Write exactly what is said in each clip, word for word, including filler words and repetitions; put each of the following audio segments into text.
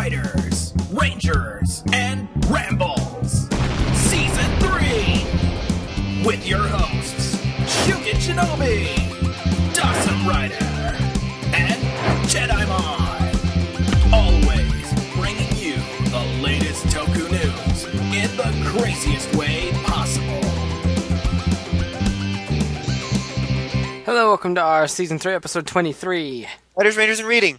Riders, Rangers, and Rambles. Season three. With your hosts, Shugen Shinobi, Dawson Rider, and Jedimon. Always bringing you the latest Toku news in the craziest way possible. Hello, welcome to our Season three, Episode twenty-three. Riders, Rangers, and Reading.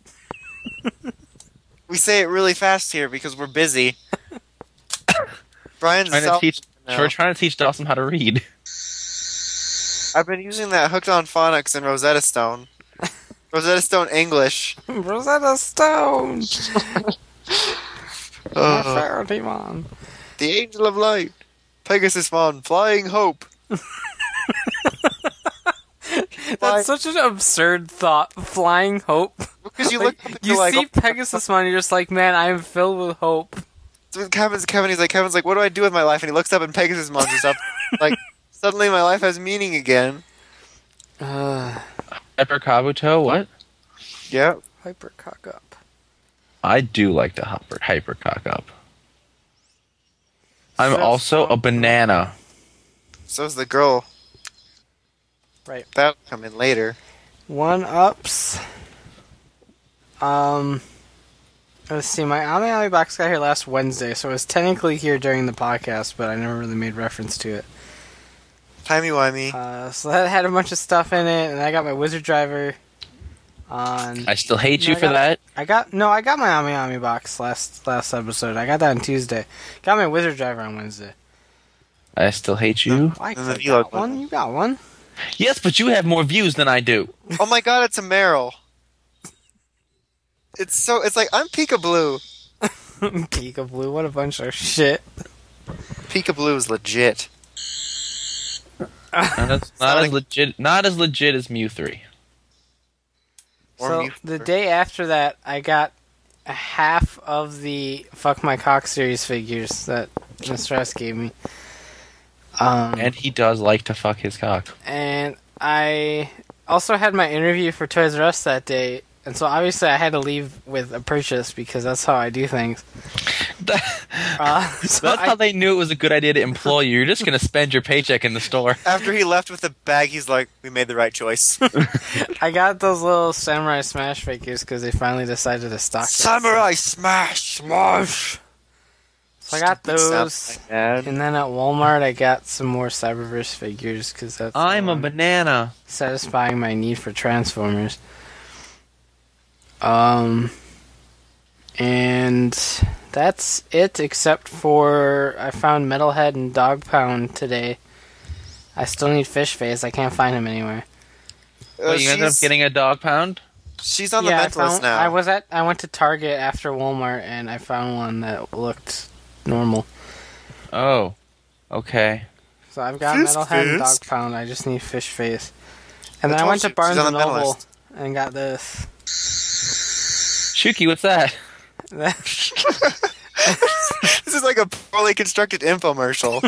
We say it really fast here because we're busy. Brian's trying to self- teach, no. We're trying to teach Dawson how to read. I've been using that hooked on phonics and Rosetta Stone. Rosetta Stone English. Rosetta Stone! My Uh, favorite demon. the Angel of Light. Pegasus Mon. Flying Hope. That's such an absurd thought. Flying hope. Because you Like, look up and you you're like, see oh, Pegasus Mon, you're just like, man, I am filled with hope. so Kevin's Kevin. He's like, Kevin's like, what do I do with my life? And he looks up and Pegasus Mon just up. Like, suddenly my life has meaning again. Uh, Hyper Kabuto, what? Yeah. hyper cock up. I do like to hyper, hyper cock up. I'm That's also a fun. banana. So's the girl. Right. That'll come in later. One ups. Um, let's see. My Ami Ami box got here last Wednesday, so it was technically here during the podcast, but I never really made reference to it. Timey-wimey. Uh, so that had a bunch of stuff in it, and I got my Wizard Driver. On I still hate No, you I for got- that. I got no, I got my Ami Ami box last last episode. I got that on Tuesday. Got my Wizard Driver on Wednesday. I still hate you. Why? 'Cause And I the Vlog got one. one. You got one. Yes, but you have more views than I do. Oh my god, it's a Meryl. It's so, it's like, I'm Peekaboo. Peekaboo, what a bunch of shit. Peekaboo is legit. Not as, not Sonic- as legit. Not as legit as Mew three. Or So Mew- the day after that, I got a half of the Fuck My Cock series figures that Mister S gave me. Um, And he does like to fuck his cock. and I also had my interview for Toys R Us that day, and so obviously I had to leave with a purchase because that's how I do things. Uh, so That's I, how they knew it was a good idea to employ you. You're just going to spend your paycheck in the store. After he left with the bag, he's like, we made the right choice. I got those little Samurai Smash figures because they finally decided to stock it. Samurai Smash! Smash! So I got Stupid those. Samurai Man. And then at Walmart, I got some more Cyberverse figures because that's I'm the a one banana. satisfying my need for Transformers. Um, and that's it, except for I found Metalhead and Dog Pound today. I still need Fish Face. I can't find him anywhere. Uh, Well, you ended up she's, getting a dog pound? she's on yeah, the I mentalist found. now. I was at. I went to Target after Walmart, and I found one that looked normal. Oh, okay. So I've got Fish Metalhead and Face? Dog Pound. I just need Fish Face. And I then I told went to you, Barnes she's on and the Noble mentalist. and got this. Shuki, what's that? This is like a poorly constructed infomercial.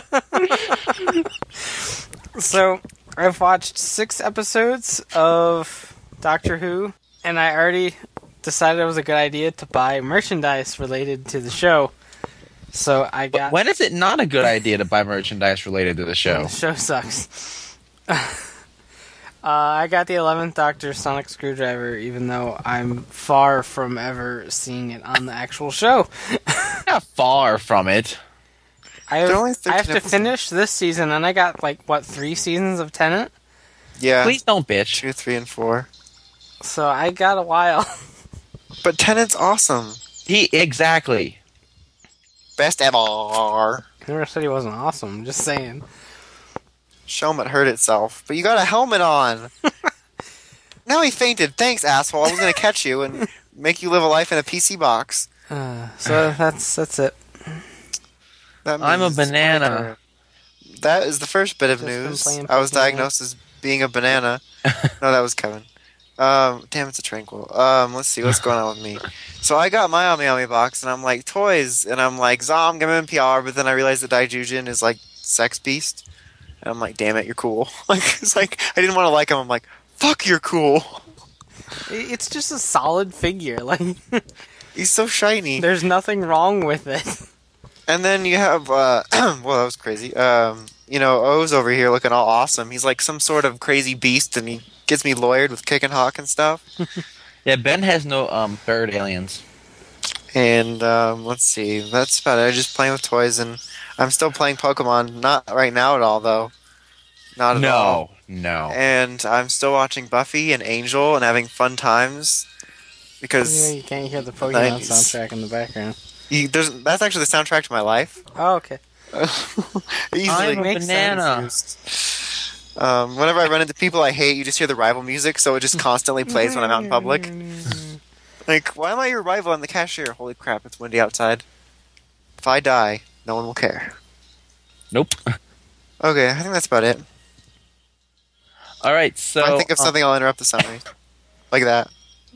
So I've watched six episodes of Doctor Who, and I already decided it was a good idea to buy merchandise related to the show. So I got. When is it not a good idea to buy merchandise related to the show? The show sucks. uh, I got the eleventh Doctor Sonic Screwdriver, even though I'm far from ever seeing it on the actual show. Not far from it. I have, There are only I have thirteen to episodes. finish this season, and I got, like, what, three seasons of Tenet? Yeah. Please don't bitch. Two, three, and four. So I got a while. But Tenet's awesome. He exactly. Best ever. I never said he wasn't awesome, just saying. Show him it hurt itself. But you got a helmet on. Now he fainted. Thanks, asshole. I was going to catch you and make you live a life in a P C box. Uh, so that's that's it. That I'm a means it's my banana. turn. That is the first bit of Just been news. playing I was Pokemon. diagnosed as being a banana. No, that was Kevin. Um, damn, it's a tranquil. Um, let's see what's going on with me. So I got my Ami Ami box, and I'm like, toys, and I'm like, Zom, give me N P R, but then I realized that Daijujin is like Sex Beast, and I'm like, damn it, you're cool. Like, it's like I didn't want to like him. I'm like, fuck, you're cool. It's just a solid figure. Like, He's so shiny. There's nothing wrong with it. And then you have, uh, well, that was crazy. Um, you know, O's over here looking all awesome. He's like some sort of crazy beast, and he gets me lawyered with Kick and Hawk and stuff. Yeah, Ben has no um bird aliens. And um, let's see, that's about it. I'm just playing with toys, and I'm still playing Pokemon. Not right now at all, though. Not at all. No, no. And I'm still watching Buffy and Angel and having fun times Yeah, because you can't hear the Pokemon nineties. soundtrack in the background. you, there's, that's actually the soundtrack to my life. Oh, okay. Easily. I'm a makes banana. Um, whenever I run into people I hate, you just hear the rival music, so it just constantly plays when I'm out in public. Like, why am I your rival? I'm the cashier. Holy crap, it's windy outside. If I die, no one will care. Nope. Okay, I think that's about it. All right, so if I think of um, something, I'll interrupt the summary. Like that.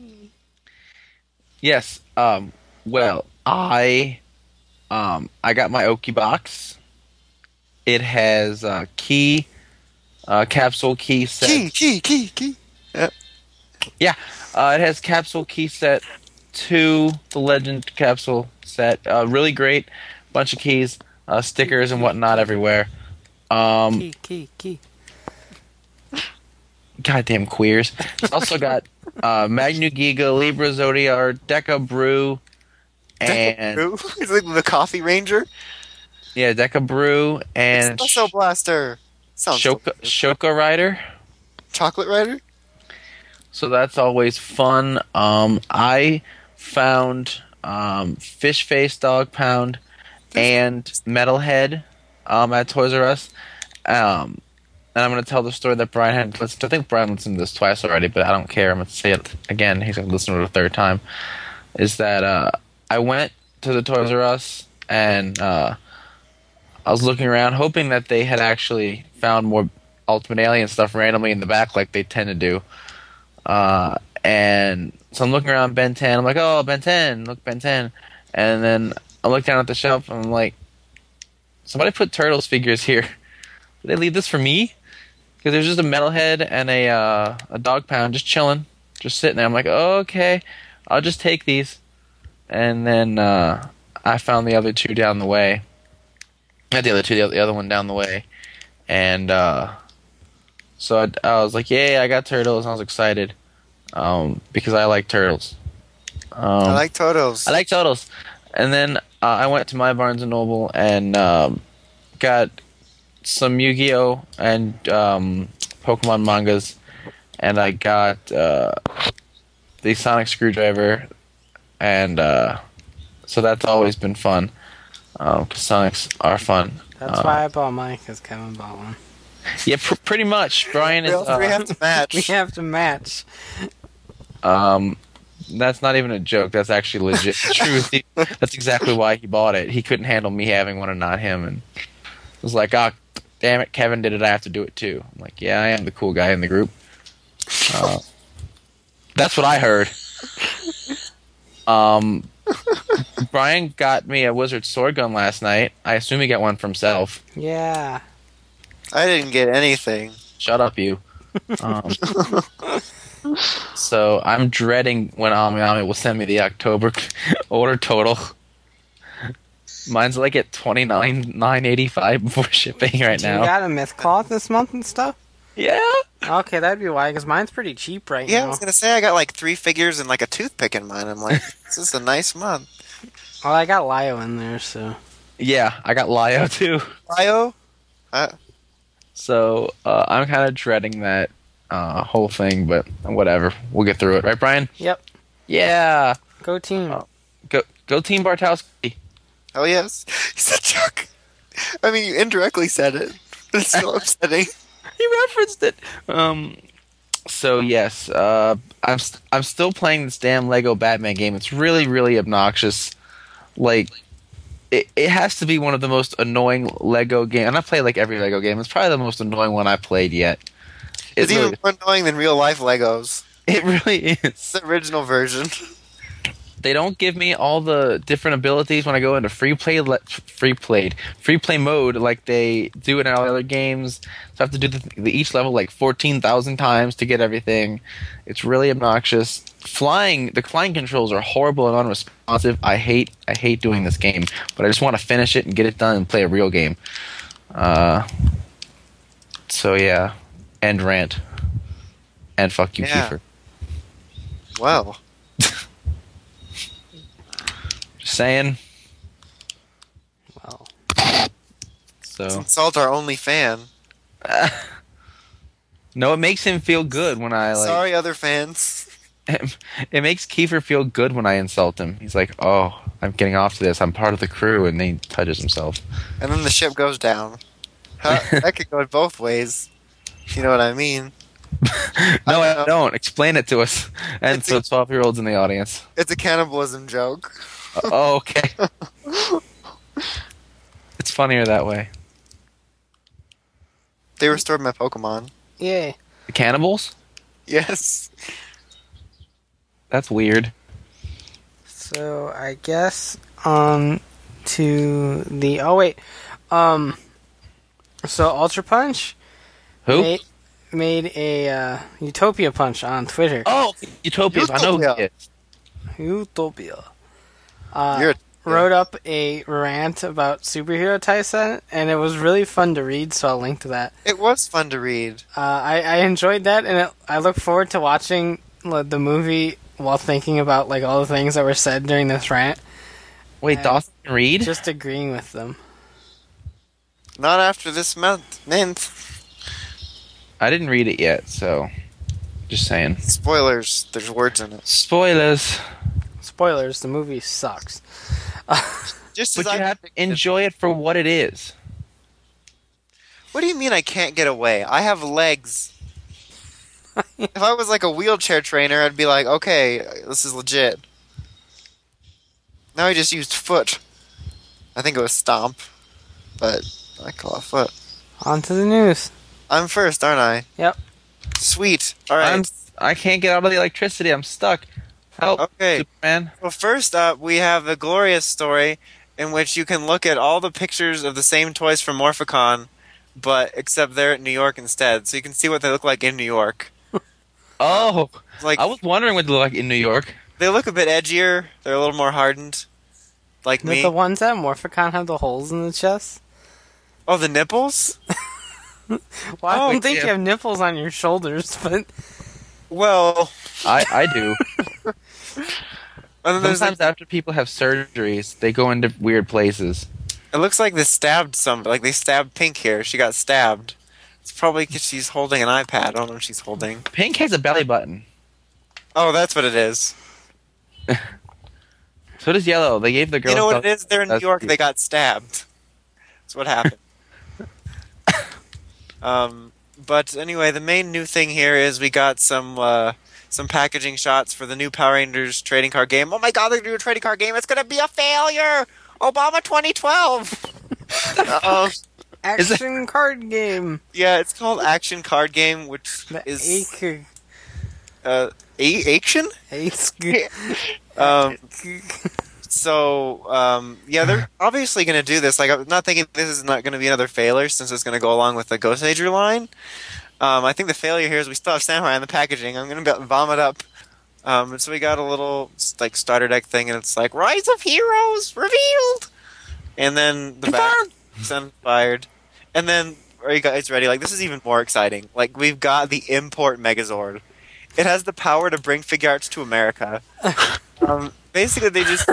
yes. Um. Well, I um I got my Oki box. It has uh, key, uh, capsule key set. Key, key, key, key. Yeah, uh, it has capsule key set two, the legend capsule set. Uh, really great, bunch of keys, uh, stickers and whatnot everywhere. Um, Key, key, key. goddamn queers. It's also got uh, Magnu Giga, Libra Zodiar, Deca Brew, and Who? He's like the coffee ranger. yeah, Deca Brew and Espresso blaster. Sounds so Shoka, good. Shoka Rider. Chocolate rider. So that's always fun. Um, I found um, Fish Face Dog Pound and Metalhead um, at Toys R Us. Um, and I'm going to tell the story that Brian had listened to. I think Brian listened to this twice already, but I don't care. I'm going to say it again. He's going to listen to it a third time. Is that uh, I went to the Toys R Us and uh, I was looking around hoping that they had actually found more Ultimate Alien stuff randomly in the back like they tend to do. Uh, and so I'm looking around Ben ten. I'm like, oh, Ben ten, look, Ben ten. And then I look down at the shelf and I'm like, somebody put Turtles figures here. Did they leave this for me? Because there's just a Metalhead and a uh, a Dog Pound just chilling, just sitting there. I'm like, oh, okay, I'll just take these. And then uh, I found the other two down the way. Not the other two, the other, the other one down the way. And uh, so I, I was like, yay, I got Turtles. I was excited um, because I like Turtles. Um, I like Totos. I like Turtles. And then uh, I went to my Barnes and Noble and um, got some Yu-Gi-Oh! And um, Pokemon mangas. And I got uh, the Sonic Screwdriver. And uh, so that's always been fun. Because Sonics are fun. That's uh, why I bought mine, because Kevin bought one. Yeah, pr- pretty much. Brian We is. all three Uh, have to We match. have to match. um, that's not even a joke. That's actually legit truth. He- That's exactly why he bought it. He couldn't handle me having one and not him, and it was like, "Oh, damn it, Kevin did it. I have to do it too." I'm like, "Yeah, I am the cool guy in the group." Uh, that's what I heard. Um, Brian got me a Wizard sword gun last night. I assume he got one for himself. Yeah. I didn't get anything. Shut up, you. Um, so I'm dreading when Ami Ami will send me the October order total. Mine's like at twenty nine nine eighty five before shipping right You now. got a myth cloth this month and stuff? Yeah. Okay, that'd be why, because mine's pretty cheap right Yeah, I now. was gonna say I got like three figures and like a toothpick in mine. I'm like, this is a nice month. Well, I got Lio in there, so. Yeah, I got Lio too. Bio? Uh, So uh, I'm kind of dreading that uh, whole thing, but whatever. We'll get through it, right, Brian? Yep. Yeah. Go team. Oh. Go, go, Team Bartowski. hell yes. He said Chuck. I mean, you indirectly said it, but it's still upsetting. He referenced it. Um. So yes, uh, I'm st- I'm still playing this damn Lego Batman game. It's really really obnoxious. Like, it it has to be one of the most annoying Lego games. And I play like every Lego game. It's probably the most annoying one I played yet. It It's really, even more annoying than real life Legos. it really is. It's the original version. They don't give me all the different abilities when I go into free play, le- free played, free play mode like they do in all the other games. So I have to do the, the each level like fourteen thousand times to get everything. It's really obnoxious. flying the flying controls are horrible and unresponsive. I hate I hate doing this game, but I just want to finish it and get it done and play a real game. Uh, so yeah, end rant, and fuck you, Yeah. Kiefer. Well, Just saying. Well, So insult our only fan. no, it makes him feel good when I like. Sorry, other fans. It makes Kiefer feel good when I insult him. He's like, "Oh, I'm getting off to this. I'm part of the crew," and then he touches himself. And then the ship goes down. Huh, that could go both ways. You know what I mean? No, I I, know. don't. Explain it to us. And It's so a- twelve-year-olds in the audience. It's a cannibalism joke. Oh, okay. It's funnier that way. They restored my Pokemon. yay. The cannibals? Yes. That's weird. So I guess on to the oh wait, um, so Ultra Punch Who? made, made a uh, Utopia Punch on Twitter. Oh, Utopia. I know who Utopia. it is. Utopia. Uh, You're wrote up a rant about superhero Tyson, and it was really fun to read. So I'll link to that. It was fun to read. Uh, I I enjoyed that, and it, I look forward to watching like, the movie while thinking about like all the things that were said during this rant. Wait, Uh, Dawson can read? Just agreeing with them. Not after this month. Month. I didn't read it yet, so just saying. Spoilers. There's words in it. Spoilers. Spoilers: the movie sucks. Just But as you I have to enjoy it for what it is. What do you mean I can't get away? I have legs. If I was like a wheelchair trainer, I'd be like, okay, this is legit. Now I just used foot. I think it was stomp, but I call it foot. On to the news. I'm first, aren't I? Yep. Sweet. All right. I'm, I can't get out of the electricity. I'm stuck. Help, Okay. Superman. Well, first up, we have a glorious story in which you can look at all the pictures of the same toys from Morphicon, but except they're at New York instead, so you can see what they look like in New York. Oh, Like I was wondering what they look like in New York. they look a bit edgier. They're a little more hardened, like But me. the ones at Morphicon have the holes in the chest. Oh, the nipples? Well, I Oh, don't think yeah. you have nipples on your shoulders, but Well, I, I do. and then there's Sometimes like, after people have surgeries, they go into weird places. it looks like they stabbed some. Like they stabbed Pink here. She got stabbed. It's probably because she's holding an iPad. I don't know what she's holding. Pink has a belly button. Oh, that's what it is. So does Yellow. They gave the girl. You know what it belly- is? They're in New That's York. cute. They got stabbed. That's what happened. um, but anyway, the main new thing here is we got some uh, some packaging shots for the new Power Rangers trading card game. Oh my God, they're doing a trading card game. It's gonna be a failure. Obama twenty twelve. um, action card game. yeah, it's called Action Card Game, which The is Ache. uh, a- action. Ache. Um, So, um, yeah, they're obviously going to do this. Like, I'm not thinking this is not going to be another failure since it's going to go along with the Ghost Ager line. Um, I think the failure here is we still have Samurai in the packaging. I'm going to vomit up. Um, and so we got a little, like, starter deck thing, and it's like, Rise of Heroes revealed! And then the back is fired. And then, are you guys ready? Like, this is even more exciting. Like, we've got the import Megazord. It has the power to bring figure arts to America. um, basically, they just...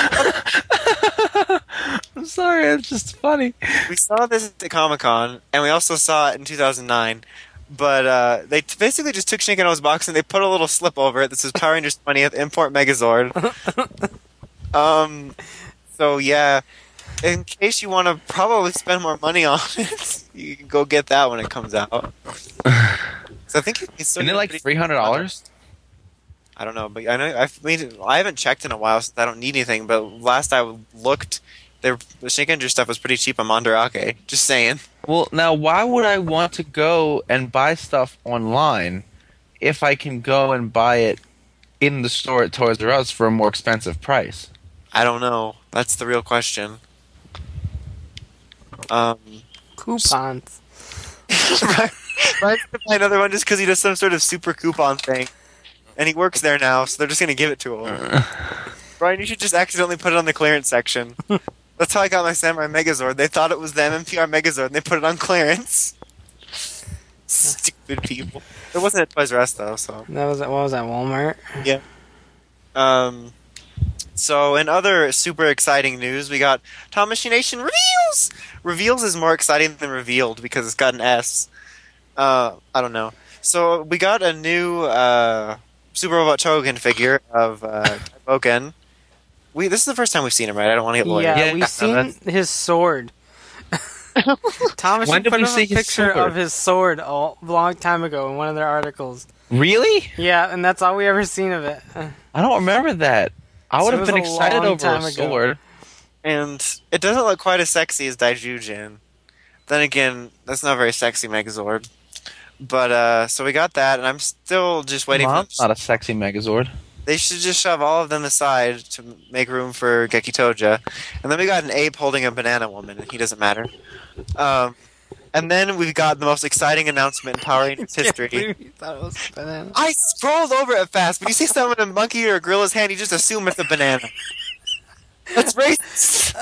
I'm sorry, it's just funny. We saw this at Comic Con, and we also saw it in two thousand nine. But uh, they t- basically just took Shinkano's box and they put a little slip over it that says Power Rangers twentieth Import Megazord. um, so yeah, in case you want to probably spend more money on it, you can go get that when it comes out. So I think it's still Isn't it like pretty- three hundred dollars? I don't know, but I know I've made, I haven't checked in a while since I don't need anything. But last I looked, there the Shinkanger stuff was pretty cheap on Mandarake. Just saying. Well, now why would I want to go and buy stuff online if I can go and buy it in the store at Toys R Us for a more expensive price? I don't know. That's the real question. Um, Coupons. Ryan's gonna buy another one just because he does some sort of super coupon thing. and he works there now, so they're just gonna give it to him. Brian, you should just accidentally put it on the clearance section. That's how I got my Samurai Megazord. They thought it was the M M P R Megazord, and they put it on clearance. Stupid people. It wasn't at Toys R Us though, so That was at, what was that, Walmart? yeah. Um. So, in other super exciting news, we got Time Machine Nation reveals. Reveals is more exciting than revealed because it's got an S. Uh, I don't know. So we got a new uh, Super Robot Chogen figure of uh, Boken. We this is the first time we've seen him, right? I don't want to get loyal. Yeah, Yeah, we've seen that's- his sword. Thomas When did put we up see a his picture sword? of his sword a long time ago in one of their articles. Really? Yeah, and that's all we ever seen of it. Uh, I don't remember that. I So would it have was been a excited long over time a ago. sword. And it doesn't look quite as sexy as Daijujin. Then again, that's not a very sexy Megazord. But, uh, so we got that, and I'm still just waiting Come on, for... not a sexy Megazord. They should just shove all of them aside to make room for Gekitoja. And then we got an ape holding a banana woman. He doesn't matter. Um, and then we've got the most exciting announcement in Power Rangers history. You thought it was a banana. I scrolled over it fast. When you see someone in a monkey or a gorilla's hand, you just assume it's a banana. That's racist.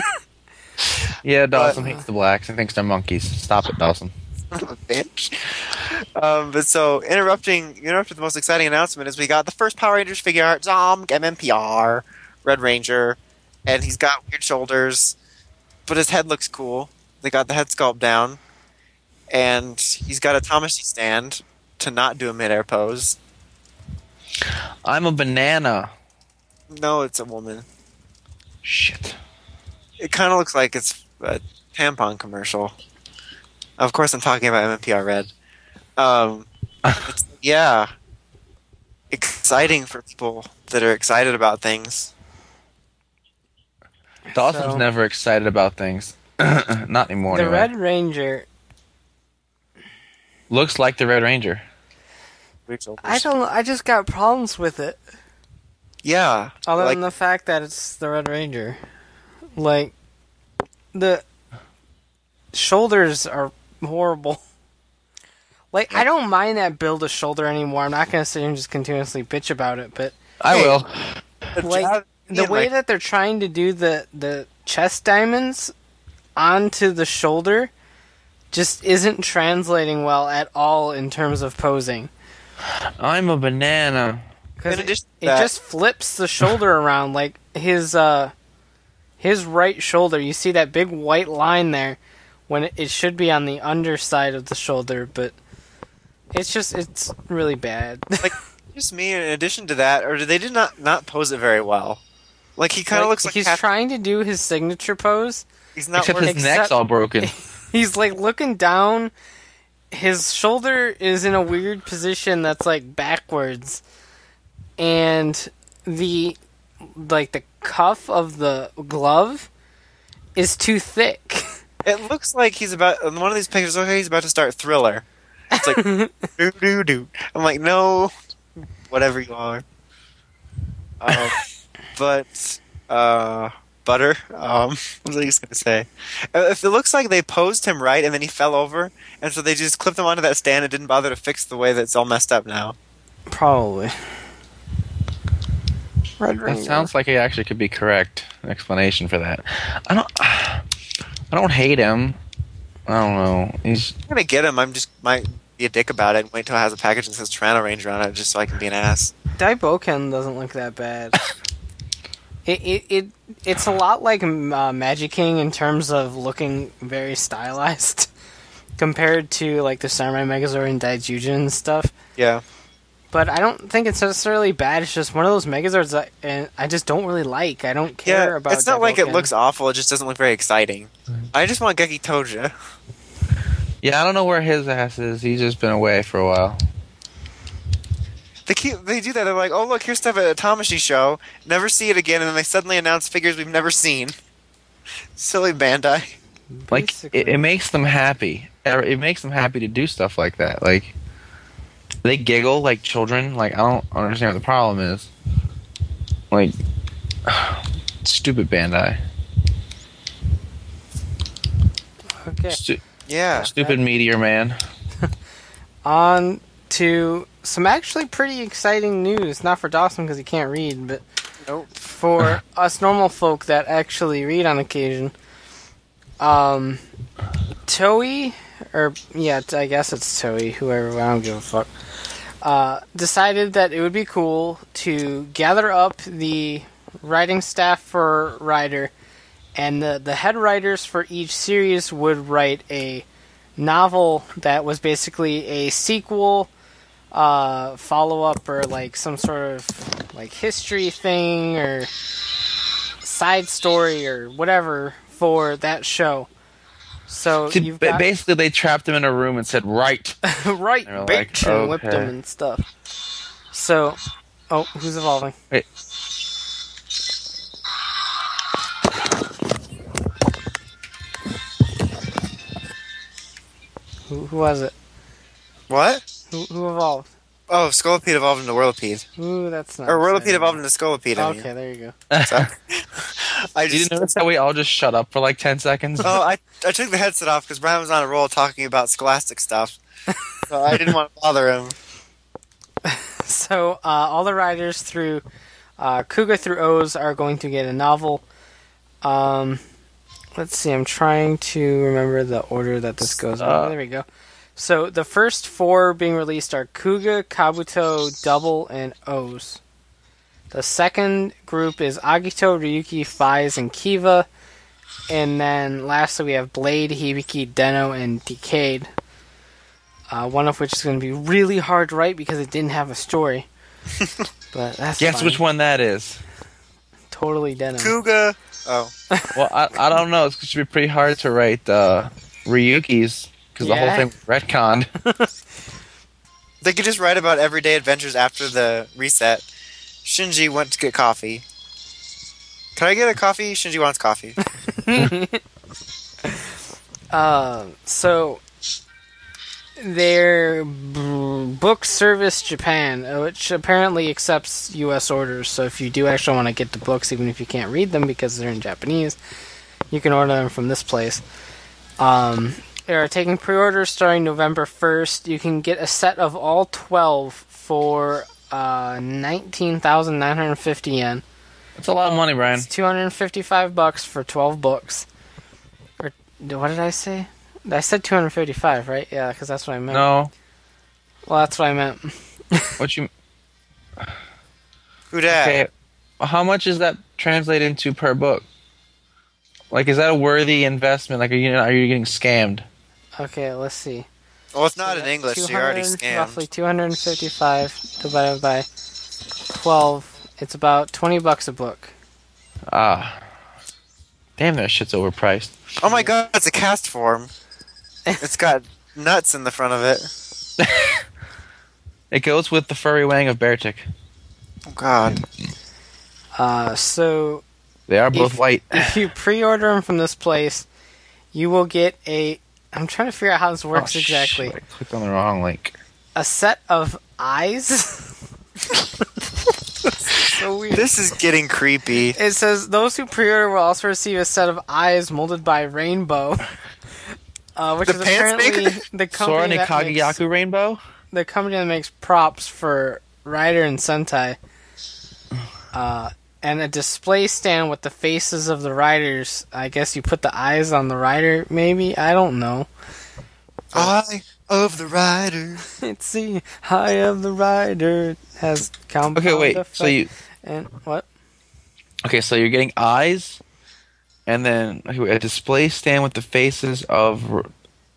Yeah, Dawson But- hates the blacks and thinks they're monkeys. Stop it, Dawson. Son of a bitch. Um, but so interrupting, interrupted the most exciting announcement is we got the first Power Rangers figure art, Zom, M M P R, Red Ranger, and he's got weird shoulders, but his head looks cool. They got the head sculpt down, and he's got a Tamashi stand to not do a midair pose. I'm a banana. No, it's a woman. Shit. It kind of looks like it's a tampon commercial. Of course, I'm talking about M M P R Red. Um, it's, yeah, exciting for people that are excited about things. Dawson's So- never excited about things. Not anymore. The anyway. Red Ranger, Looks like the Red Ranger. I don't know, I just got problems with it. Yeah, Other like than the fact that it's the Red Ranger. Like, the shoulders are horrible. Like, I don't mind that build a shoulder anymore. I'm not going to sit here and just continuously bitch about it, but I Hey. will. like the yeah, way like- that they're trying to do the the chest diamonds onto the shoulder just isn't translating well at all in terms of posing. I'm a banana. Because In it, addition to it that- just flips the shoulder around, like his uh his right shoulder. You see that big white line there when it, it should be on the underside of the shoulder, but it's just it's really bad. like just me. In addition to that, or they did not not pose it very well. Like he kind of Like, looks like he's Cap- trying to do his signature pose. he's not Except working. his neck's except- all broken. He's like looking down. His shoulder is in a weird position that's like backwards, and the like the cuff of the glove is too thick. It looks like he's about in one of these pictures. Okay, he's about to start Thriller. It's like doo doo doo. I'm like, no, whatever you are. Um, but uh, butter. Um, what was I just gonna say? Uh, If it looks like they posed him right and then he fell over, and so they just clipped him onto that stand and didn't bother to fix the way that it's all messed up now. Probably. Red That sounds like it actually could be correct explanation for that. I don't. I don't hate him. I don't know. He's I'm gonna get him. I'm just might be a dick about it and wait till it has a package that says Toronto Ranger on it, just so I can be an ass. Daiboken doesn't look that bad. it, it it it's a lot like uh, Magic King in terms of looking very stylized compared to like the Samurai Megazord and Daijujin and stuff. Yeah. But I don't think it's necessarily bad. It's just one of those Megazords that and I just don't really like. I don't care Yeah, about. it's not like it Daiboken. looks awful. It just doesn't look very exciting. I just want Geki Toja. yeah. I don't know where his ass is. He's just been away for a while. They keep they do that. They're like, oh look, here's stuff at a Tamashi show. Never see it again, and then they suddenly announce figures we've never seen. Silly Bandai. Like Basically. it, it makes them happy. It makes them happy to do stuff like that. Like they giggle like children. Like I don't understand what the problem is. Like stupid Bandai. Okay. Stu- Yeah. stupid Meteor Man. On to some actually pretty exciting news. Not for Dawson because he can't read, but Nope. for us normal folk that actually read on occasion. Um, Toei, or yeah, I guess it's Toei, whoever, I don't give a fuck, uh, decided that it would be cool to gather up the writing staff for Rider, and the, the head writers for each series would write a novel that was basically a sequel, uh, follow-up, or like some sort of like history thing, or side story, or whatever for that show. So See, you've ba- got basically, they trapped him in a room and said, "Right." right, They're like, bitch, and whipped okay. him and stuff. So, oh, who's evolving? Wait. Who, who was it? What? Who, who evolved? Oh, Scolipede evolved into Whirlipede. Ooh, that's not. Or Whirlipede exciting. evolved into Scolipede, I mean. Okay, there you go. So, I You just, didn't notice how we all just shut up for like ten seconds? oh, I, I took the headset off because Brian was on a roll talking about Scholastic stuff. So I didn't want to bother him. So, uh, all the writers through uh, Kuga through O's are going to get a novel. Um, let's see, I'm trying to remember the order that this goes in. Uh, There we go. So, the first four being released are Kuga, Kabuto, Double, and O's. The second group is Agito, Ryuki, Faiz, and Kiva. And then lastly we have Blade, Hibiki, Deno, and Decade. Uh, one of which is going to be really hard to write because it didn't have a story. But that's Guess fine. which one that is. Totally Deno. Kuga. Oh. Well, I, I don't know. It's going to be pretty hard to write uh, Ryuki's because the Yeah. whole thing was retconned. They could just write about everyday adventures after the reset. Shinji went to get coffee. Can I get a coffee? Shinji wants coffee. Uh, so their b- book service Japan, uh, which apparently accepts U S orders. So if you do actually want to get the books, even if you can't read them because they're in Japanese, you can order them from this place. Um, they are taking pre-orders starting November first. You can get a set of all twelve for uh, nineteen thousand nine hundred fifty yen. That's a lot of money, Brian. It's two hundred fifty-five bucks for twelve books. Or what did I say? I said two hundred fifty-five, right? Yeah, because that's what I meant. No. Well, that's what I meant. What you... Who dat? Okay. How much is that translated into per book? Like, is that a worthy investment? Like, are you are you getting scammed? Okay, let's see. Well, it's not in English, so you're already 200 scammed. Roughly two hundred fifty-five divided by twelve. It's about twenty bucks a book. Ah. Damn, that shit's overpriced. Oh my god, it's a cast form. It's got nuts in the front of it. It goes with the furry wang of Beartic. Oh god. Uh, so They are both If- white. if you pre-order them from this place, you will get a. I'm trying to figure out how this works Oh, exactly. shit, I clicked on the wrong link. A set of eyes. So weird. This is getting creepy. It says those who pre-order will also receive a set of eyes molded by Rainbow, uh, which The is pants apparently maker? the Sora company that makes, Kageyaku Rainbow? the company that makes props for Rider and Sentai. Uh, and a display stand with the faces of the riders. I guess you put the eyes on the rider, maybe? I don't know. Eye of the rider. It's the eye of the rider has compound Okay, wait. effect. So you And what? okay? So you're getting eyes, and then a display stand with the faces of. r-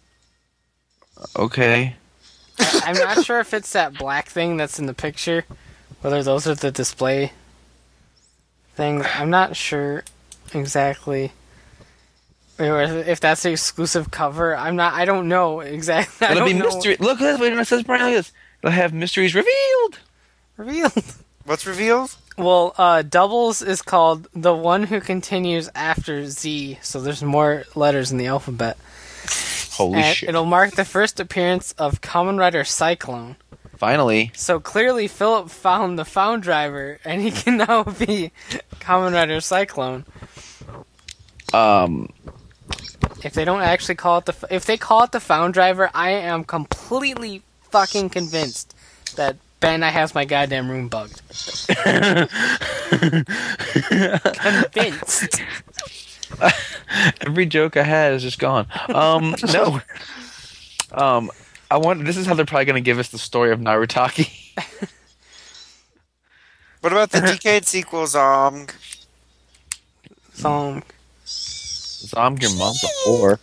Okay. I'm not sure if it's that black thing that's in the picture, whether those are the display things. I'm not sure exactly. Or if if that's the exclusive cover. I'm not. I don't know exactly. I It'll don't be know. mystery. Look, look, wait, it says Brian. Look at this. They'll have mysteries revealed. Revealed. What's revealed? Well, uh, Doubles is called the one who continues after Z, so there's more letters in the alphabet. Holy And shit! it'll mark the first appearance of Kamen Rider Cyclone. Finally, So clearly Philip found the Found Driver, and he can now be Kamen Rider Cyclone. um, If they don't actually call it the... If they call it the Found Driver, I am completely fucking convinced that Bandai has my goddamn room bugged. Convinced. Every joke I had is just gone. Um, no. Um, I want. This is how they're probably going to give us the story of Narutaki. What about the Decade sequel, Zong? Song. Zom, your mom's a whore.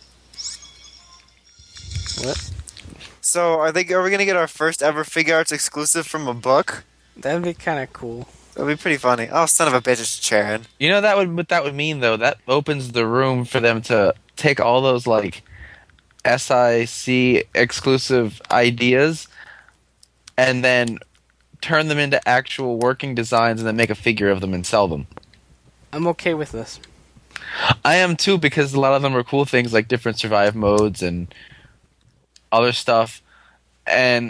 What? So, are they? Are we gonna get our first ever Figure Arts exclusive from a book? That'd be kind of cool. That'd be pretty funny. Oh, son of a bitch, it's Charon. You know that would what that would mean though. That opens the room for them to take all those like S I C exclusive ideas and then turn them into actual working designs and then make a figure of them and sell them. I'm okay with this. I am too, because a lot of them are cool things like different survive modes and other stuff. And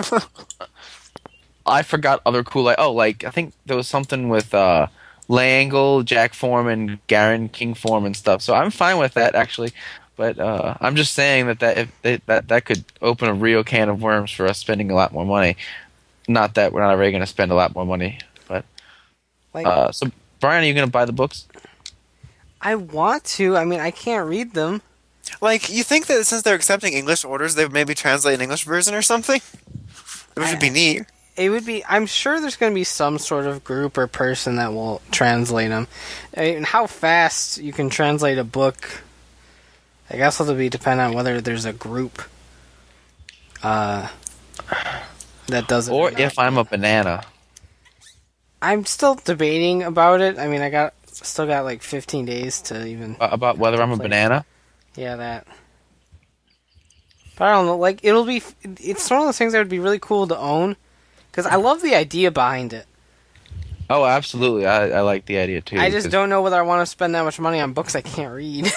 I forgot other cool, like, oh, like, I think there was something with uh, Langle, Jack Form, and Garen King Form and stuff. So I'm fine with that, actually. But uh, I'm just saying that that, if they, that that could open a real can of worms for us spending a lot more money. Not that we're not already going to spend a lot more money. But Like, uh, so, Brian, are you going to buy the books? I want to. I mean, I can't read them. Like, you think that since they're accepting English orders, they would maybe translate an English version or something? Which would be neat. It would be. I'm sure there's going to be some sort of group or person that will translate them. I mean, how fast you can translate a book, I guess it'll be depend on whether there's a group uh, that does it. Or Or not. if I'm a banana. I'm still debating about it. I mean, I got still got like fifteen days to even. Uh, about whether I'm a banana? Yeah, that. But I don't know. Like, it'll be. It's one of those things that would be really cool to own, because I love the idea behind it. Oh, absolutely. I, I like the idea, too. I just 'cause- don't know whether I want to spend that much money on books I can't read.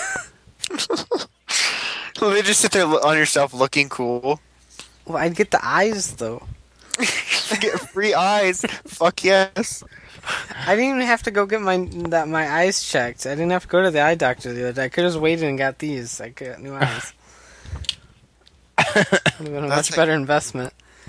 Well, they just sit there lo- on your shelf looking cool. Well, I'd get the eyes though. Get free eyes. Fuck yes. I didn't even have to go get my that my eyes checked. I didn't have to go to the eye doctor the other day. I could have just waited and got these. I got new eyes. Would have been a That's much like- better investment.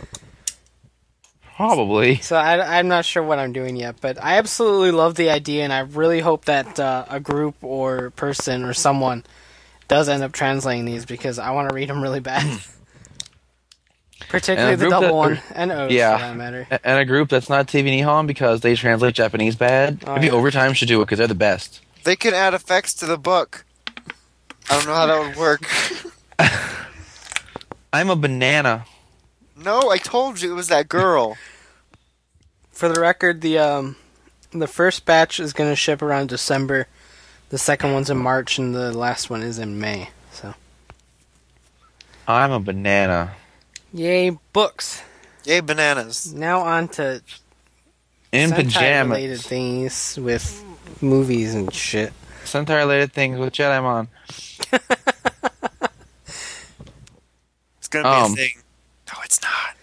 Probably. So I, I'm not sure what I'm doing yet, but I absolutely love the idea, and I really hope that uh, a group or person or someone does end up translating these, because I want to read them really bad. Particularly And a the group double that- one and O's yeah. for that matter. A- And a group that's not T V Nihon because they translate Japanese bad. Oh, Maybe yeah. Overtime should do it because they're the best. They could add effects to the book. I don't know how that would work. I'm a banana. No, I told you it was that girl. For the record, the um, the first batch is going to ship around December. The second one's in March, and the last one is in May. So, I'm a banana. yay, books! Yay, bananas. Now on to In related pajamas. things with movies and shit. Sentai related things with Jedimon. It's gonna be Um. a thing. No, it's not.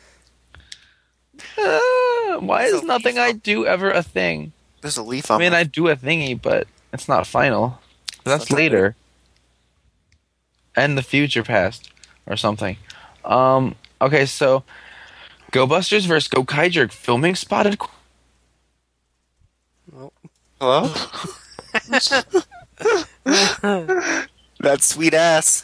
Uh, why It's is a nothing leaf I on- do ever a thing? There's a leaf I on mean, my- I do a thingy, but it's not final. That's not later. And the future past. Or something. Um. Okay, so... Go Busters versus Go Kaijer filming spotted... qu- Hello? That sweet ass.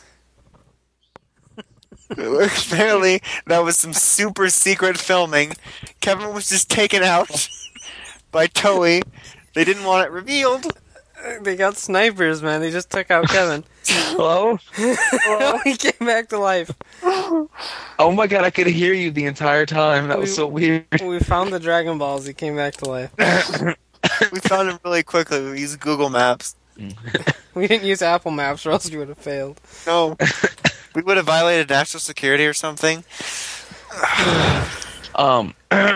Apparently, that was some super secret filming. Kevin was just taken out by Toei. They didn't want it revealed. They got snipers, man. They just took out Kevin. Hello? He came back to life. Oh my god, I could hear you the entire time. That was so weird. We found the Dragon Balls. He came back to life. We found him really quickly. We used Google Maps. We didn't use Apple Maps, or else you would have failed. No. We would have violated national security or something. Um.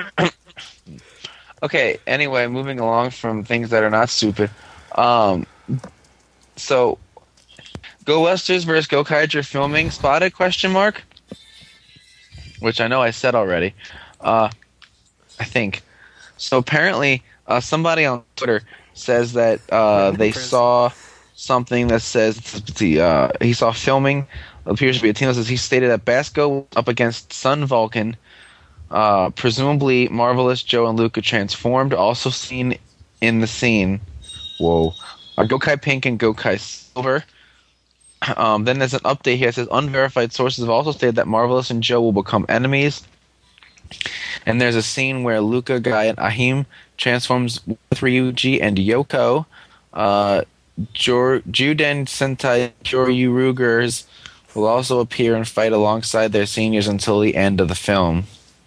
Okay. Anyway, moving along from things that are not stupid. Um. So, Go Westers versus Go Kaijer filming spotted? Question mark. Which I know I said already. Uh, I think. So apparently, uh, somebody on Twitter says that uh, they person. saw something that says the uh, he saw filming appears to be a team. He stated that Basco up against Sun Vulcan, uh, presumably Marvelous Joe and Luca transformed, also seen in the scene. Whoa. Uh, Gokai Pink and Gokai Silver. Um, then there's an update here. It says unverified sources have also stated that Marvelous and Joe will become enemies. And there's a scene where Luca, Guy, and Ahim transforms with Ryuji and Yoko. Uh, Jor- Juden Sentai Kyoryugers will also appear and fight alongside their seniors until the end of the film.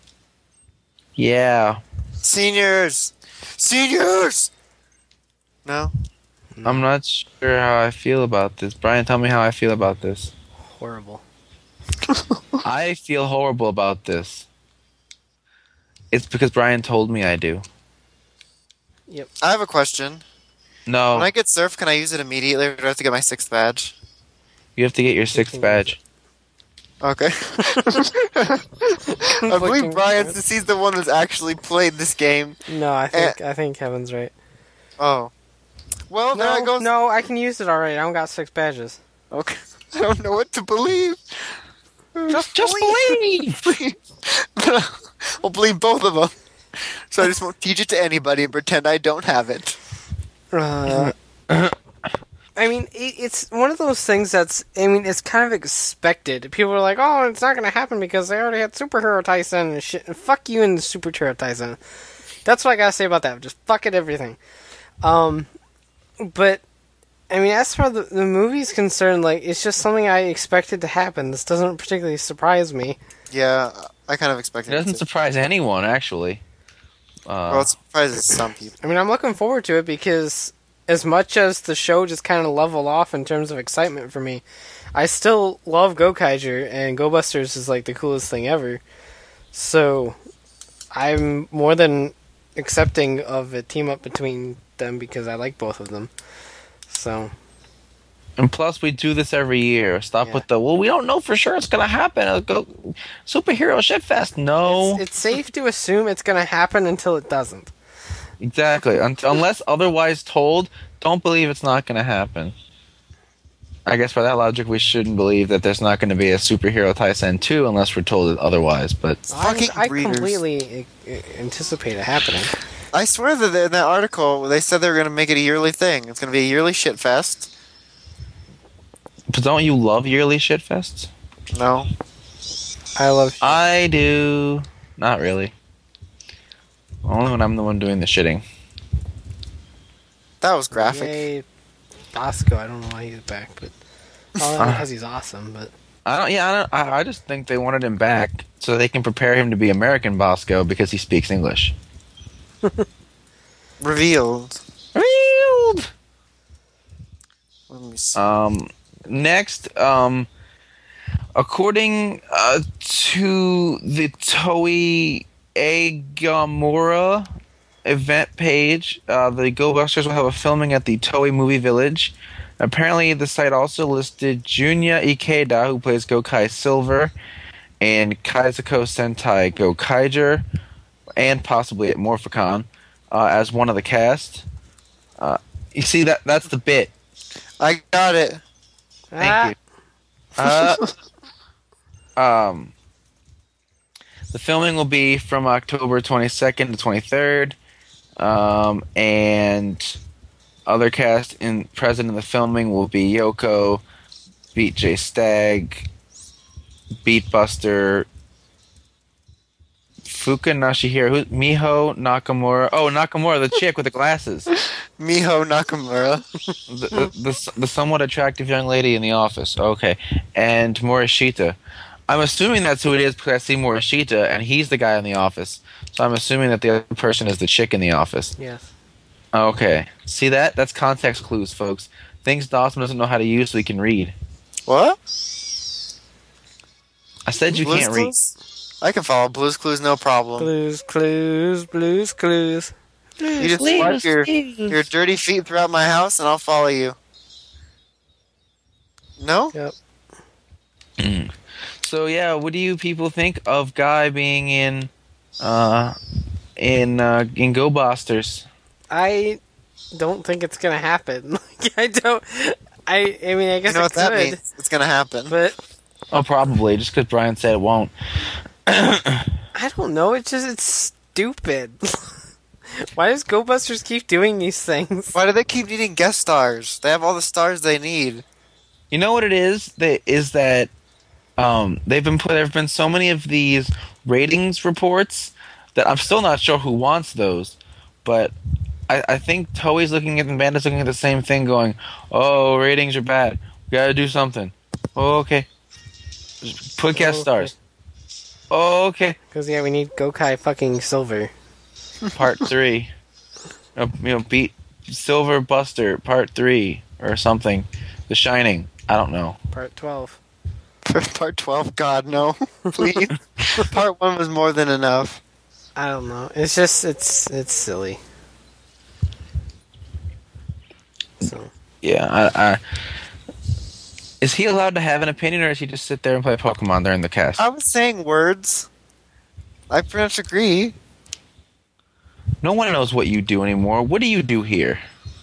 Yeah. Seniors! Seniors! No? I'm not sure how I feel about this. Brian, tell me how I feel about this. Horrible. I feel horrible about this. It's because Brian told me I do. Yep. I have a question. No, When I get surf, can I use it immediately, or do I have to get my sixth badge? you have to get your sixth badge. Okay. I believe Brian, since he's the one who's actually played this game. No, I think I think Kevin's right. Oh. Well, there I No, go. no, I can use it already. I don't got six badges. Okay. I don't know what to believe. Just, Just believe! I'll believe both of them. So I just won't teach it to anybody and pretend I don't have it. Uh, I mean, it, it's one of those things that's, I mean, it's kind of expected. People are like, oh, it's not going to happen because they already had Superhero Tyson and shit. And fuck you and the Superhero Tyson. That's what I got to say about that. Just fuck it, everything. Um, but, I mean, as far as the, the movie's concerned, like, it's just something I expected to happen. This doesn't particularly surprise me. Yeah, I kind of It expected doesn't to. surprise anyone, actually. Uh, Well, it surprises some people. I mean, I'm looking forward to it because as much as the show just kind of leveled off in terms of excitement for me, I still love Gokaiger, and Go Busters is like the coolest thing ever. So I'm more than accepting of a team up between them because I like both of them. So and plus, we do this every year. Stop Yeah. with the, well, we don't know for sure it's going to happen. It'll go Superhero Shitfest. No. it's, it's safe to assume it's going to happen until it doesn't. Exactly. Un- unless otherwise told, don't believe it's not going to happen. I guess by that logic, we shouldn't believe that there's not going to be a Superhero Tyson two unless we're told otherwise. But Fucking I, I breeders. completely uh, anticipate it happening. I swear that in that article, they said they were going to make it a yearly thing. It's going to be a yearly shit fest. but don't you love yearly Shitfests? No. I love I do. Not really. Only when I'm the one doing the shitting. That was graphic. Yay, Bosco. I don't know why he's back, but oh, because he's awesome. But I don't. Yeah, I, don't, I, I just think they wanted him back so they can prepare him to be American Bosco because he speaks English. Revealed. Revealed. Let me see. Um, next, um, according uh, to the Toei Agamura event page, uh, the Go Busters will have a filming at the Toei Movie Village. Apparently, the site also listed Junya Ikeda, who plays Gokai Silver, and Kaizuko Sentai Gokaiger, and possibly at Morphicon, uh, as one of the cast. Uh, you see, that that's the bit. I got it. Thank you. Uh, um, the filming will be from October twenty-second to twenty-third, um, and other cast in present in the filming will be Yoko, Beat J Stag, Beatbuster, Fuka Nashihiro, who, Miho Nakamura. Oh, Nakamura, the chick with the glasses. Miho Nakamura. the, the, the, the somewhat attractive young lady in the office. Okay. And Morishita. I'm assuming that's who it is because I see Morishita, and he's the guy in the office. So I'm assuming that the other person is the chick in the office. yes, Okay. See that? That's context clues, folks. Things Dawson doesn't know how to use so he can read. What? I said you Blue's can't read. Clues? I can follow Blue's Clues, no problem. Blues Clues, Blues Clues. You just wipe your, your dirty feet throughout my house, and I'll follow you. No? Yep. So yeah, what do you people think of Guy being in, uh, in uh, in Go Busters? I don't think it's gonna happen. Like, I don't. I. I mean, I You guess know it what that could, means? It's gonna happen. but Oh, probably just because Brian said it won't. I don't know. It's just it's stupid. Why does GoBusters keep doing these things? Why do they keep needing guest stars? They have all the stars they need. You know what it is? They, is that um, they've been put. There have been so many of these ratings reports that I'm still not sure who wants those. But I, I think Toei's looking at the Bandit's looking at the same thing, going, "Oh, ratings are bad. We gotta do something." Oh, okay. Just put guest Okay. stars. Oh, okay. Because yeah, we need Gokai fucking Silver. Part three. Uh, you know, beat Silver Buster Part three or something. The Shining. I don't know. Part twelve. Part twelve, God, no. Please. Part one was more than enough. I don't know. It's just it's it's silly. So Yeah, I, I. Is he allowed to have an opinion, or does he just sit there and play Pokemon during the cast? I was saying words. I pretty much agree. No one knows what you do anymore. What do you do here?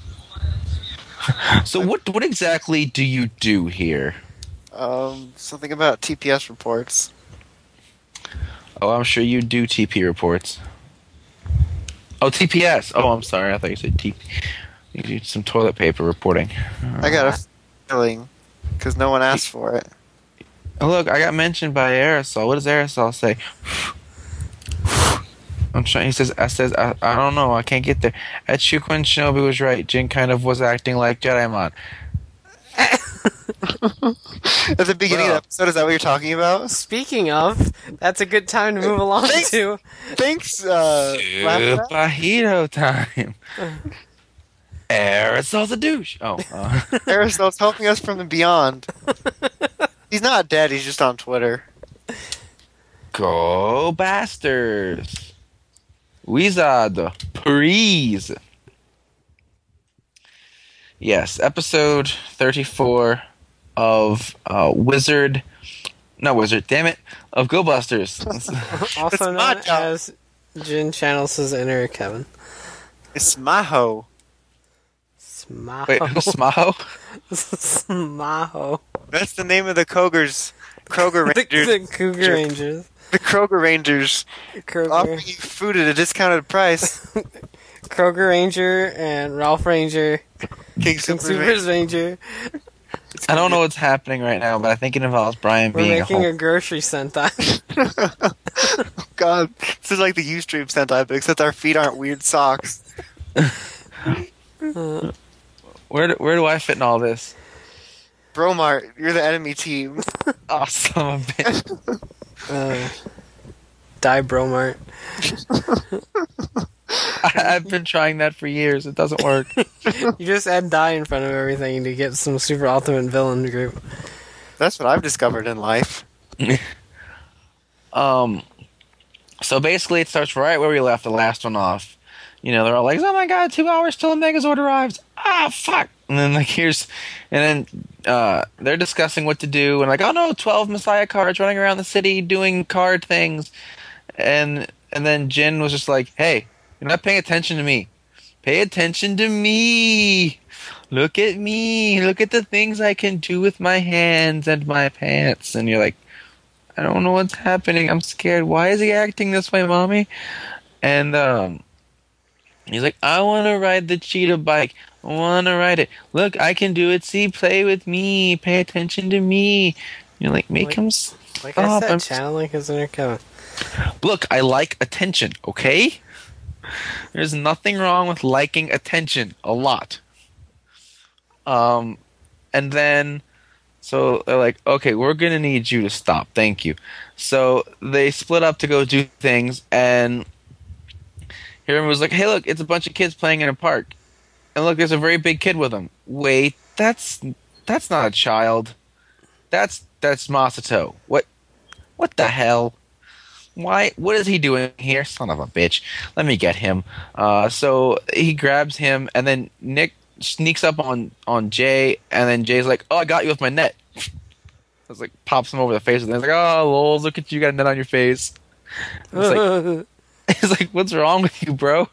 So what what exactly do you do here? Um, something about T P S reports. Oh, I'm sure you do T P reports. Oh, T P S. Oh, I'm sorry. I thought you said T P. You do some toilet paper reporting. I got a feeling because no one asked for it. Oh, look, I got mentioned by Aerosol. What does Aerosol say? I'm trying. He says, "I says I, I don't know. I can't get there." At Shuquin Shinobi was right. Jin kind of was acting like Jedimon. At the beginning Bro. of the episode, is that what you're talking about? speaking of, that's a good time to move along Thanks. to. Thanks, uh, Lafayette. Superhero time. Aerosol's a douche. Oh, uh, Aristo's helping us from the beyond. He's not dead. He's just on Twitter. go Bastards. Wizard, please. Yes, episode thirty-four of uh, Wizard, no Wizard, damn it, of Go Busters. Also my known job. as Jin channels his inner Kevin. It's Maho. Smaho. Wait, who's Smaho? Smaho. That's the name of the Kogers. Kroger The, Rangers. the Cougar Sure. Rangers. The Kroger Rangers Kroger. offering you food at a discounted price. Kroger Ranger and Ralph Ranger. King King Super Supers Ranger. I don't know what's happening right now, but I think it involves Brian We're being a making whole. a grocery Sentai. God, this is like the Ustream Sentai, but except our feet aren't weird socks. Where do, where do I fit in all this? Bromart, you're the enemy team. Oh, son of a bitch. uh, Die Bromart. I, I've been trying that for years. It doesn't work. You just add die in front of everything to get some super ultimate villain group. That's what I've discovered in life. Um, so basically, it starts right where we left the last one off. You know, they're all like, "Oh my god, two hours till a Megazord arrives!" Ah, fuck! And then like here's, and then uh, they're discussing what to do, and like, "Oh no, twelve Messiah cards running around the city doing card things," and and then Jin was just like, "Hey, you're not paying attention to me. Pay attention to me. Look at me. Look at the things I can do with my hands and my pants." And you're like, I don't know what's happening. I'm scared. Why is he acting this way, mommy? And um, he's like, I want to ride the cheetah bike. I want to ride it. Look, I can do it. See, play with me. Pay attention to me. You're like, make Like- him stop. Like I said, I'm- channeling his inner Kevin. Look, I like attention, okay? There's nothing wrong with liking attention a lot. Um, and then, so they're like, okay, we're gonna need you to stop. Thank you. So they split up to go do things, and Hiram was like, hey, look, it's a bunch of kids playing in a park. And look, there's a very big kid with them. Wait, that's that's not a child. That's that's Masato. What what the hell? Why? What is he doing here? Son of a bitch. Let me get him. Uh, so he grabs him, and then Nick sneaks up on, on Jay, and then Jay's like, oh, I got you with my net. It's like, pops him over the face, and then he's like, oh, lol, look at you, you got a net on your face. It's like, it's like, what's wrong with you, bro?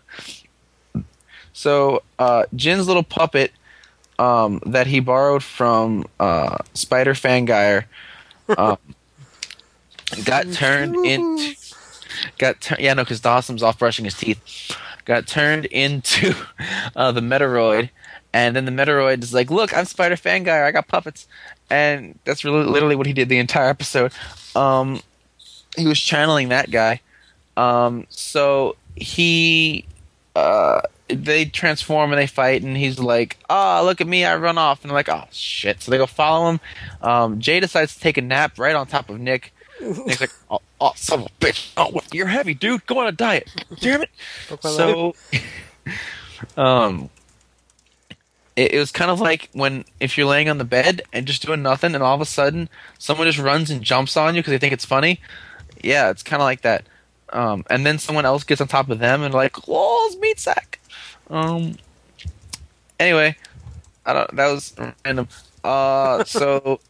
So uh, Jin's little puppet um, that he borrowed from uh, Spider Fangire um, got turned into got tur- yeah no because Dawson's off brushing his teeth. Got turned into uh, the Metoroid, and then the Metoroid is like, "Look, I'm Spider Fanguy. I got puppets," and that's really literally what he did the entire episode. Um, he was channeling that guy. Um, so he, uh, they transform and they fight, and he's like, "Ah, oh, look at me! I run off," and they're like, "Oh shit!" So they go follow him. Um, Jay decides to take a nap right on top of Nick. Nick's like, "Oh, oh, son of a bitch! Oh, what? You're heavy, dude. Go on a diet. Damn it!" So, um, it, it was kind of like when if you're laying on the bed and just doing nothing, and all of a sudden someone just runs and jumps on you because they think it's funny. Yeah, it's kind of like that. Um, and then someone else gets on top of them and like, "Whoa, it's meat sack." Um. Anyway, I don't. That was random. Uh. So.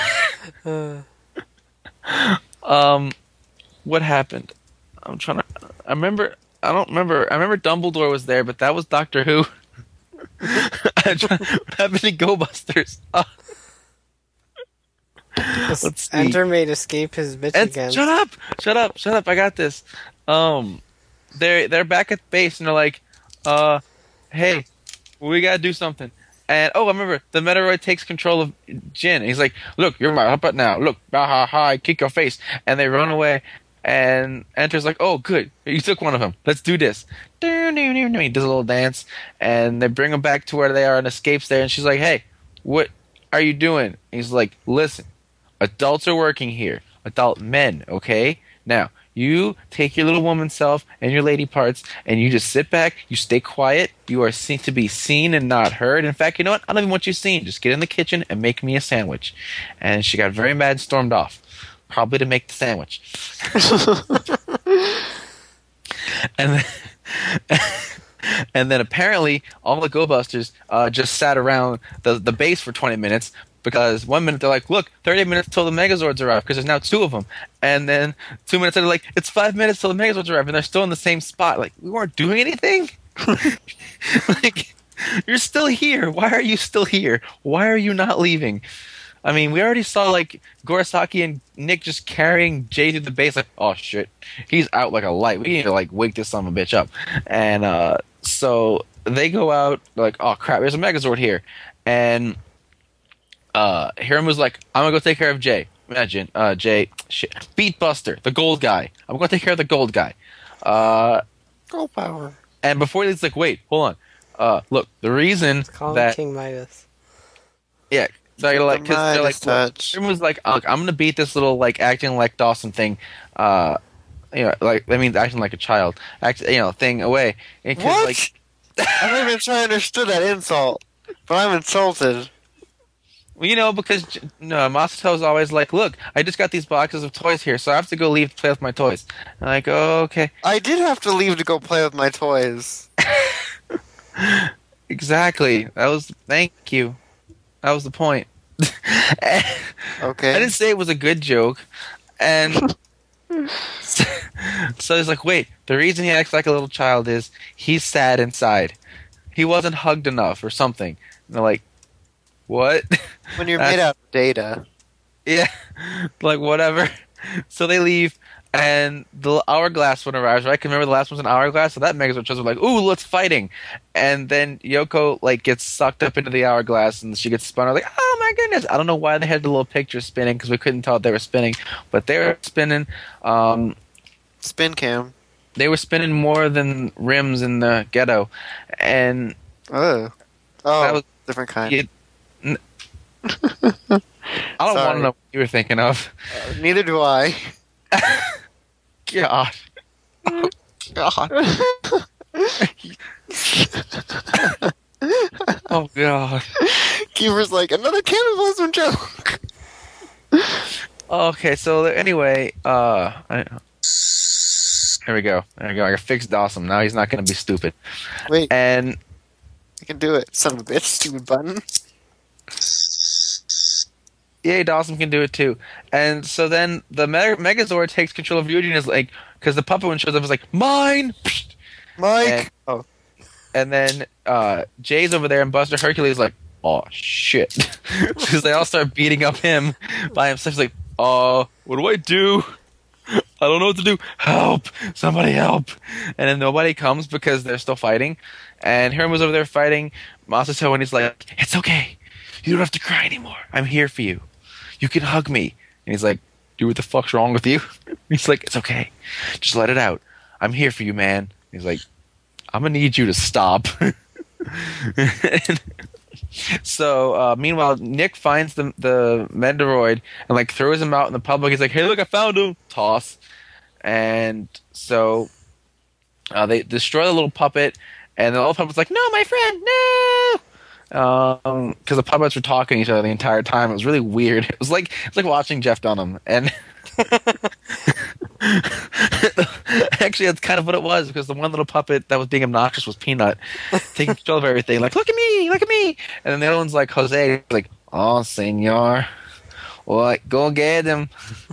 um. What happened? I'm trying to. I remember. I don't remember. I remember Dumbledore was there, but that was Doctor Who. I'm trying, what happened to Go Busters? Uh, let's see. Enter made escape his bitch And, again. shut up! Shut up! Shut up! I got this. Um, they're they're back at base and they're like, uh, hey, we gotta do something. And oh, I remember the Metoroid takes control of Jin. He's like, "Look, you're my puppet now. Look, ha ha ha! I kick your face." And they run away. And Enter's like, "Oh, good, you took one of them. Let's do this." He does a little dance, and they bring him back to where they are and escapes there. And she's like, "Hey, what are you doing?" He's like, "Listen, adults are working here. Adult men, okay? Now, you take your little woman self and your lady parts, and you just sit back, you stay quiet, you are seen to be seen and not heard. In fact, you know what? I don't even want you seen. Just get in the kitchen and make me a sandwich." And she got very mad and stormed off. Probably to make the sandwich. and then, and then apparently all the Go Busters uh, just sat around the, the base for twenty minutes. Because one minute they're like, "Look, thirty minutes till the Megazords arrive," because there's now two of them. And then two minutes later, they're like, "It's five minutes till the Megazords arrive," and they're still in the same spot. Like, we weren't doing anything? Like, you're still here. Why are you still here? Why are you not leaving? I mean, we already saw, like, Gorosaki and Nick just carrying Jay to the base. Like, oh, shit. He's out like a light. We need to, like, wake this son of a bitch up. And uh, so they go out, like, oh, crap, there's a Megazord here. And uh, Hiramu's like, "I'm going to go take care of Jay." Imagine, uh, Jay, shit. Beat Buster, the gold guy. I'm going to take care of the gold guy. Uh, Girl power. and before he's like, wait, hold on. Uh, look, the reason Call him that... King Midas. Yeah, they're like, because they're like, touch. everyone's like, oh, "I'm gonna beat this little like acting like Dawson thing," uh, you know, like I mean, acting like a child, act, you know, thing away. And 'cause, What? Like, I'm not even sure I understood that insult, but I'm insulted. well, you know, because no, Masato's always like, "Look, I just got these boxes of toys here, so I have to go leave to play with my toys." I'm like, "Oh, okay." I did have to leave to go play with my toys. Exactly. That was. Thank you. That was the point. Okay. I didn't say it was a good joke, and so, so he's like, "Wait, the reason he acts like a little child is he's sad inside. He wasn't hugged enough or something." And they're like, "What?" When you're That's- made out of data. Yeah, like whatever. So they leave, and the hourglass one arrives. Right? I can remember the last one's an hourglass. So that Megazord shows up like, "Ooh, let's fighting!" And then Yoko like gets sucked up into the hourglass, and she gets spun. I'm like, "Oh my goodness!" I don't know why they had the little picture spinning because we couldn't tell if they were spinning, but they were spinning. Um, Spin cam. they were spinning more than rims in the ghetto, and Oh. Oh, That was- different kind. you, n- I don't want Sorry. to know what you were thinking of. Uh, neither do I. God. Oh, God. Oh, God. Kiefer's like, another cannibalism joke. Okay, so anyway, uh, I, there we go. There we go. I got fixed Dawson. Now he's not going to be stupid. Wait, And I can do it. Son of a bitch, stupid button. yeah, Dawson can do it too. And so then the Me- Megazord takes control of Eugene is like, because the puppet one shows up is like, "Mine!" Mike. And- oh, And then uh, Jay's over there, and Buster Hercules is like, "Oh shit!" Because they all start beating up him by himself. He's like, uh, what do I do? I don't know what to do. Help! Somebody help! And then nobody comes because they're still fighting. And Hiram was over there fighting Masato, and he's like, it's okay. You don't have to cry anymore. I'm here for you. You can hug me. And he's like, dude, what the fuck's wrong with you? He's like, it's okay. Just let it out. I'm here for you, man. He's like, I'm gonna need you to stop. So, uh, meanwhile, Nick finds the the Mendoroid and like throws him out in the public. He's like, "Hey, look, I found him!" Toss, and so uh, they destroy the little puppet, and the little puppet's like, "No, my friend, no!" Um, because the puppets were talking to each other the entire time. It was really weird. It was like it's like watching Jeff Dunham, and actually, that's kind of what it was, because the one little puppet that was being obnoxious was Peanut, taking control of everything. Like, look at me, look at me. And then the other one's like Jose, like, oh, senor, what? Go get him.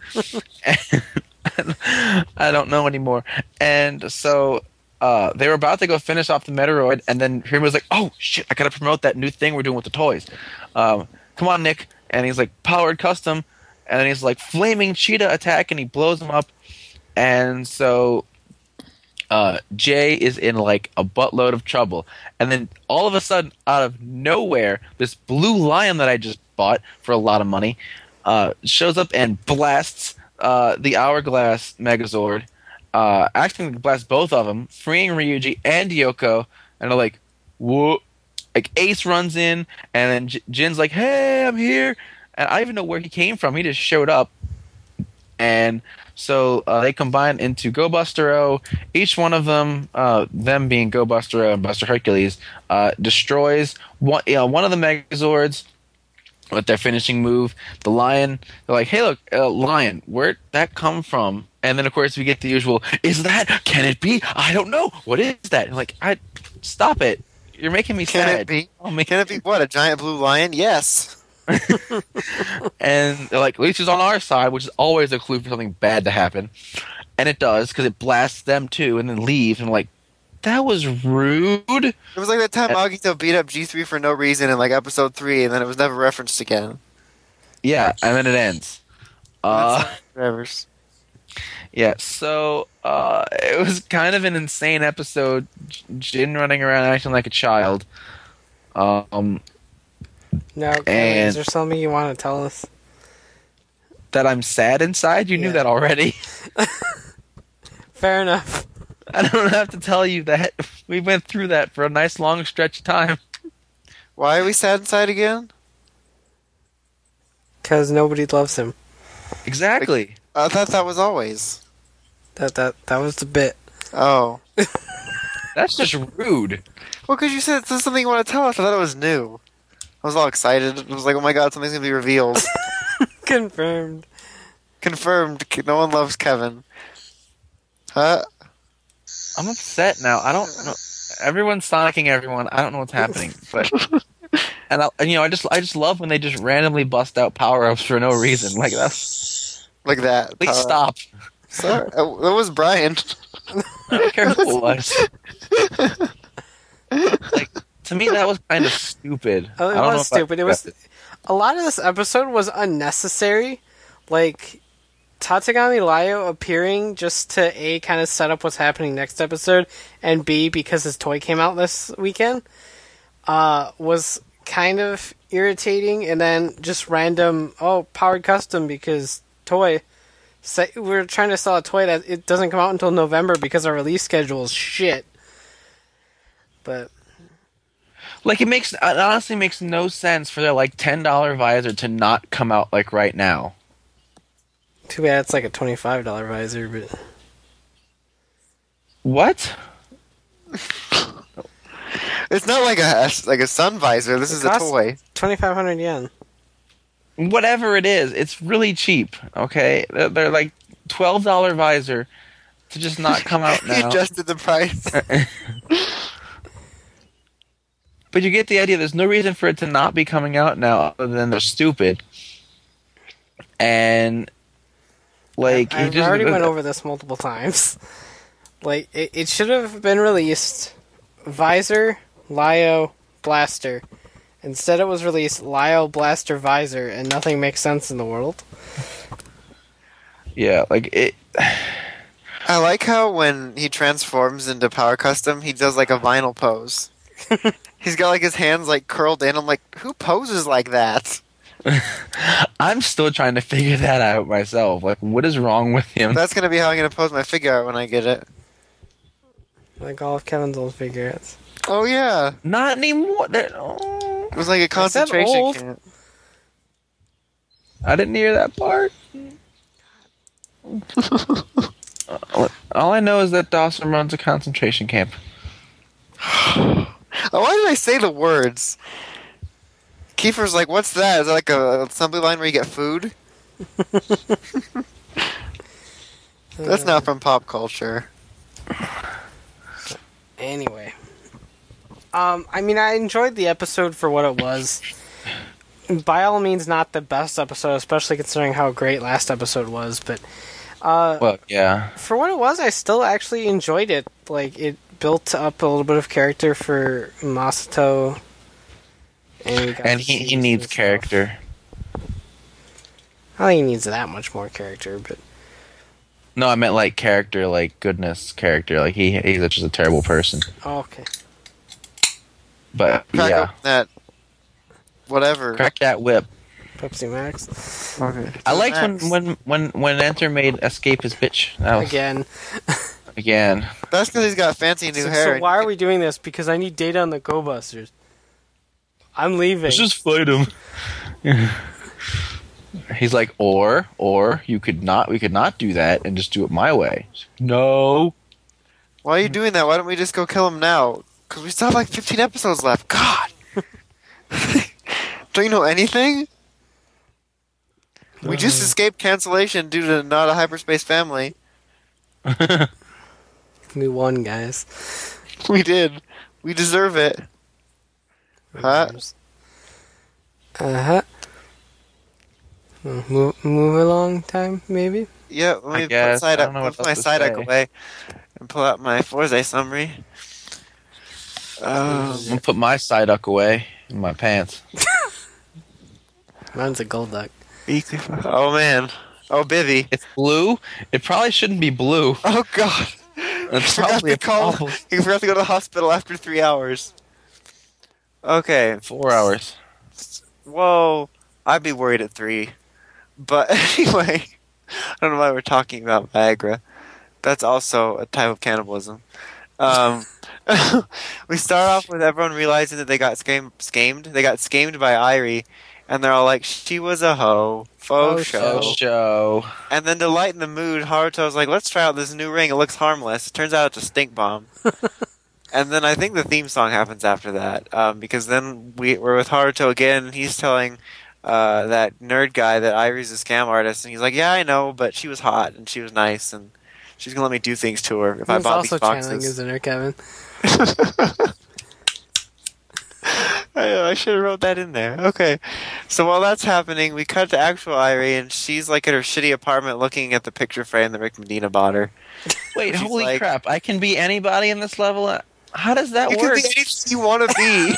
And I don't know anymore. And so uh, they were about to go finish off the Mendoroid, and then Hiram was like, oh shit, I gotta promote that new thing we're doing with the toys. Um, come on, Nick. And he's like, powered custom. And then he's like, flaming cheetah attack, and he blows him up. And so uh, Jay is in like a buttload of trouble. And then all of a sudden, out of nowhere, this blue lion that I just bought for a lot of money uh, shows up and blasts uh, the Hourglass Megazord, uh, acting to blast both of them, freeing Ryuji and Yoko. And they're like, whoa. Like Ace runs in, and then J- Jin's like, hey, I'm here. And I don't even know where he came from. He just showed up. And so uh, they combine into Go Buster O. Each one of them, uh, them being Go Buster O and Buster Hercules, uh, destroys one, you know, one of the Megazords with their finishing move. The Lion, they're like, hey, look, uh, Lion, where'd that come from? And then, of course, we get the usual, is that? Can it be? I don't know. What is that? And like, I stop it. You're making me Can sad. it be? Oh, man. Can it be what? A giant blue lion? Yes. And they're like, at least he's on our side, which is always a clue for something bad to happen. And it does, because it blasts them too, and then leaves. And I'm like, that was rude. It was like that time Agito beat up G three for no reason in like episode three, and then it was never referenced again. Yeah, and then it ends. Uh, Whatever. yeah, so uh, it was kind of an insane episode. Jin running around acting like a child. Um, Now, Kevin, And- is there something you want to tell us? that I'm sad inside? You knew Yeah. that already. Fair enough. I don't have to tell you that. We went through that for a nice long stretch of time. Why are we sad inside again? Because nobody loves him. Exactly. I thought that was always. That that that was the bit. Oh. That's just rude. Well, because you said this is something you want to tell us. I thought it was new. I was all excited. I was like, oh my god, something's going to be revealed. Confirmed. Confirmed. No one loves Kevin. Huh? I'm upset now. I don't know. Everyone's sonicking everyone. I don't know what's happening, but and, I, and you know, I just I just love when they just randomly bust out power ups for no reason. Like that's Like that. please Uh, stop. Sorry. Uh, that was Brian. I don't care who it was. Like to me, that was kind of stupid. Oh, I it don't know was if I- stupid. It was a lot of this episode was unnecessary. Like Tatsugami Layo appearing just to A, kind of set up what's happening next episode, and B, because his toy came out this weekend, uh, was kind of irritating. And then just random, oh, powered custom because toy. Say, we're trying to sell a toy that it doesn't come out until November because our release schedule is shit. But Like it makes it honestly makes no sense for their like ten dollar visor to not come out like right now. too bad it's like a twenty-five dollars visor, but What? It's not like a like a sun visor. This It is a costs- toy. twenty-five hundred yen. Whatever it is, it's really cheap. Okay, they're, they're like twelve dollar visor to just not come out He now. adjusted the price. But you get the idea. There's no reason for it to not be coming out now, other than they're stupid. And like he I've just already went over this multiple times. Like it, it should have been released Visor, Lio, Blaster. Instead, it was released Lio, Blaster, Visor, and nothing makes sense in the world. Yeah, like it. I like how when he transforms into Power Custom, he does like a vinyl pose. He's got like his hands like curled in. I'm like, who poses like that? I'm still trying to figure that out myself. Like, what is wrong with him? That's gonna be how I'm gonna pose my figure art when I get it. Like all of Kevin's old figures. Oh yeah, Not anymore. That- oh, it was like a concentration old. camp. I didn't hear that part. Uh, All I know is that Dawson runs a concentration camp. Oh, why did I say the words? Kiefer's like, what's that? Is that like a assembly line where you get food? That's not from pop culture. Anyway. Um, I mean, I enjoyed the episode for what it was. By all means, not the best episode, especially considering how great last episode was, but uh, Well, yeah. for what it was, I still actually enjoyed it. Like, it built up a little bit of character for Masato. And, we got And to he, see he needs some stuff. character. I don't think he needs that much more character, but No, I meant like character, like goodness character. Like he he's just a terrible person. oh, okay. But Crack yeah, open that whatever. crack that whip. Pepsi Max. Okay. I liked when Max. when when when Enter made escape his bitch. That was, Again. again. That's because he's got fancy new So, hair. so why are we doing this? Because I need data on the Go Busters. I'm leaving. Let's just fight him. He's like, or or you could not. We could not do that and just do it my way. No. Why are you doing that? Why don't we just go kill him now? Because we still have like fifteen episodes left. God! Don't you know anything? We just escaped cancellation due to not a hyperspace family. We won, guys. We did. We deserve it. Huh? Uh huh. Move, move along time, maybe? Yeah, let me I guess. put, side I up, don't know what put my else to side say. away and pull out my Forza summary. Um, I'm gonna put my side duck away in my pants. Mine's a gold duck. oh man. Oh, Bivy. It's blue. It probably shouldn't be blue. Oh god. That's Forgot probably to a call. problem. He forgot to go to the hospital after three hours. Okay. Four hours. Whoa. I'd be worried at three. But anyway, I don't know why we're talking about Viagra. That's also a type of cannibalism. Um, we start off with everyone realizing that they got scam- scammed. They got scammed by Irie, and they're all like, "She was a hoe, faux Faux show." Oh, show. And then to lighten the mood, Haruto's like, "Let's try out this new ring. It looks harmless." It turns out it's a stink bomb. And then I think the theme song happens after that, um, because then we, we're with Haruto again, and he's telling uh, that nerd guy that Irie's a scam artist, and he's like, "Yeah, I know, but she was hot, and she was nice, and she's gonna let me do things to her if I He's bought also these channeling boxes." his inner Kevin. I, I should have wrote that in there. Okay. So while that's happening, we cut to actual Irie, and she's like at her shitty apartment looking at the picture frame that Rick Medina bought her. Wait, She's holy like- crap! I can be anybody in this level. How does that You work? can be anything you want to be.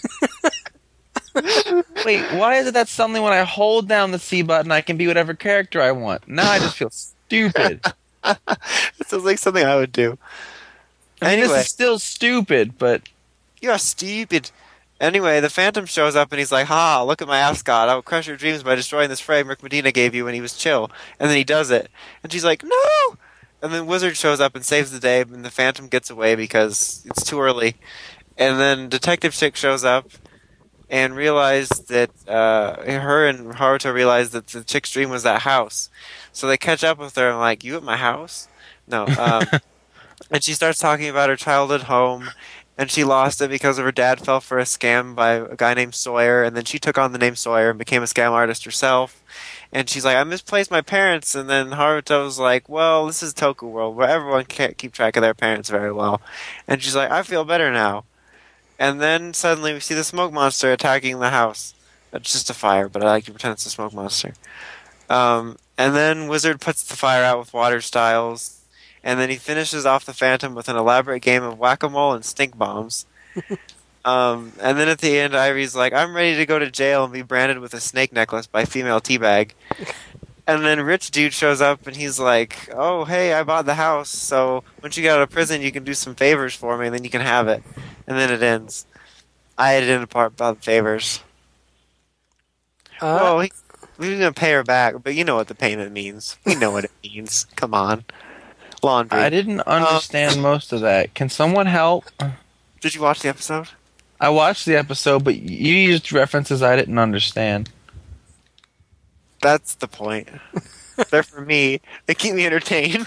Wait, why is it that suddenly when I hold down the C button, I can be whatever character I want? Now I just feel stupid. It sounds like something I would do. I mean, Anyway. this is still stupid, but You're stupid. Anyway, the Phantom shows up and he's like, "Ha, look at my ascot. I will crush your dreams by destroying this frame Rick Medina gave you when he was chill." And then he does it. And she's like, "No!" And then Wizard shows up and saves the day, and the Phantom gets away because it's too early. And then Detective Chick shows up and realized that uh, her and Haruto realized that the chick's dream was that house. So they catch up with her and like, "You at my house?" No. Um, and she starts talking about her childhood home, and she lost it because of her dad fell for a scam by a guy named Sawyer, and then she took on the name Sawyer and became a scam artist herself. And she's like, "I misplaced my parents," and then Haruto's like, "Well, this is Toku World, where everyone can't keep track of their parents very well." And she's like, "I feel better now." And then suddenly we see the smoke monster attacking the house. It's just a fire, but I like to pretend it's a smoke monster. Um, and then Wizard puts the fire out with water styles, and then he finishes off the Phantom with an elaborate game of whack-a-mole and stink bombs. um, and then at the end, Irie's like, "I'm ready to go to jail and be branded with a snake necklace by female teabag." And then rich dude shows up and he's like, "Oh, hey, I bought the house, so once you get out of prison, you can do some favors for me, and then you can have it." And then it ends. I had it in a part about the favors. Uh, well, he, we were gonna pay her back, but you know what the payment means. We know what it means. Come on, laundry. I didn't understand most of that. Can someone help? Did you watch the episode? I watched the episode, but you used references I didn't understand. That's the point. They're for me. They keep me entertained.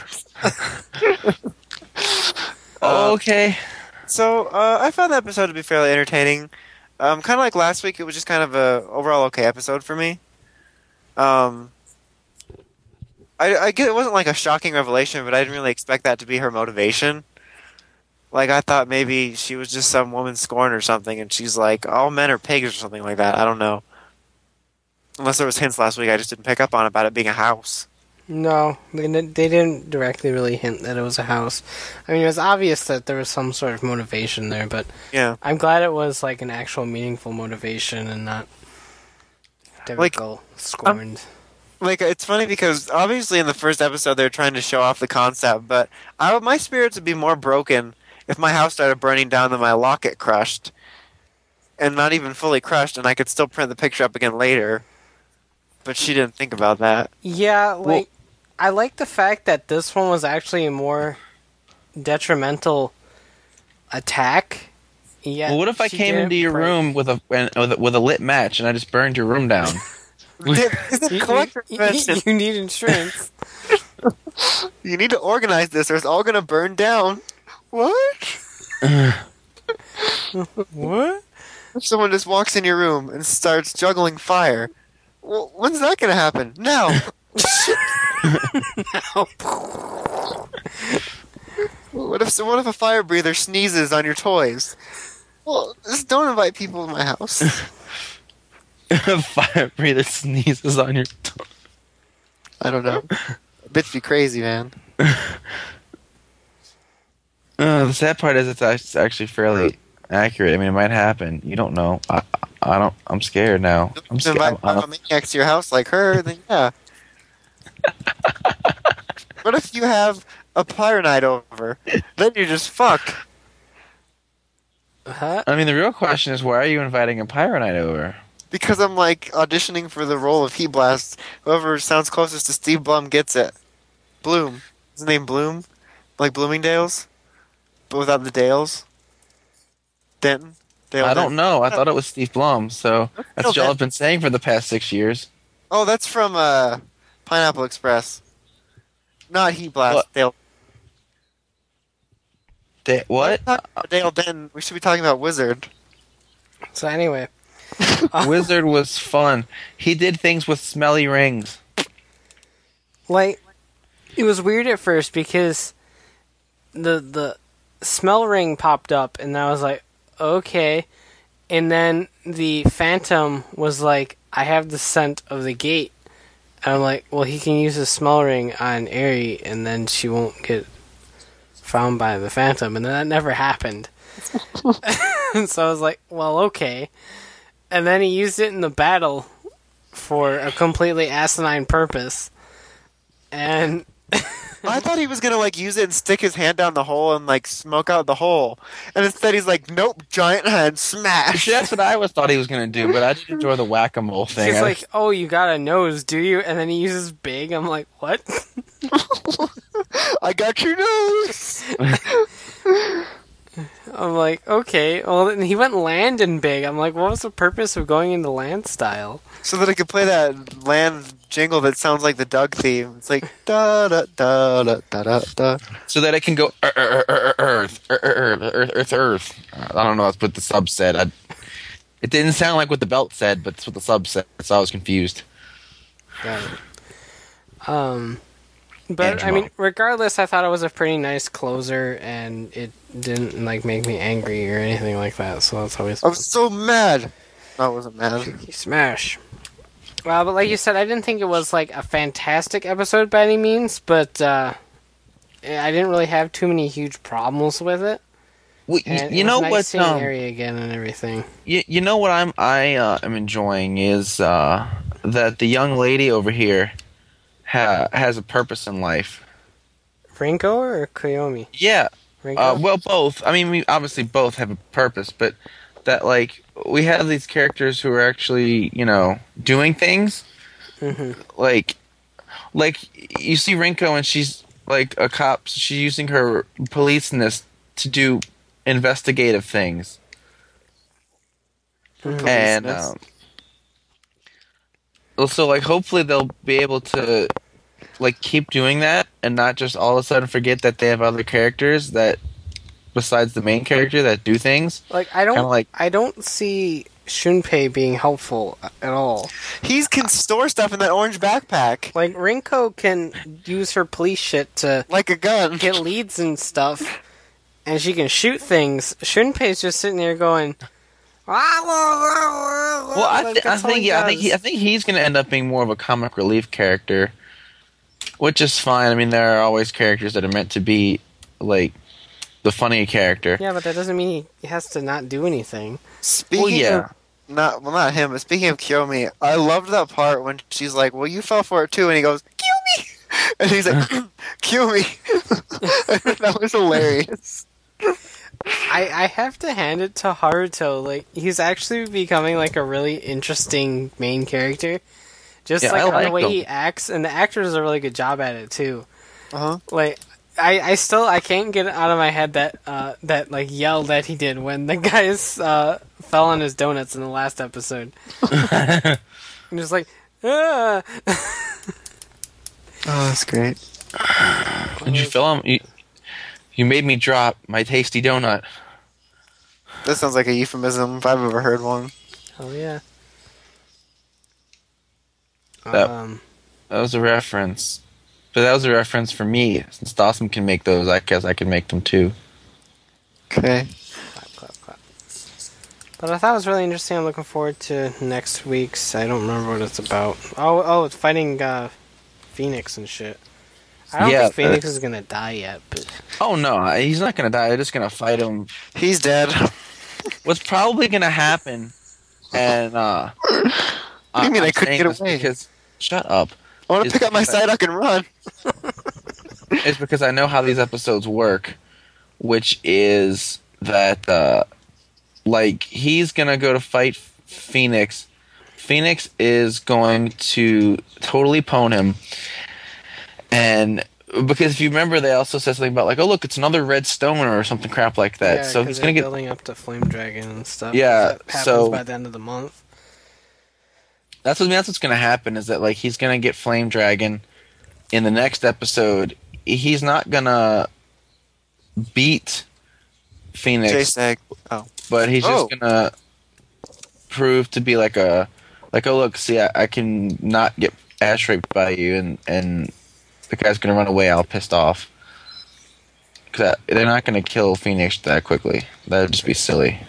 Oh, okay. So uh, I found the episode to be fairly entertaining. Um, kind of like last week, it was just kind of a overall okay episode for me. Um, I, I get it wasn't like a shocking revelation, but I didn't really expect that to be her motivation. Like I thought maybe she was just some woman scorned or something, and she's like, "All men are pigs" or something like that. I don't know. Unless there was hints last week, I just didn't pick up on it about it being a house. No, they didn't they didn't directly really hint that it was a house. I mean, it was obvious that there was some sort of motivation there, but Yeah. I'm glad it was like an actual meaningful motivation and not typical scorned. Like, it's funny because obviously in the first episode they're trying to show off the concept, but I would, my spirits would be more broken if my house started burning down than my locket crushed. And not even fully crushed, and I could still print the picture up again later. But she didn't think about that. Yeah, like I like the fact that this one was actually a more detrimental attack. Yeah. Well, what if I came into your room with a, and, with a with a lit match and I just burned your room down? Is it collector you, invention? you need insurance. You need to organize this or it's all gonna burn down. What? What? If someone just walks in your room and starts juggling fire, well, when's that gonna happen? Now. What if what if a fire breather sneezes on your toys? Well, just don't invite people to my house. A fire breather sneezes on your toe. I don't know. Bitch be crazy, man. Uh, the sad part is it's act- it's actually fairly accurate. I mean, it might happen. You don't know. I, I don't. I'm scared now. I'm If scared. you invite I'm, a maniac to your house like her, then yeah. What if you have a pyro night over? Then you're just fucked. Huh? I mean, the real question is, why are you inviting a Pyronite over? Because I'm like auditioning for the role of Heat Blast. Whoever sounds closest to Steve Blum gets it. Bloom. Is his name Bloom? Like Bloomingdale's? But without the Dales? Denton? Dale I don't Denton? know. I thought it was Steve Blum. So that's No, what y'all that- have been saying for the past six years. Oh, that's from uh, Pineapple Express. Not Heat Blast. What? Dale. Da- what? Dale Denton. We should be talking about Wizard. So anyway, Wizard was fun. He did things with smelly rings. like it was weird at first because the the smell ring popped up and I was like, okay, and then the Phantom was like, I have the scent of the gate. And I'm like, well, he can use his smell ring on Aerie, and then she won't get found by the Phantom, and then that never happened. And so I was like, well, okay. And then he used it in the battle for a completely asinine purpose. And I thought he was gonna like use it and stick his hand down the hole and like smoke out the hole, and instead he's like, "Nope, giant hand, smash." See, that's what I always thought he was going to do, but I did enjoy the whack-a-mole thing. he's I- like, oh, you got a nose, do you? And then he uses big. I'm like, what? I got your nose. I'm like, okay. Well, then he went land and big. I'm like, what was the purpose of going into land style? So that I could play that land jingle that sounds like the Doug theme. It's like da da da da da da da. so that it can go "Er, er, er, er, earth, er, er, er, earth, earth, earth. I don't know. That's what the sub said. I, it didn't sound like what the belt said, but it's what the sub said, so I was confused. Got it. Um, but And I mean, Jamal. regardless, I thought it was a pretty nice closer, and it didn't like make me angry or anything like that. So that's always I was so mad. No, I wasn't mad. smash. Well, but like you said, I didn't think it was like a fantastic episode by any means, but uh, I didn't really have too many huge problems with it. Well, And you it know was nice what? seeing Um, Aerie again and everything. you, you know what I'm I uh, am enjoying is uh, that the young lady over here ha- has a purpose in life. Rinko or Koyomi? Yeah. Rinko? Uh, well, both. I mean, we obviously both have a purpose, but that like we have these characters who are actually, you know, doing things. Mm-hmm. Like, like you see Rinko, and she's like a cop. So she's using her policeness to do investigative things, Mhm. and Policeness. um, so like hopefully they'll be able to like keep doing that and not just all of a sudden forget that they have other characters that besides the main character that do things. Like I don't, Kinda like- I don't see Shunpei being helpful at all. He can store stuff in that orange backpack Like Rinko can use her police shit to like a gun. get leads and stuff, and she can shoot things. Shunpei's just sitting there going. Well, Well, I, th- I think yeah, I think he, I think he's going to end up being more of a comic relief character, which is fine. I mean, there are always characters that are meant to be like the funny character. Yeah, but that doesn't mean he has to not do anything. Speaking Well, yeah. of not well, not him. But speaking of Kiyomi, I loved that part when she's like, "Well, you fell for it too," and he goes, "Kiyomi," and he's like, "Kiyomi." That was hilarious. I, I have to hand it to Haruto. Like he's actually becoming like a really interesting main character. Just Yeah, like I on the like way him. he acts, and the actor does a really good job at it too. Uh huh. Like I, I still I can't get it out of my head that uh, that like yell that he did when the guys uh, fell on his donuts in the last episode. And just like ah. Oh, that's great. And you fell on you, you made me drop my tasty donut. That sounds like a euphemism if I've ever heard one. Oh yeah. That- Um. That was a reference, but that was a reference for me. Since Dawson can make those, I guess I can make them too. Okay. Clap, clap, clap. But I thought it was really interesting. I'm looking forward to next week's. I don't remember what it's about. Oh, oh, it's fighting uh, Phoenix and shit. I don't Yeah, think Phoenix uh, is gonna die yet, but Oh no, he's not gonna die. They're just gonna fight him. He's dead. What's probably gonna happen, and uh, What do you mean I couldn't saying get this away? Because shut up. I want to Is- pick up my Psyduck and run. It's because I know how these episodes work, which is that uh, like he's gonna go to fight Phoenix. Phoenix is going to totally pwn him, and because if you remember, they also said something about like, oh look, it's another red stone or something crap like that. yeah, so 'cause he's they're gonna get building up to Flame Dragon and stuff. Yeah, that happens so- by the end of the month. That's what that's what's gonna happen is that like he's gonna get Flame Dragon in the next episode. He's not gonna beat Phoenix, J-Sag. Oh. but he's Oh. just gonna prove to be like a like oh look, see I, I can not get ass raped by you, and and the guy's gonna run away all pissed off because they're not gonna kill Phoenix that quickly. That'd just be silly.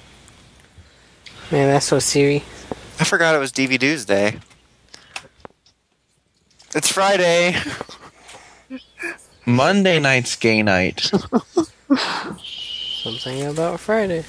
Man, that's so serious. I forgot it was D V D's day. It's Friday. Monday night's gay night. Something about Friday.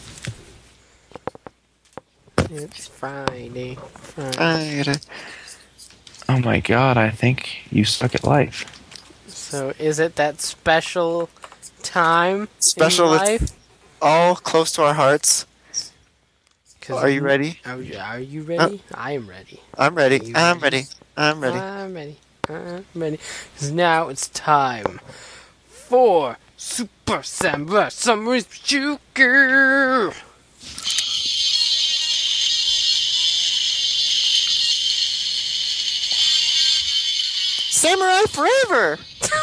It's Friday. Friday. Friday. Oh my god, I think you suck at life. So, is it that special time Special in that's- life? All close to our hearts. 'Cause Are you ready? Are, you- are you ready? I am ready. I'm ready. You I'm ready? ready. I'm ready. I'm ready. I'm ready. 'Cause now it's time for Super Samba Summer Joker. Samurai forever.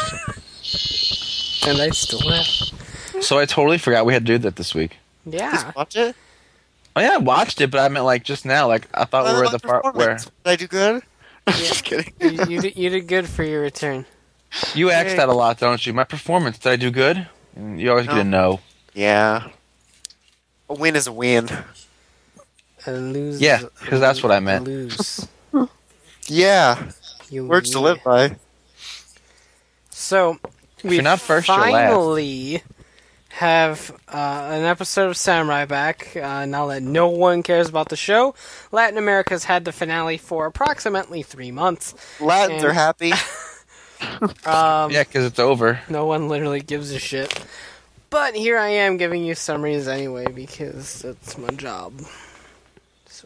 And I still have. So I totally forgot we had to do that this week. Yeah. Just watch it. Oh yeah, I watched it, but I meant like just now. Like I thought we were at the part where Did I do good? Just kidding. you, you, did, you did good for your return. you asked Yay. that a lot, don't you? My performance, did I do good? And you always get a no. Yeah. A win is a win. A lose. Yeah, 'cause that's what I meant. Lose. Yeah. You Words to lose. live by. So, we you're not first, you're last. finally have uh, an episode of Samurai back. Uh, now that no one cares about the show, Latin America's had the finale for approximately three months. Latins And- are happy. Um, Yeah, because it's over. No one literally gives a shit. But here I am giving you summaries anyway because that's my job. So.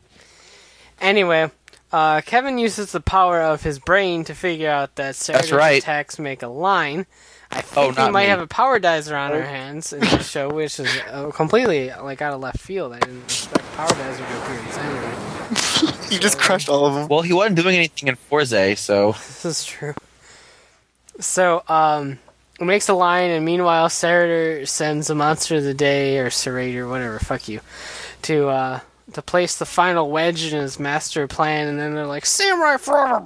Anyway, uh, Kevin uses the power of his brain to figure out that Sarah's right. attacks make a line. I Oh, think we not might me. have a power dizer on our hands in this show, which is uh, completely like out of left field. I didn't expect power dizer to appear in this anyway. You just crushed all of them. Well, he wasn't doing anything in Forza, so This is true. So, um, it makes a line, and meanwhile, Sarator sends the Monster of the Day, or Sarator, whatever, fuck you, to, uh, to place the final wedge in his master plan, and then they're like, Samurai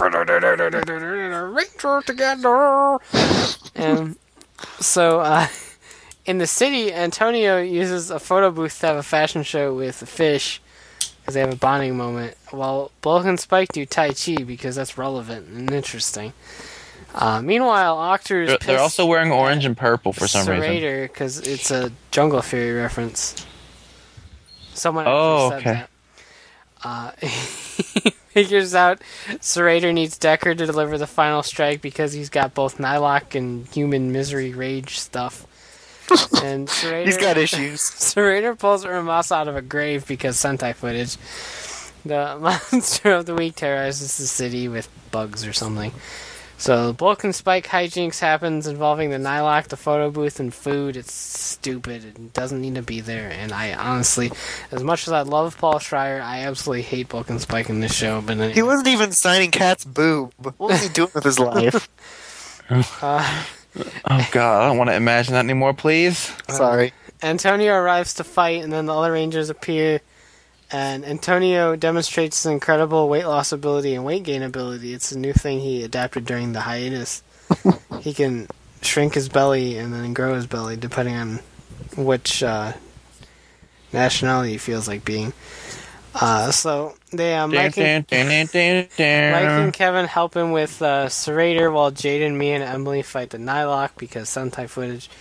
forever, Ranger together! And so, uh, in the city, Antonio uses a photo booth to have a fashion show with the fish, because they have a bonding moment, while Bulk and Spike do Tai Chi, because that's relevant and interesting. Uh, meanwhile, Octor is they're, pissed they're also wearing orange and purple for some reason. Sarator, because it's a Jungle Fury reference. Someone Oh, actually said okay. that. Uh, he figures out Sarator needs Decker to deliver the final strike because he's got both Nylok and human misery rage stuff. And Sarator, He's got issues. Sarator pulls Uramasa out of a grave because Sentai footage. The monster of the week terrorizes the city with bugs or something. So, Bulk and Spike hijinks happens involving the Nylok, the photo booth, and food. It's stupid. It doesn't need to be there. And I honestly, as much as I love Paul Schreier, I absolutely hate Bulk and Spike in this show. But anyway. He wasn't even signing Cat's boob. What was he doing with his life? Uh, Oh god, I don't want to imagine that anymore, please. Sorry. Antonio arrives to fight, and then the other Rangers appear. And Antonio demonstrates his incredible weight loss ability and weight gain ability. It's a new thing he adapted during the hiatus. He can shrink his belly and then grow his belly, depending on which uh, nationality he feels like being. Uh, so they, uh, Mike, and, Mike and Kevin help him with uh, Sarator, while Jaden, me, and Emily fight the Nylok because Sentai footage.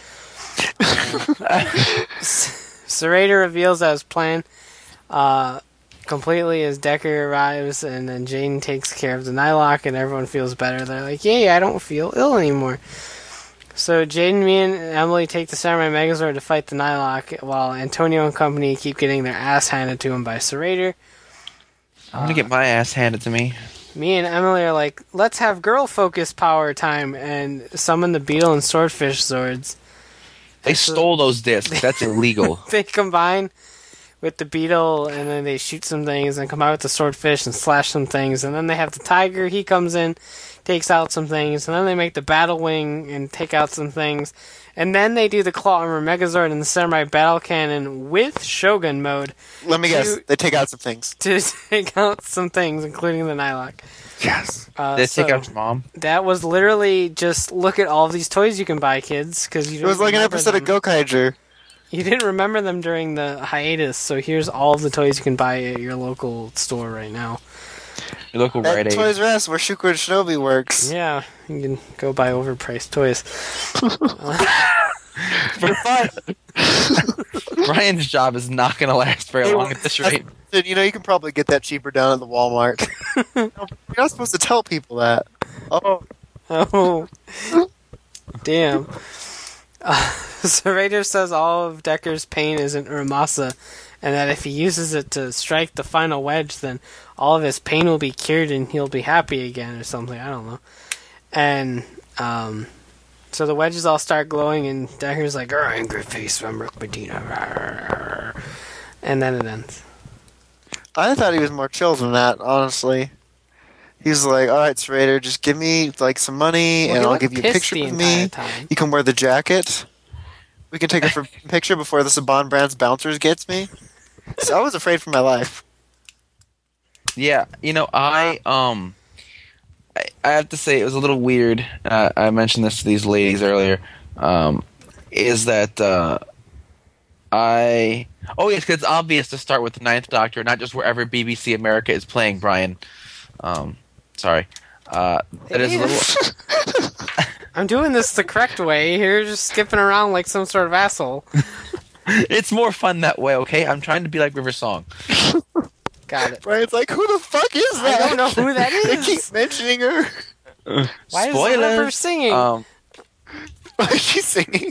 Uh, Sarator reveals that his plan uh, completely as Decker arrives, and then Jaden takes care of the Nylok, and everyone feels better. They're like, yay, I don't feel ill anymore. So Jaden, me, and Emily take the Samurai Megazord to fight the Nylok, while Antonio and company keep getting their ass handed to him by Sarator. I'm gonna get my ass handed to me. Me and Emily are like, let's have girl-focused power time, and summon the Beetle and Swordfish Zords. They So- stole those discs. That's illegal. They combine with the Beetle, and then they shoot some things, and come out with the Swordfish and slash some things, and then they have the Tiger, he comes in, takes out some things, and then they make the Battle Wing and take out some things, and then they do the Claw Armor Megazord and the Samurai Battle Cannon with Shogun mode Let me guess. You- They take out some things. to take out some things, including the Nylok. Yes. Uh, They take so out your mom. that was literally just look at all these toys you can buy, kids, because you It was like an episode them. of Gokaiger. You didn't remember them during the hiatus, so here's all of the toys you can buy at your local store right now. Your local Rite At Aid. Toys R Us, where Shukra Shinobi works. Yeah, you can go buy overpriced toys. Ryan's job is not gonna last very Hey, long at this rate. Dude, you know, you can probably get that cheaper down at the Walmart. You're not supposed to tell people that. Oh, Oh, damn. Uh, so Raider says all of Decker's pain isn't Uramasa, and that if he uses it to strike the final wedge, then all of his pain will be cured and he'll be happy again or something. I don't know. And um, so the wedges all start glowing, and Decker's like, "Arr, angry face from Rook Medina." And then it ends. I thought he was more chill than that, honestly. He's like, alright, Sarator, just give me like some money Well, and he I'll looked give you a pissed picture the with entire me. time. You can wear the jacket. We can take a f- picture before the Saban Brands bouncers gets me. So I was afraid for my life. Yeah, you know, I um, I, I have to say it was a little weird. Uh, I mentioned this to these ladies earlier. Um, is that uh, I? Oh yes, 'cause it's obvious to start with the Ninth Doctor, not just wherever B B C America is playing. Brian, um, sorry. Uh, it is a little. I'm doing this the correct way. You're just skipping around like some sort of asshole. It's more fun that way. Okay, I'm trying to be like River Song. Got it. Brian's like, who the fuck is I that? don't know who that They is. keep mentioning her. Why Spoilers. is the river singing? Um, Why is she singing?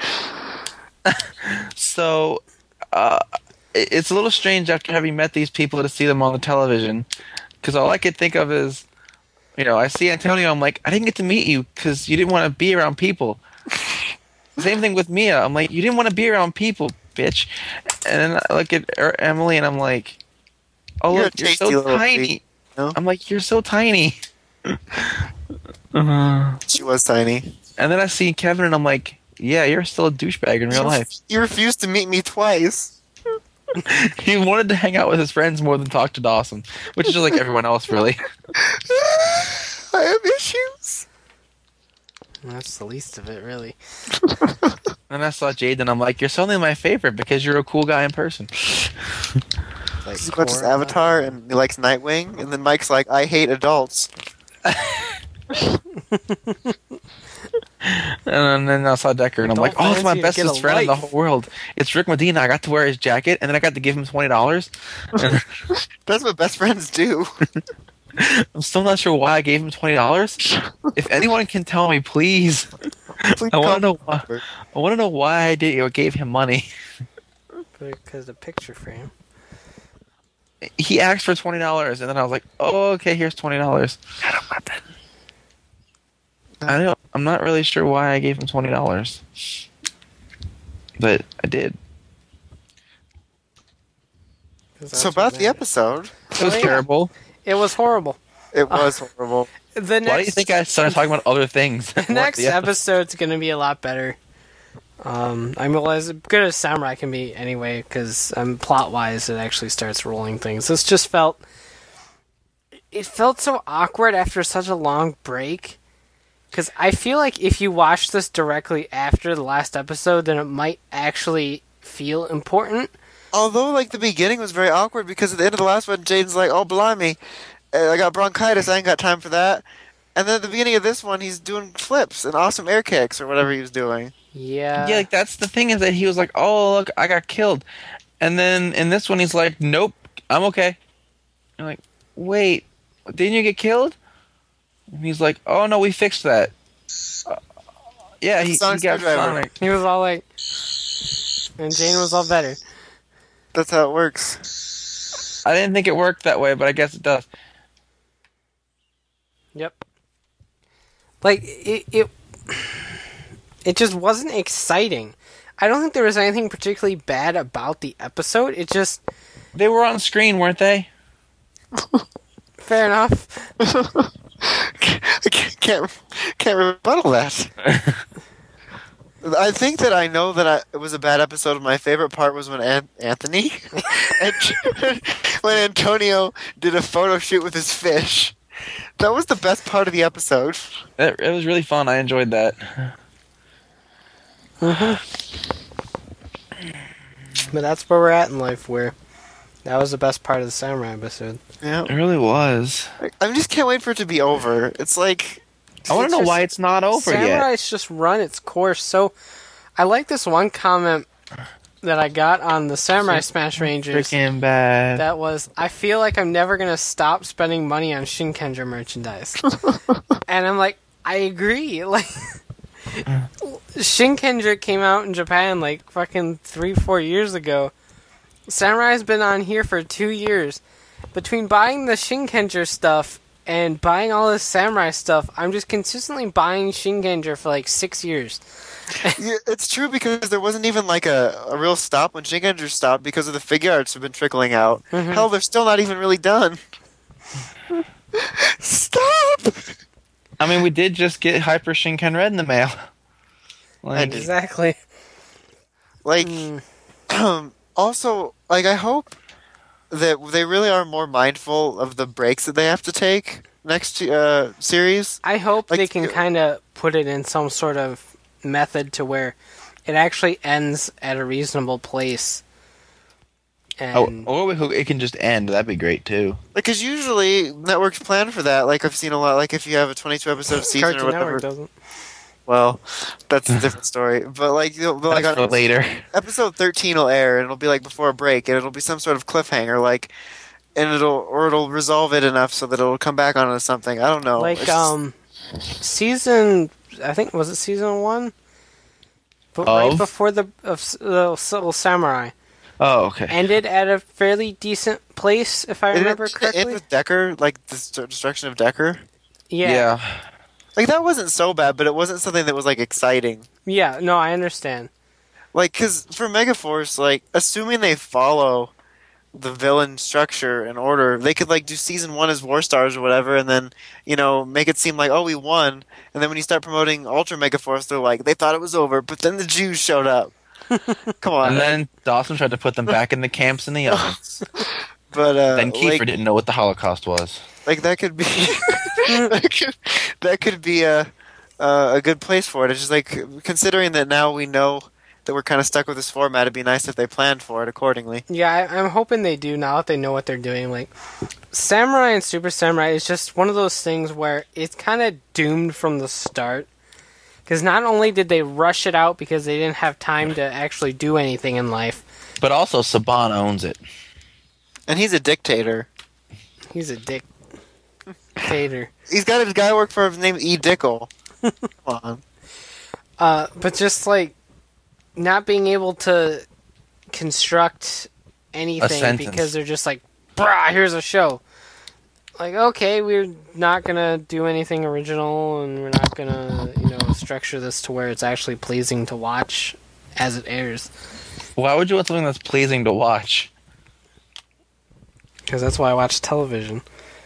so, uh, it- it's a little strange after having met these people to see them on the television, because all I could think of is, you know, I see Antonio, I'm like, I didn't get to meet you because you didn't want to be around people. Same thing with Mia. I'm like, you didn't want to be around people, bitch. And then I look at Er- Emily, and I'm like, oh, You're a look, you're tasty so little tiny. treat, you know? I'm like, you're so tiny. uh, She was tiny. and then I see Kevin, and I'm like, yeah, you're still a douchebag in real You, life. you refused to meet me twice. He wanted to hang out with his friends more than talk to Dawson, which is just like everyone else, really. I have issues. That's the least of it, really. And I saw Jade, and I'm like, you're suddenly my favorite because you're a cool guy in person. Like He watches Korra. Avatar and he likes Nightwing, and then Mike's like, I hate adults. And then I saw Decker, and I'm Don't like, oh, it's my fancy to get bestest a friend in the life. whole world. It's Rick Medina. I got to wear his jacket, and then I got to give him twenty dollars. And That's what best friends do. I'm still not sure why I gave him twenty dollars. If anyone can tell me, please. Please I want call to know me. why. I want to know why I did or gave him money. Because the picture frame. He asked for twenty dollars, and then I was like, oh, okay, here's twenty dollars. I don't. I'm not really sure why I gave him twenty dollars, but I did. 'Cause So that's about what the matters. episode, It was Oh, yeah. terrible. It was horrible. it was horrible. The next, Why do you think I started talking about other things? the next episode's gonna be a lot better. Um, I mean, well, as good as Samurai can be anyway, because um, plot-wise, it actually starts rolling things. This just felt, it felt so awkward after such a long break. Because I feel like if you watch this directly after the last episode, then it might actually feel important. Although, like, the beginning was very awkward because at the end of the last one, Jaden's like, oh, blimey, uh, I got bronchitis, I ain't got time for that. And then at the beginning of this one, he's doing flips and awesome air kicks or whatever he was doing. Yeah. Yeah, like that's the thing is that he was like, "Oh, look, I got killed," and then in this one he's like, "Nope, I'm okay." I'm like, "Wait, didn't you get killed?" And he's like, "Oh no, we fixed that." Uh, yeah, he, he Sonic got screwdriver. Sonic. He was all like, and Jane was all better. That's how it works. I didn't think it worked that way, but I guess it does. Yep. Like it, it, it just wasn't exciting. I don't think there was anything particularly bad about the episode. It just They were on screen, weren't they? fair enough. I can't, can't, can't rebuttal that. I think that I know that I, it was a bad episode. My favorite part was when An- Anthony, and when Antonio did a photo shoot with his fish. That was the best part of the episode. It, it was really fun. I enjoyed that. But that's where we're at in life. Where that was the best part of the Samurai episode. Yeah, It really was. I just can't wait for it to be over. It's like I want It's to know just- why it's not over yet. Samurai's just run its course. So I like this one comment that I got on the Samurai Smash Rangers. Freaking bad. That was, I feel like I'm never gonna stop spending money on Shinkenger merchandise. And I'm like, I agree. Like, Shinkenger came out in Japan like fucking three, four years ago. Samurai's been on here for two years. Between buying the Shinkenger stuff and buying all this Samurai stuff, I'm just consistently buying Shinkenger for like six years. yeah, it's true because there wasn't even like a, a real stop when Shinkenger stopped because of the figure arts have been trickling out. Mhm. Hell, they're still not even really done. Stop! I mean, we did just get Hyper Shinken Red in the mail. Like, did. Exactly. Like, Mm. um, also, like, I hope that they really are more mindful of the breaks that they have to take next uh, series. I hope Like, they can you- kind of put it in some sort of method to where it actually ends at a reasonable place. oh, And or we- it can just end. That'd be great too. Like, because usually networks plan for that. Like, I've seen a lot. Like, if you have a twenty-two episode season Cartoon or whatever. Network doesn't. Well, that's a different story. But like, you know, but, like That's on for later. episode thirteen will air, and it'll be like before a break, and it'll be some sort of cliffhanger, like, and it'll or it'll resolve it enough so that it'll come back onto something. I don't know. Like It's just- um, season, I think was it season one, but right Of? before the of S- the Soul Samurai Oh, okay. ended at a fairly decent place, if I Didn't remember it end correctly. with Decker, like the st- destruction of Decker? Yeah. yeah. Like that wasn't so bad, but it wasn't something that was like exciting. Yeah, no, I understand. Like, cause for Megaforce, like assuming they follow the villain structure and order, they could like do season one as War Stars or whatever, and then you know make it seem like oh we won, and then when you start promoting Ultra Megaforce, they're like they thought it was over, but then the Jews showed up. Come on, And then Dawson tried to put them back in the camps in the ovens. but uh, Then Kiefer like, didn't know what the Holocaust was. like that could be that, could, that could be a uh, a good place for it. It's just like considering that now we know that we're kind of stuck with this format. It'd be nice if they planned for it accordingly. Yeah, I, I'm hoping they do now that they know what they're doing. Like, Samurai and Super Samurai is just one of those things where it's kind of doomed from the start. Because not only did they rush it out because they didn't have time to actually do anything in life, But also, Saban owns it. And he's a dictator. he's a dick. Dictator. He's got a guy work for him named E. Dickel. Come on. Uh, but just like not being able to construct anything sentence. because they're just like, brah, here's a show. Like, okay, we're not gonna do anything original, and we're not gonna, you know, structure this to where it's actually pleasing to watch as it airs. Why would you want something that's pleasing to watch? Because that's why I watch television.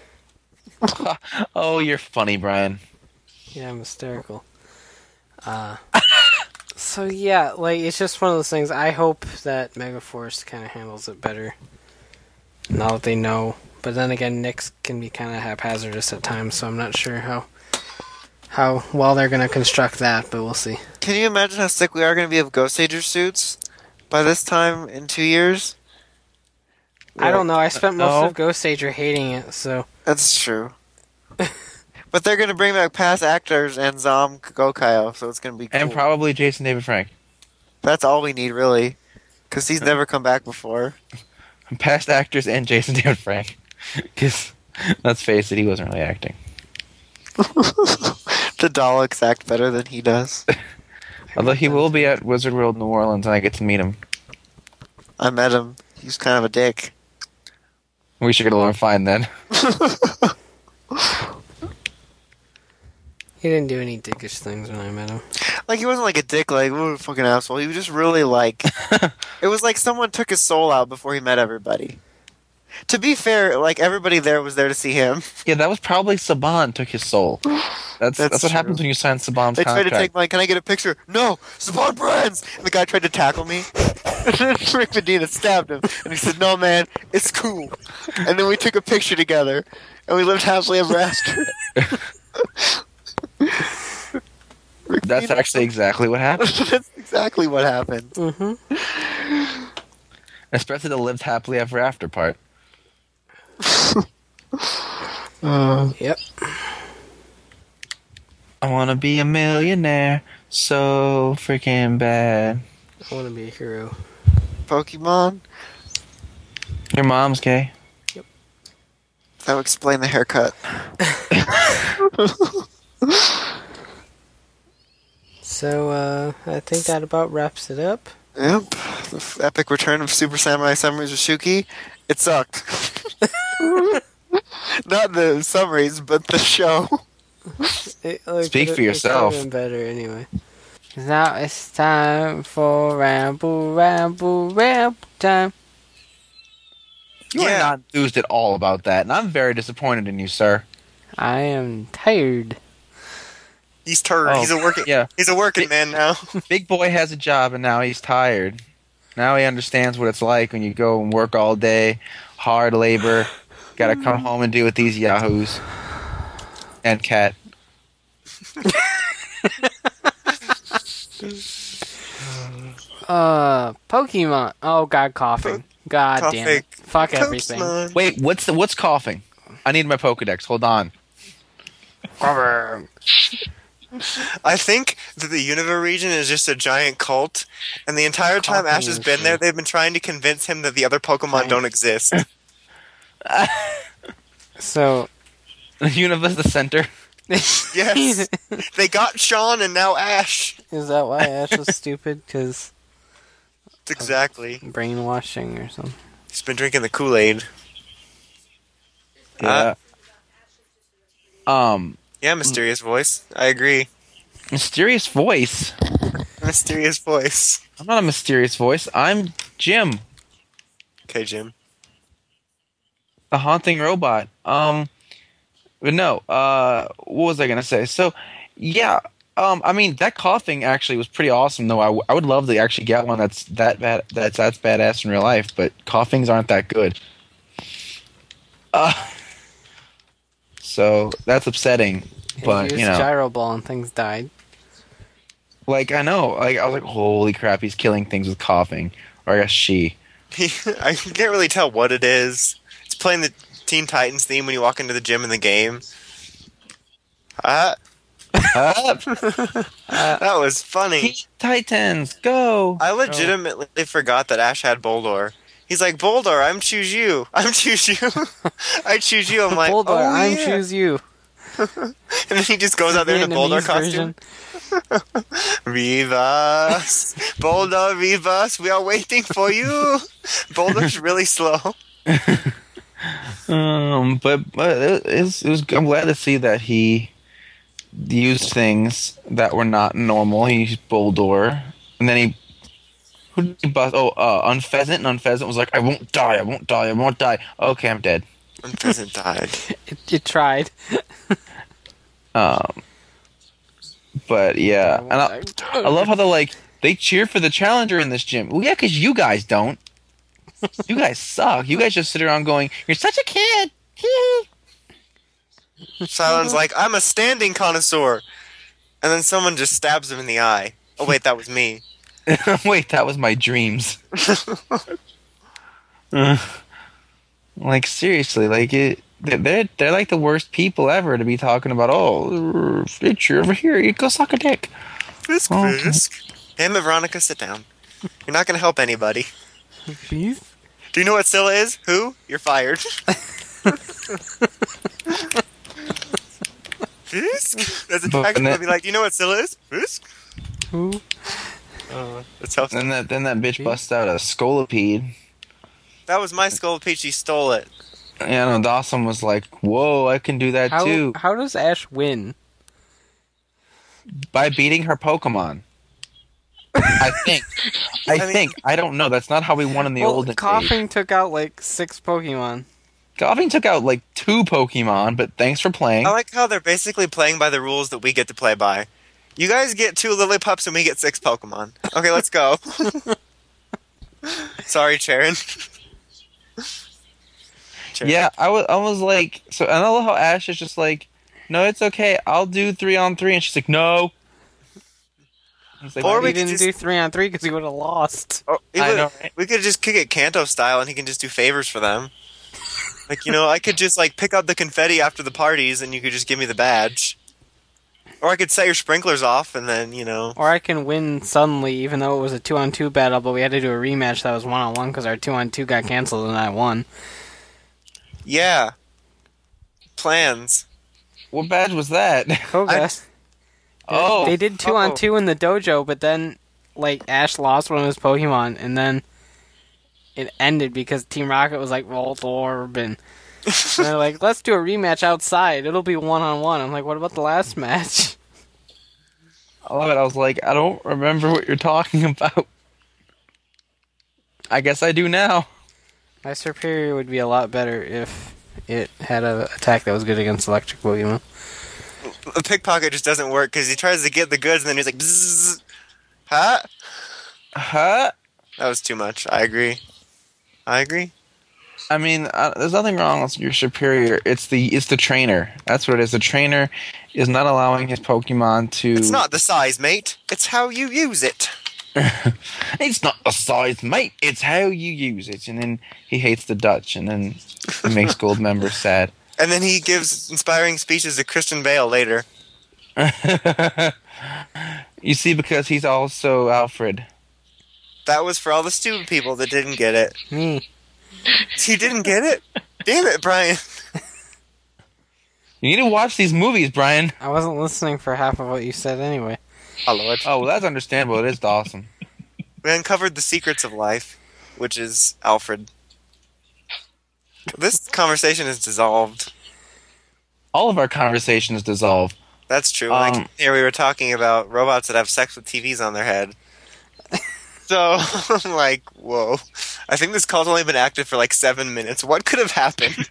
Oh, you're funny, Brian. Yeah, I'm hysterical. Uh, so yeah, like it's just one of those things. I hope that Megaforce kind of handles it better now that they know. But then again, Nyx can be kind of haphazardous at times, so I'm not sure how how well they're gonna construct that. But we'll see. Can you imagine how sick we are going to be of Ghost Ager suits by this time in two years? I don't know. I spent most No. of Ghost Ager hating it, so That's true. But they're going to bring back past actors and Zom Gokaio, so it's going to be cool. And probably Jason David Frank. That's all we need, really. Because he's never come back before. Past actors and Jason David Frank. Because, let's face it, he wasn't really acting. The Daleks act better than he does. Although he will be at Wizard World New Orleans and I get to meet him. I met him. He's kind of a dick. We should get along fine then. he didn't do any dickish things when I met him. Like, he wasn't like a dick, like, ooh, fucking asshole. He was just really like... It was like someone took his soul out before he met everybody. To be fair, like, everybody there was there to see him. Yeah, that was probably Saban took his soul. That's that's, That's what true. happens when you sign Saban's They tried contract. to take my, can I get a picture? No! Saban Brands! And the guy tried to tackle me. And then Rick Medina stabbed him. And he said, no, man, it's cool. And then we took a picture together. And we lived happily ever after. Rick That's Medina- actually exactly what happened. That's exactly what happened. Mm-hmm. Especially the lived happily ever after part. Yep. I want to be a millionaire so freaking bad. I want to be a hero. Pokemon? Your mom's gay. That would explain the haircut. So, uh, I think that about wraps it up. Yep. The f- epic return of Super Samurai Summaries with Shuki. It sucked. Not the summaries, but the show. It, like, Speak it- for it yourself. could've been better anyway. Now it's time for ramble, ramble, ramble time. You are Yeah. not enthused at all about that, and I'm very disappointed in you, sir. I am tired. He's turd. Oh, he's a working. yeah. He's a working Big- man now. Big boy has a job, and now he's tired. Now he understands what it's like when you go and work all day, hard labor, gotta come home and deal with these yahoos. And cat. Uh, Pokemon. Oh god, coughing. God damn it. Fuck everything. Pokemon. Wait, what's the, what's coughing? I need my Pokedex. Hold on. I think that the Unova region is just a giant cult, and the entire time Coughing Ash has is been there, true. they've been trying to convince him that the other Pokemon Fine. don't exist. So, Univa's the center. Yes. They got Sean and now Ash. Is that why Ash was stupid? Because Exactly. brainwashing or something? He's been drinking the Kool-Aid. Yeah. um, Yeah, mysterious voice. I agree. mysterious voice. Mysterious voice. I'm not a mysterious voice. I'm Jim, Okay, Jim. the haunting robot. Um, but no. Uh, what was I gonna say? So, yeah. Um, I mean, that coughing actually was pretty awesome, though. I, w- I would love to actually get one that's that bad. That's that's badass in real life, but coughings aren't that good. Uh, so that's upsetting. But he you used know, gyro ball and things died. like I know, like I was like, holy crap, he's killing things with coughing, or I guess she. I can't really tell what it is. It's playing the Teen Titans theme when you walk into the gym in the game. Ah, Up, that was funny. Teen Titans, go! I legitimately forgot that Ash had Boldor. He's like, Boldor, I'm choose you. I'm choose you. I choose you. I'm like, Boldor, oh, I'm yeah. choose you. And then he just goes out there in a Boldor Vietnamese costume. Vivas, Boulder, Vivas, we are waiting for you. Boulder's really slow. Um, but but it, it's, it was. I'm glad to see that he used things that were not normal. He used Boldor, and then he. Who did he bust? Oh, uh, Unpheasant, and Unpheasant was like, "I won't die. I won't die. I won't die." Okay, I'm dead. And Pheasant died. It, it tried. Um, but yeah, and I, I love how they're like they cheer for the challenger in this gym. Well, yeah, because you guys don't. You guys suck. You guys just sit around going, "You're such a kid." Cylon's like, I'm a standing connoisseur. And then someone just stabs him in the eye. Oh, wait, that was me. Wait, that was my dreams. Uh, like seriously, like it. They're they're like the worst people ever to be talking about. Oh, bitch, you're over here. You go suck a dick. Fisk, Okay. Fisk. Damn it, Veronica, sit down. You're not going to help anybody. Please? Do you know what Scylla is? Who? You're fired. Fisk? There's a But- text and will that- be like, do you know what Scylla is? Fisk? Who? Uh, that's how. Then that then that bitch busts out a Scolipede. That was my skull peach. She stole it. Yeah, no, Dawson was like, "Whoa, I can do that How, too." how does Ash win? By beating her Pokemon. I think. I, I mean- think. I don't know. That's not how we won in the well, olden days. Coughing took out like six Pokemon. Coughing took out like two Pokemon, but thanks for playing. I like how they're basically playing by the rules that we get to play by. You guys get two Lillipups and we get six Pokemon. Okay, let's go. Sorry, Sharon. Sharon. Yeah, I was. I was like, so. And I love how Ash is just like, "No, it's okay. I'll do three on three," and she's like, "No." He's like, Or Or we we could didn't just- do three on three because he would have lost. Or he I would- know, right? We could just kick it Kanto style and he can just do favors for them. Like, you know, I could just, like, pick up the confetti after the parties and you could just give me the badge. Or I could set your sprinklers off and then, you know. Or I can win suddenly, even though it was a two on two battle, but we had to do a rematch that was one on one because our two on two got canceled and I won. Yeah. Plans. "What badge was that?" Koga. Oh, They did two oh. on two in the dojo, but then, like, Ash lost one of his Pokemon, and then it ended because Team Rocket was like, Voltorb, and, and they're like, let's do a rematch outside. It'll be one on one. I'm like, what about the last match? I love it. I was like, I don't remember what you're talking about. I guess I do now. My Superior would be a lot better if it had an attack that was good against electric Pokemon. The pickpocket just doesn't work because he tries to get the goods and then he's like, bzzz. Huh? Huh? That was too much. I agree. I agree. I mean, uh, there's nothing wrong with your superior. It's the it's the trainer. That's what it is. The trainer is not allowing his Pokemon to. It's not the size, mate. It's how you use it. It's not the size, mate. It's how you use it. And then he hates the Dutch, and then he makes gold members sad. And then he gives inspiring speeches to Christian Bale later. You see, because he's also Alfred. That was for all the stupid people that didn't get it. Me. He didn't get it? Damn it, Brian. You need to watch these movies, Brian. I wasn't listening for half of what you said anyway. Oh, Lord. Oh, well, that's understandable. It is Dawson. We uncovered the secrets of life, which is Alfred. This conversation is dissolved. All of our conversations dissolve. That's true. When I Um, came here, we were talking about robots that have sex with T Vs on their head. So, I'm like, whoa. I think this call's only been active for like seven minutes. What could have happened?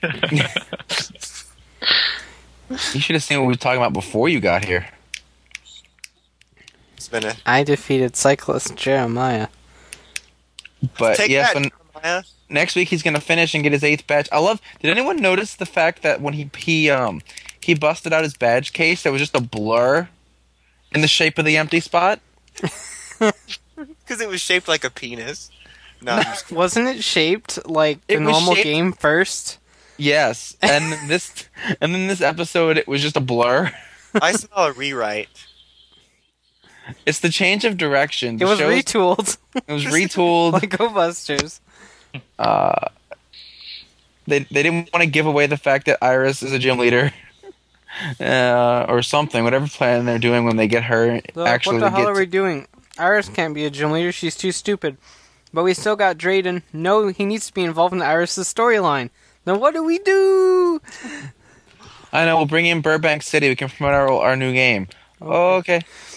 You should have seen what we were talking about before you got here. It's been a... I defeated cyclist Jeremiah. But Take yeah, that, so Jeremiah. next week he's gonna finish and get his eighth badge. I love. Did anyone notice the fact that when he he um he busted out his badge case, there was just a blur in the shape of the empty spot? Because it was shaped like a penis. No, I'm just- Wasn't it shaped like the It was normal shaped- game first? Yes, and this and then this episode it was just a blur. I smell a rewrite. It's the change of direction. It The was show's- retooled It was retooled. like Go Busters. Uh, they they didn't want to give away the fact that Iris is a gym leader, uh, or something. Whatever plan they're doing when they get her Look, actually what the to hell get are we doing? Iris can't be a gym leader. She's too stupid. But we still got Drayden. No, he needs to be involved in Iris' storyline. Then what do we do? I know. We'll bring in Burbank City. We can promote our our new game. Oh, okay.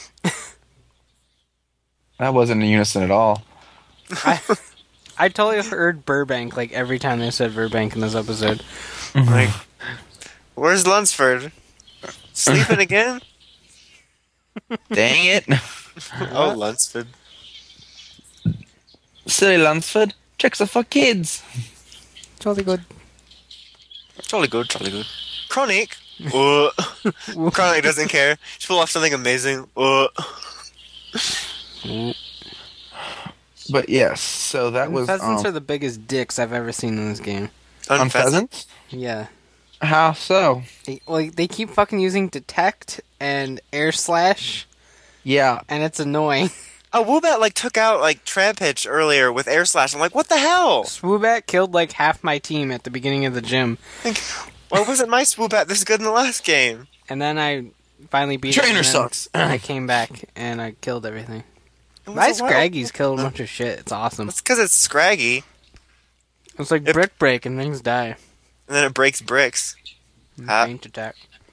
That wasn't in unison at all. I, I totally heard Burbank like every time they said Burbank in this episode. Like, where's Lunsford? Sleeping again? Dang it, Oh, Lunsford. silly Lunsford. Tricks are for kids. Totally good. Totally good, totally good. Chronic? Uh, Chronic doesn't care. She pulled off something amazing. Uh, But yes, so that was Pheasants um, are the biggest dicks I've ever seen in this game. on unpheasant. pheasants. Yeah. How so? They, like, they keep fucking using detect and air slash, Yeah, and it's annoying. Oh, Woobat like took out like Trampitch earlier with Air Slash. I'm like, what the hell? Swoobat killed like half my team at the beginning of the gym, Like, why wasn't my Swoobat this good in the last game? and then I finally beat Trainer it. and then sucks. I came back and I killed everything. It was My a while- Scraggy's killed a bunch of shit. It's awesome. It's because it's Scraggy, It's like It- brick break and things die. and then it breaks bricks. Ah. Faint attack.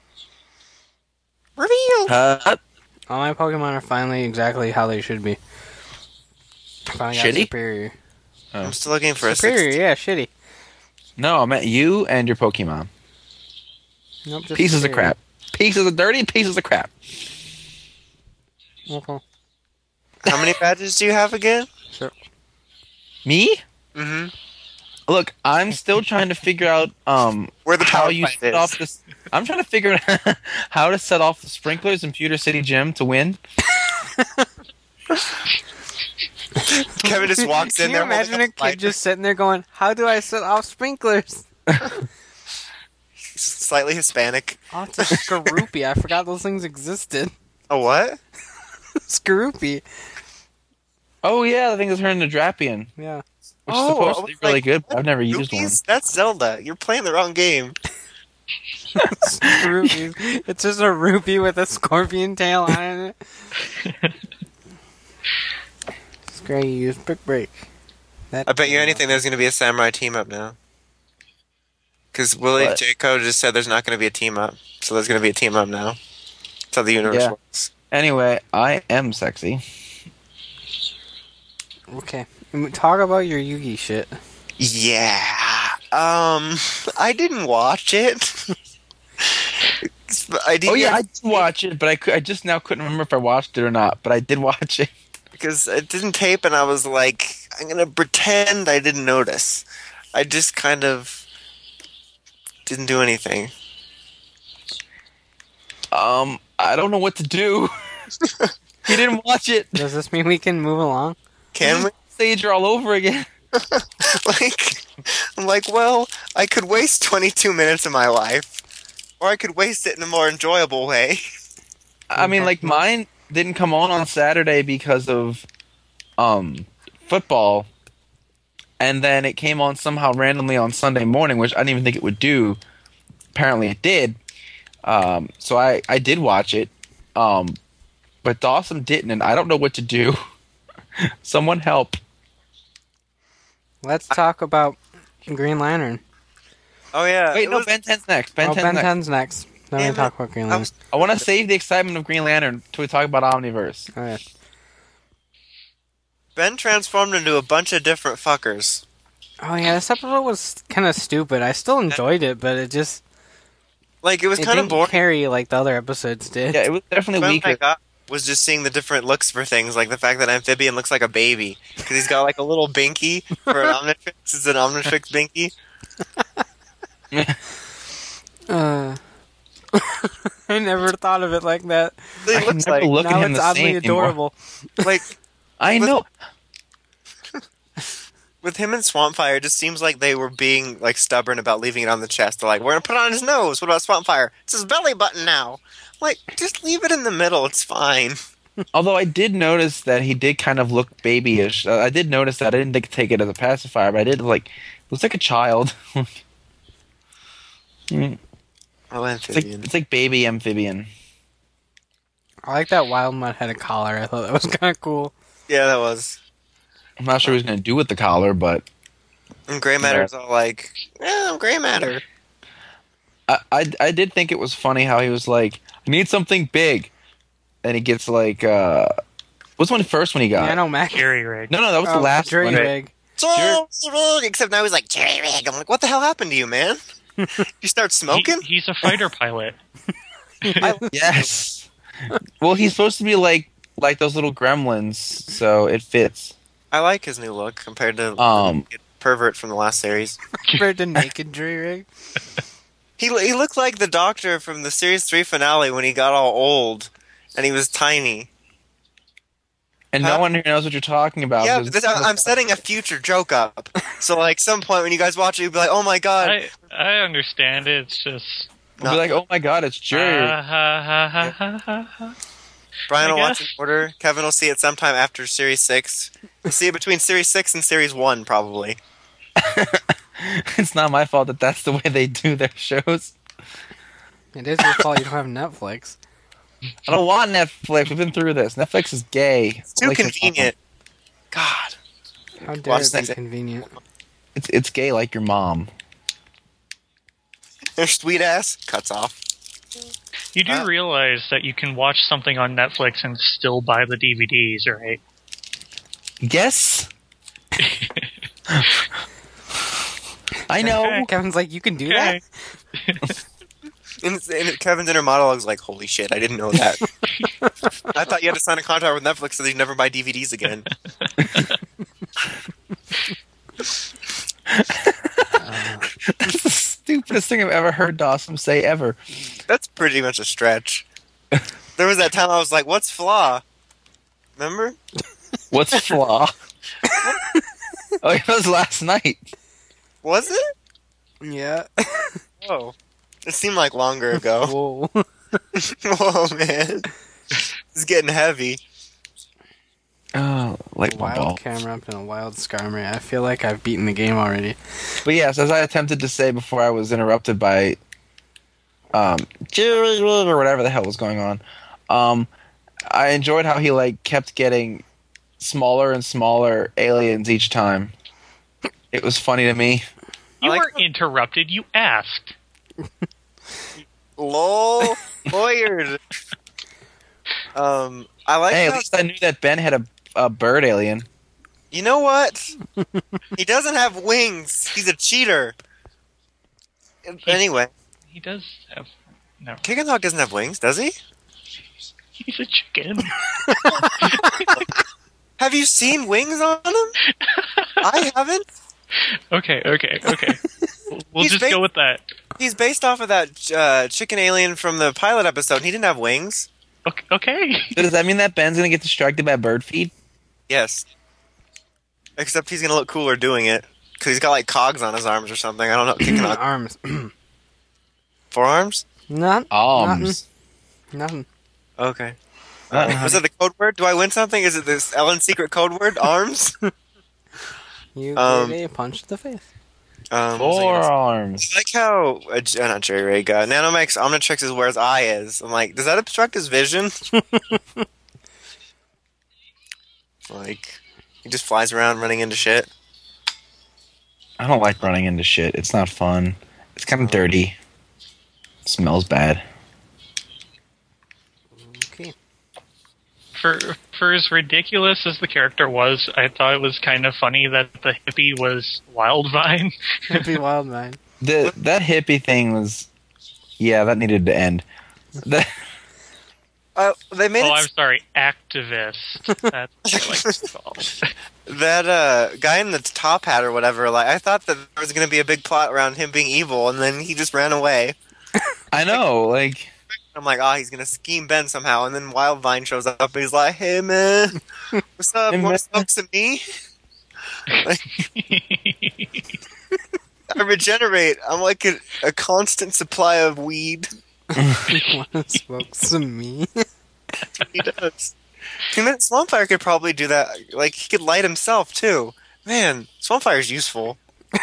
Reveal. uh, All my Pokemon are finally exactly how they should be. Finally got Shitty? superior. I'm still looking for a Superior, six. yeah, shitty. no, I meant you and your Pokemon. Nope, just Pieces of superior. crap. Pieces of dirty pieces of crap. Okay. How many badges do you have again? Me? Mm-hmm. Look, I'm still trying to figure out um Where the how power you plant set is. off this. I'm trying to figure out how to set off the sprinklers in Pewter City Gym to win. Kevin just walks Can in you there. imagine a holding kid light, just sitting there going, "How do I set off sprinklers?" slightly Hispanic. Oh, it's a Skorupi. I forgot those things existed. A what? Skorupi. Oh yeah, the thing is turned into Drapion, Yeah. which Oh, is supposed I to be was really like, good, but I've never used one. Rupees? That's Zelda. You're playing the wrong game. Skorupi. It's just a rupee with a scorpion tail on it. Scraggy use brick break. That I bet you anything there's going to be a samurai team up now. Because Willie What? J. Code just said there's not going to be a team up. So there's going to be a team up now. That's how the universe Yeah. works. Anyway, I am sexy. Okay. Talk about your Yugi shit. Yeah. Um, I didn't watch it. I did Oh yeah, I did watch it, but I, cou- I just now couldn't remember if I watched it or not. But I did watch it. because it didn't tape, and I was like, I'm gonna pretend I didn't notice. I just kind of didn't do anything. Um, I don't know what to do. He didn't watch it. Does this mean we can move along? Can we? Sage all over again. like, I'm like, well, I could waste twenty-two minutes of my life, or I could waste it in a more enjoyable way. I mean, like mine didn't come on on Saturday because of um football, and then it came on somehow randomly on Sunday morning, which I didn't even think it would do. Apparently, it did. Um, so I I did watch it, um, but Dawson didn't, and I don't know what to do. Someone help! Let's talk about Green Lantern. Oh yeah. Wait, it no, was- Ben ten's next. Ben oh, ten's Ben next. ten's next. Then we Damn talk it. about Green I Lantern. was- I want to save the excitement of Green Lantern till we talk about Omniverse. All right. Ben transformed into a bunch of different fuckers. Oh yeah, this episode was kind of stupid. I still enjoyed it, but it just Like it was it kind of didn't boring. carry like the other episodes did. Yeah, it was definitely What I weaker. got was just seeing the different looks for things, like the fact that Amphibian looks like a baby because he's got like a little binky for an Omnitrix. It's an Omnitrix binky. Uh, I never thought of it like that. He I looks never like look at now him it's the oddly same anymore. adorable. like I With- know. with him and Swampfire. It just seems like they were being like stubborn about leaving it on the chest. They're like, we're gonna put it on his nose. What about Swampfire? It's his belly button now. Like, just leave it in the middle. It's fine. Although I did notice that he did kind of look babyish. Uh, I did notice that. I didn't think, take it as a pacifier, but I did like looks like a child. Mm, Oh, it's like Amphibian. it's like baby amphibian. I like that Wild Mud had a collar. I thought that was kind of cool. Yeah, that was. I'm not sure what he's gonna do with the collar, but And Gray Matter's all like, yeah, I'm Gray Matter. I, I I did think it was funny how he was like, I need something big, and he gets like uh, what's one first when he got? Yeah, I know, Mac. Jerry rig. No, no, that was Oh, the last jury one. rig. Jerry Rig. Except now he's like, Jerry Rig. I'm like, what the hell happened to you, man? You start He, smoking? he's a fighter pilot. Yes. Well, he's supposed to be like like those little gremlins, so it fits. I like his new look compared to Um, the pervert from the last series. Compared to naked jury rig. He he looked like the Doctor from the series three finale when he got all old and he was tiny. and Huh? no one here knows what you're talking about. yeah, because- but this, I- I'm setting a future joke up. So like some point when you guys watch it, you'll be like, oh my god. I I understand it. It's just. We'll be like, oh my god, it's Jerry. Ah, ha, ha, ha, ha, ha, ha. Brian I will watch guess. in order. Kevin will see it sometime after series six. You'll see it between series six and series one, probably. It's not my fault that that's the way they do their shows. It is your fault you don't have Netflix. I don't want Netflix. We've been through this. Netflix is gay. It's too Like, convenient. God. How dare Watch it be things- convenient? It's it's gay like your mom. Their sweet ass cuts off. You do Huh? realize that you can watch something on Netflix and still buy the D V Ds, right? Yes. I know. Okay. Kevin's like, you can do Okay. that? And, and Kevin's inner monologue's like, holy shit, I didn't know that. I thought you had to sign a contract with Netflix so that you never buy D V Ds again. That's the stupidest thing I've ever heard Dawson say ever. That's pretty much a stretch. There was that time I was like, what's flaw? Remember? What's flaw? Oh, it was last night. Was it? Yeah. Oh. It seemed like longer ago. Whoa. Whoa, man. It's getting heavy. Oh, like my ball. Wild camera up and a wild Skarmory. I feel like I've beaten the game already. But yes, as I attempted to say before I was interrupted by um Jerry or whatever the hell was going on, um, I enjoyed how he like kept getting smaller and smaller aliens each time. It was funny to me. You I like- weren't interrupted. You asked. Lol. Lawyered. Um, I like Hey, at how- least I knew that Ben had a, a bird alien. You know what? He doesn't have wings. He's a cheater. Anyway, He does have. No, Chicken Hawk doesn't have wings, does he? he's a chicken. Have you seen wings on him? I haven't. Okay, okay, okay. We'll He's just ba- go with that. He's based off of that uh, chicken alien from the pilot episode. And he didn't have wings. Okay. okay. So does that mean that Ben's gonna get distracted by bird feed? Yes. Except he's gonna look cooler doing it because he's got like cogs on his arms or something. I don't know. Chicken Hawk Arms. forearms. None. Arms. Nothing. Okay. Uh, Uh, was it the code word? Do I win something? Is it this Ellen's secret code word? Arms. You Um, gave a punch to the face. Um, what was I gonna say? Forearms. I like how uh, J- uh, not Jerry Rig, uh, Nanomix Omnitrix is where his eye is. I'm like, does that obstruct his vision? Like, he just flies around running into shit. I don't like running into shit. It's not fun. It's kind of dirty. Smells bad. Okay. For for as ridiculous as the character was, I thought it was kind of funny that the hippie was Wildvine. Hippie Wildvine. The that hippie thing was, yeah, that needed to end. That, Uh, they made Oh, it I'm sorry, activist. That's what I like to call it. that uh, guy in the top hat or whatever. Like, I thought that there was going to be a big plot around him being evil, and then he just ran away. I know, like, I'm like, oh, he's going to scheme Ben somehow, and then Wildvine shows up, and he's like, hey, man, what's up? Hey, Want man. to smoke some me? Like, I regenerate. I'm like a, a constant supply of weed. You want to smoke some me? He does. I mean, Swampfire could probably do that. Like, he could light himself, too. Man, Swampfire's useful.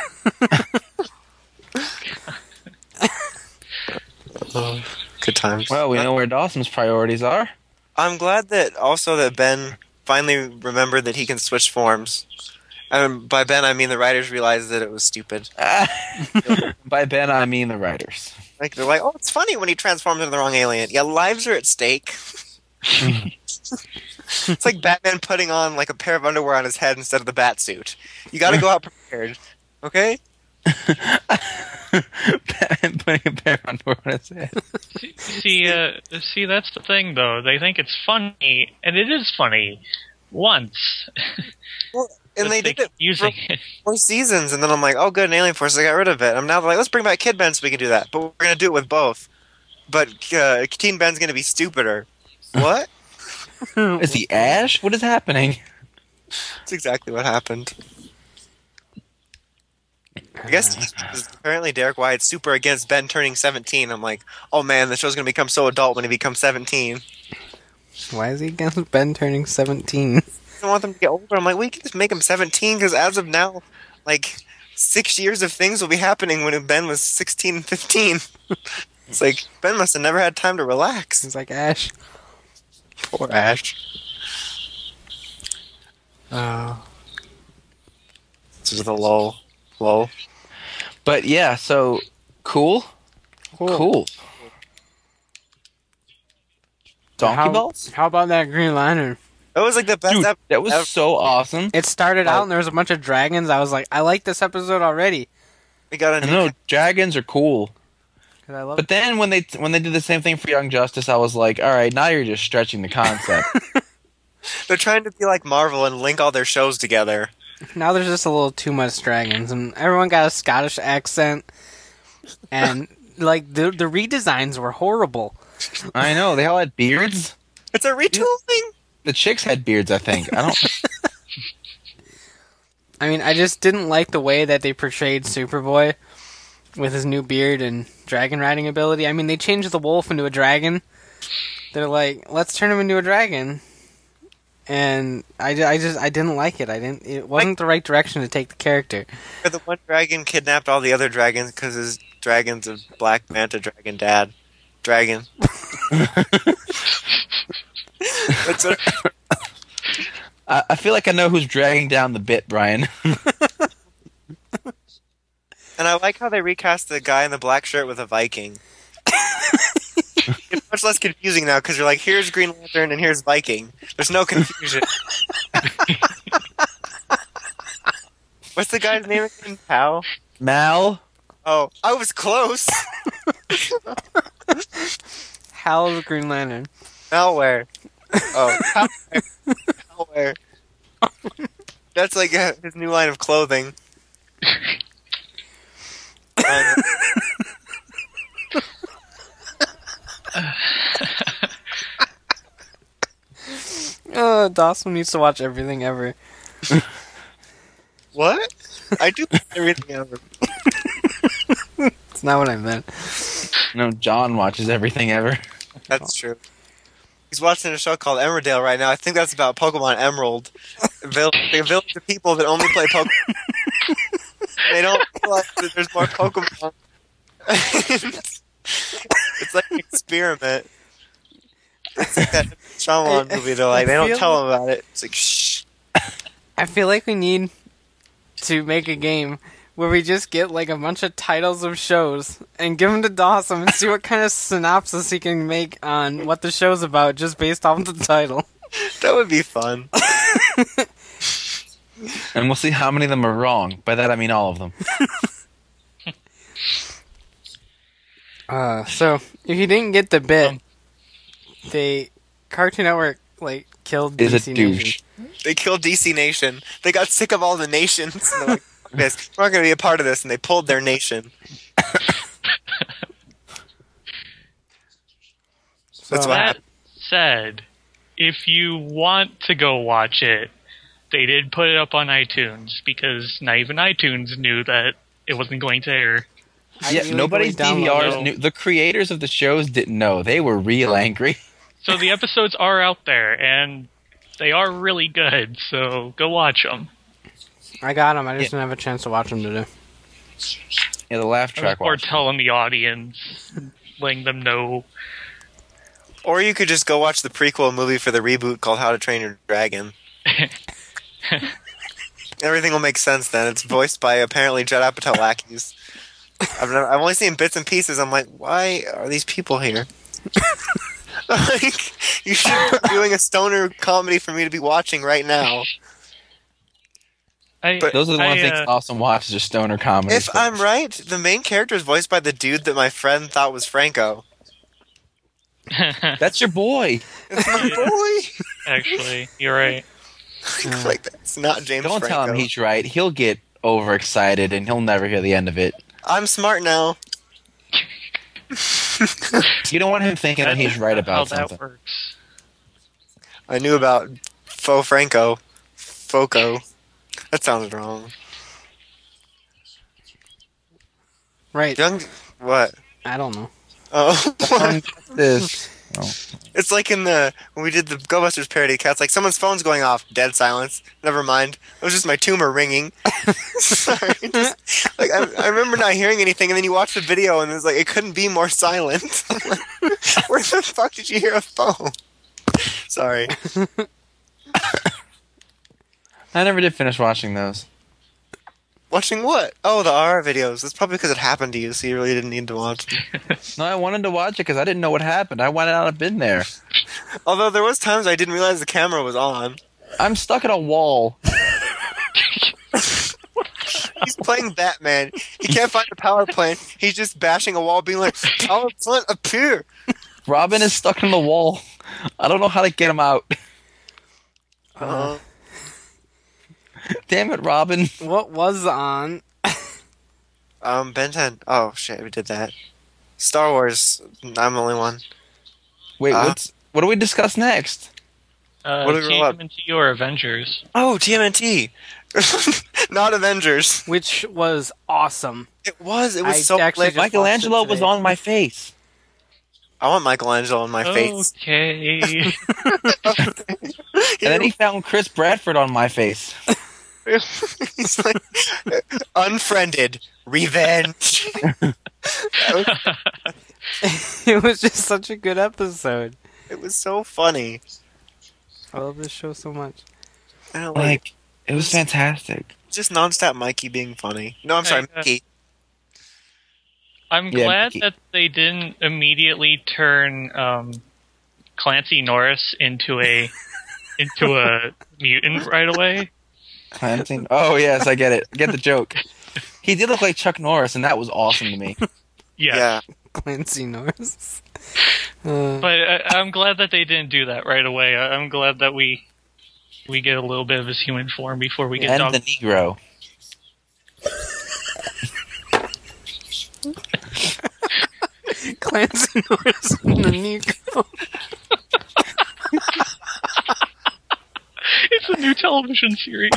Oh, good times. well, we know where Dawson's priorities are. I'm glad that also that Ben finally remembered that he can switch forms. And by Ben, I mean the writers realized that it was stupid. By Ben, I mean the writers. Like, they're like, oh, it's funny when he transforms into the wrong alien. Yeah, lives are at stake. It's like Batman putting on like a pair of underwear on his head instead of the bat suit. You gotta go out prepared. Okay? Batman putting a pair of underwear on his head. See, see, uh, see, that's the thing, though. They think it's funny, and it is funny once. Well, and But they did keep it using for it. four seasons, and then I'm like, oh, good, an Alien Force, I got rid of it. I'm now like, let's bring back Kid Ben so we can do that. But we're gonna do it with both. But uh, Teen Ben's gonna be stupider. What? Is he Ash? What is happening? That's exactly what happened. I guess because apparently Derek Wyatt's super against Ben turning seventeen. I'm like, oh man, the show's gonna become so adult when he becomes seventeen. Why is he against Ben turning seventeen? I want them to get older. I'm like, we can just make him seventeen because as of now, like six years of things will be happening when Ben was sixteen and fifteen. It's like Ben must have never had time to relax. He's like Ash. Poor Ash. Oh. This is a lull. Lull. But yeah, so cool, cool. Donkey how, balls, How about that Green Lantern? That was like the best dude. episode. That was ever. so awesome. It started out and there was a bunch of dragons. I was like, I like this episode already. We got a I new know dragons are cool, 'Cause I love but then when they when they did the same thing for Young Justice, I was like, all right, now you're just stretching the concept. They're trying to be like Marvel and link all their shows together. Now there's just a little too much dragons, and everyone got a Scottish accent, and like the the redesigns were horrible. I know they all had beards. It's a retooling. The chicks had beards, I think. I don't. I mean, I just didn't like the way that they portrayed Superboy with his new beard and dragon riding ability. I mean, they changed the wolf into a dragon. They're like, let's turn him into a dragon. And I, ju- I just I didn't like it. I didn't. It wasn't the right direction to take the character. The one dragon kidnapped all the other dragons because his dragon's a black manta dragon dad. Dragon. That's what, I, I feel like I know who's dragging down the bit, Brian. and I like how they recast the guy in the black shirt with a Viking. It's much less confusing now because you're like, here's Green Lantern and here's Viking. There's no confusion. What's the guy's name again? Pal? Mal. Oh, I was close. Hal's Green Lantern. Malware. Oh, malware. Malware. That's like uh, his new line of clothing. Um, Oh, Dawson needs to watch everything ever. what? I do everything ever. It's not what I meant. No, John watches everything ever. That's true. He's watching a show called Emmerdale right now. I think that's about Pokemon Emerald. Vill- the village of people that only play Pokemon. They don't realize that there's more Pokemon. It's like an experiment. It's like that Shyamalan movie. They're like, they don't tell them about it. It's like, shh. I feel like we need to make a game where we just get like a bunch of titles of shows and give them to Dawson and see what kind of synopsis he can make on what the show's about just based off the title. That would be fun. And we'll see how many of them are wrong. By that I mean all of them. Uh, so if you didn't get the bit, Um, they Cartoon Network like killed Is D a C douche. Nation. They killed D C Nation. They got sick of all the nations. And they're like, fuck this. We're not going to be a part of this. And they pulled their nation. That's So- what That happened. said, if you want to go watch it, they did put it up on iTunes because not even iTunes knew that it wasn't going to air. I Yeah, illegally nobody's D V downloaded Rs it. knew. The creators of the shows didn't know. They were real angry. So the episodes are out there, and they are really good, so go watch them. I got them. I just didn't have a chance to watch them today. Yeah, the laugh track. Or watch. telling the audience, letting them know. Or you could just go watch the prequel movie for the reboot called How to Train Your Dragon. Everything will make sense then. It's voiced by apparently Judd Apatow lackeys. I've never, I've only seen bits and pieces. I'm like, why are these people here? Like, you should be doing a stoner comedy for me to be watching right now. I, But Those are the I, ones uh, that Awesome watches are stoner comedy. If I'm right, the main character is voiced by the dude that my friend thought was Franco. That's your boy. It's my boy. Actually, you're right. Like, that's not James Don't Franco. tell him he's right. He'll get overexcited and he'll never hear the end of it. I'm smart now. You don't want him thinking that he's right about how something. that works. I knew about Faux Franco. Foco. That sounds wrong. Right. Young. What? I don't know. Oh. Um, this. Oh. It's like in the when we did the GoBusters parody. Cats like someone's phone's going off. Dead silence. Never mind. It was just my tumor ringing. Sorry. Just, like I, I remember not hearing anything, and then you watch the video, and it's like it couldn't be more silent. I'm like, where the fuck did you hear a phone? Sorry. I never did finish watching those. Watching what? Oh, the R R videos. That's probably because it happened to you, so you really didn't need to watch them. No, I wanted to watch it because I didn't know what happened. I wanted out. I've been there. Although there was times I didn't realize the camera was on. I'm stuck at a wall. He's playing Batman. He can't find the power plant. He's just bashing a wall, being like, "Power plant appear." Robin is stuck in the wall. I don't know how to get him out. Uh, Damn it, Robin. What was on? um, Ben ten. Oh shit, we did that. Star Wars. I'm the only one. Wait, Uh, what's what do we discuss next? Uh, What do we roll up? T M N T or Avengers. Oh, T M N T. Not Avengers. Which was awesome. It was. It was I so. actually lit. just- Michelangelo watched it was today. on my face. I want Michelangelo in my face. Okay. And then he found Chris Bradford on my face. He's like unfriended. Revenge. It was just such a good episode. It was so funny. I love this show so much. I don't like Like, it was fantastic. just nonstop Mikey being funny. No, I'm sorry, Hey, uh, Mickey. I'm Yeah, glad Mickey. that they didn't immediately turn um, Clancy Norris into a into a mutant right away. Clancy. Oh yes, I get it. I get the joke. He did look like Chuck Norris, and that was awesome to me. Yes. Yeah. Clancy Norris. Uh, But I, I'm glad that they didn't do that right away. I- I'm glad that we we get a little bit of his human form before we get And dog. the Negro. Clancy Norris and the Negro. It's a new television series.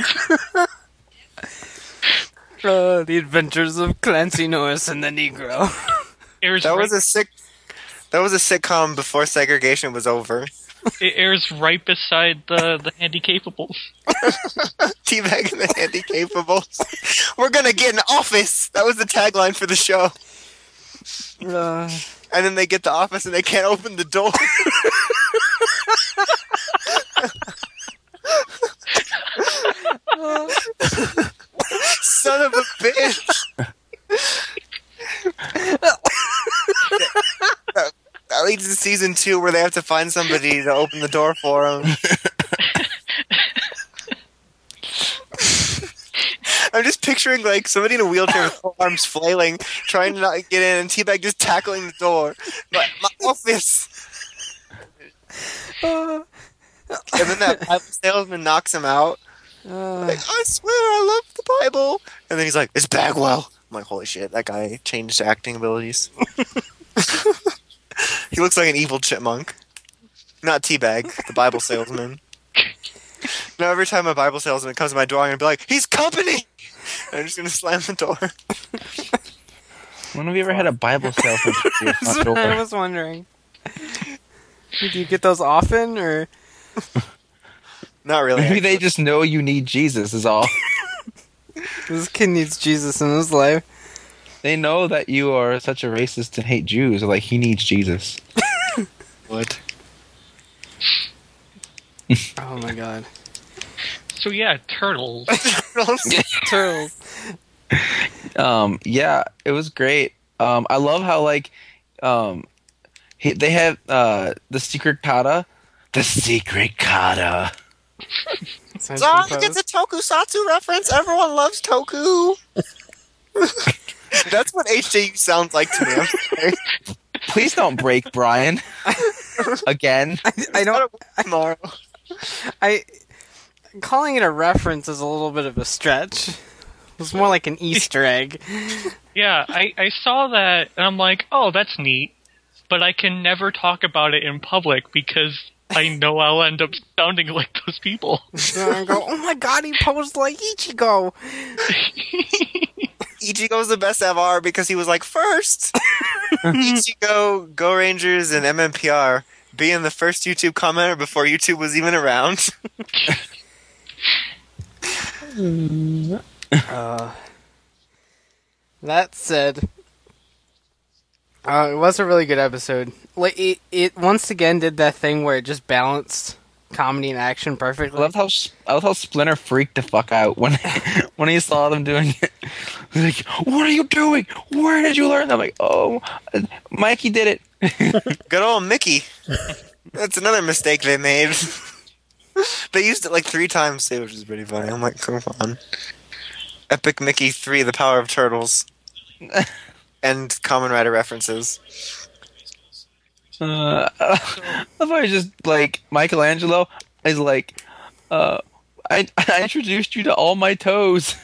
Uh, the Adventures of Clancy Norris and the Negro. Airs That right- was a sick. That was a sitcom before segregation was over. It airs right beside the the Handy-Capables. Teabag and the Handy-Capables. We're gonna get an office. That was the tagline for the show. Uh, And then they get the office and they can't open the door. Son of a bitch. that, that leads to season two where they have to find somebody to open the door for them. I'm just picturing like somebody in a wheelchair with four arms flailing, trying to not get in, and Teabag just tackling the door. My, my office. And then that Bible salesman knocks him out. uh, Like, I swear I love the Bible. And then he's like, it's Bagwell. I'm like, holy shit, that guy changed acting abilities. He looks like an evil chipmunk. Not Teabag, the Bible salesman. Now every time a Bible salesman comes to my door, I'm going to be like, he's company! And I'm just going to slam the door. When have you ever had a Bible salesman to your front that's what I door? was wondering. Do you get those often, or Not really. Maybe they just know you need Jesus is all. this kid needs Jesus in his life? They know that you are such a racist and hate Jews. They're like, he needs Jesus. What? Oh my god. So yeah, turtles. Turtles. Um, yeah, it was great. Um, I love how like, um, he, they have uh the secret kata, the secret kata. Sounds Zong composed. gets a tokusatsu reference. Everyone loves Toku. That's what H J U sounds like to me. I'm sorry. Please don't break Brian again. I, I don't. Tomorrow. I calling it a reference is a little bit of a stretch. It was more like an Easter egg. Yeah, I, I saw that and I'm like, oh, that's neat. But I can never talk about it in public because I know I'll end up sounding like those people. So I go, oh my god, he posed like Ichigo. Ichigo's the best ever because he was like first. Ichigo, Go Rangers, and M M P R being the first YouTube commenter before YouTube was even around. Uh, that said, uh, it was a really good episode. Like it, it once again did that thing where it just balanced comedy and action I perfectly. love how I love how Splinter freaked the fuck out when when he saw them doing it. He's like, "What are you doing? Where did you learn that?" I'm like, "Oh, Mikey did it." Good old Mickey. That's another mistake they made. They used it like three times too, which is pretty funny. I'm like, come on. Epic Mickey three, The Power of Turtles. And Kamen Rider references. Uh, I thought it was just like Michelangelo is like, uh, I I introduced you to all my toes.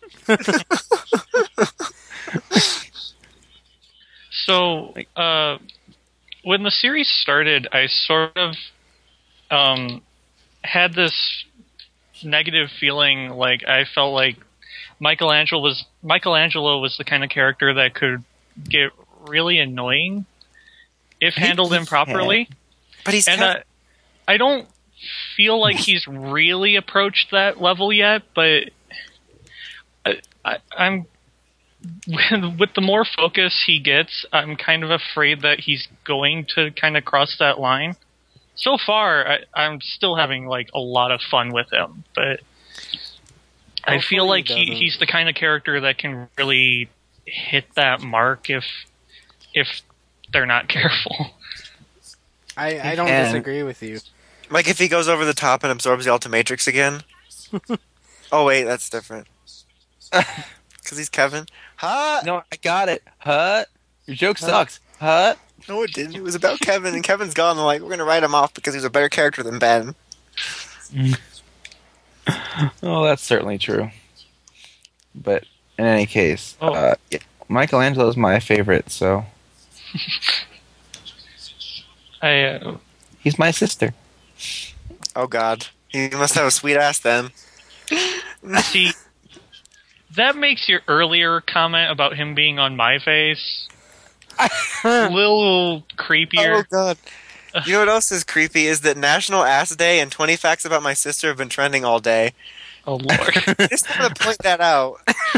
So, uh, when the series started, I sort of um, had this negative feeling. Like I felt like Michelangelo was Michelangelo was the kind of character that could get really annoying if handled improperly. But he's And kind uh, I don't feel like he's really approached that level yet, but I, I, I'm with the more focus he gets, I'm kind of afraid that he's going to kind of cross that line. So far, I, I'm still having like a lot of fun with him, but I feel Hopefully like he he, doesn't. he's the kind of character that can really hit that mark if if they're not careful. I, I don't And- disagree with you. like if he goes over the top and absorbs the Ultimatrix again. Oh wait, that's different. Because he's Kevin. Huh? No, I got it. Huh? Your joke sucks. Huh? No, it didn't. It was about Kevin, and Kevin's gone. They're like, we're gonna write him off because he's a better character than Ben. Oh, that's certainly true. But in any case, Oh. uh, yeah, Michelangelo is my favorite, so I uh, he's my sister. Oh God, he must have a sweet ass then. see that makes your earlier comment about him being on my face a little Oh creepier. God, You know what else is creepy is that National Ass Day and twenty Facts About My Sister have been trending all day. Oh lord. I just want to point that out.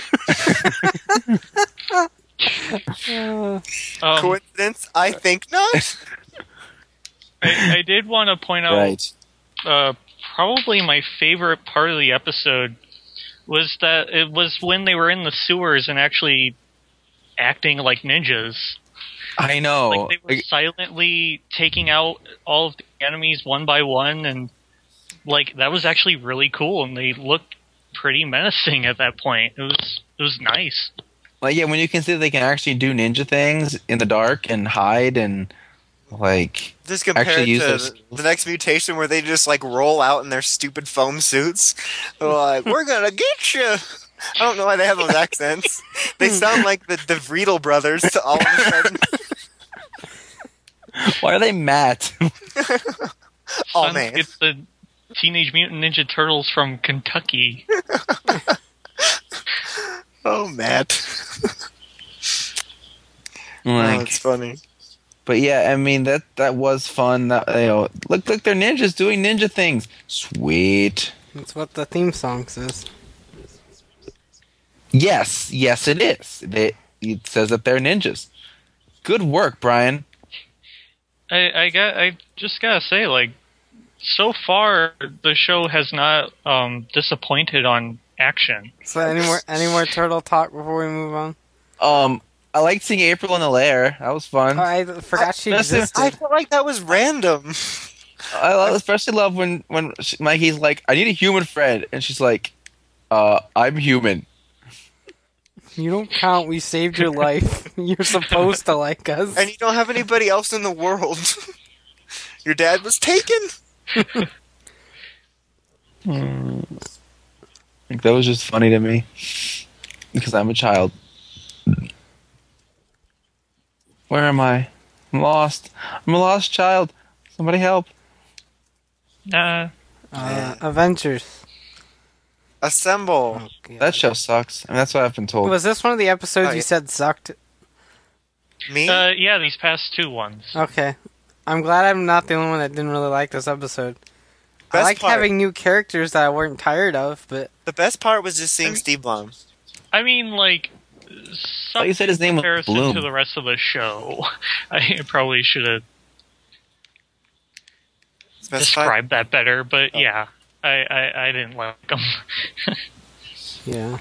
Um, Coincidence? I think not. I, I did want to point out Right. uh, probably my favorite part of the episode was that it was when they were in the sewers and actually acting like ninjas. I know. Like they were Like, silently taking out all of the enemies one by one, and like that was actually really cool. And they looked pretty menacing at that point. It was it was nice. like, yeah, when you consider they can actually do ninja things in the dark and hide and like Just compared Actually use to those the, the next mutation where they just like roll out in their stupid foam suits. They're like, we're gonna get you. I don't know why they have those accents. They sound like the DeVriedel brothers to all of a sudden. why are they Matt? Oh Son, man. it's the Teenage Mutant Ninja Turtles from Kentucky. Oh, Matt. Oh, like, it's funny. but yeah, I mean that that was fun. That, you know, look, look, they're ninjas doing ninja things. Sweet. That's what the theme song says. Yes, yes, it is. They, it says that they're ninjas. Good work, Brian. I, I got. I just gotta say, like, so far the show has not um, disappointed on action. So any more any more turtle talk before we move on? Um, I liked seeing April in the lair. That was fun. Oh, I forgot she That's- existed. I felt like that was random. I love, especially love when when she, Mikey's like, "I need a human friend," and she's like, "Uh, I'm human." You don't count. We saved your life. You're supposed to like us. And you don't have anybody else in the world. Your dad was taken. Like, that was just funny to me because I'm a child. Where am I? I'm lost. I'm a lost child. Somebody help! Uh, Uh, Avengers. Assemble. Oh, God. That show sucks. I mean, that's what I've been told. Was this one of the episodes Oh, you yeah. said sucked? Me? uh, yeah, these past two ones. Okay. I'm glad I'm not the only one that didn't really like this episode. I Best like part- having new characters that I weren't tired of, but The best part was just seeing Steve Blum. I mean, like, thought you said his name was comparison Bloom. to the rest of the show. I probably should have Specify- described that better, but Oh. yeah, I, I, I didn't like them. yeah.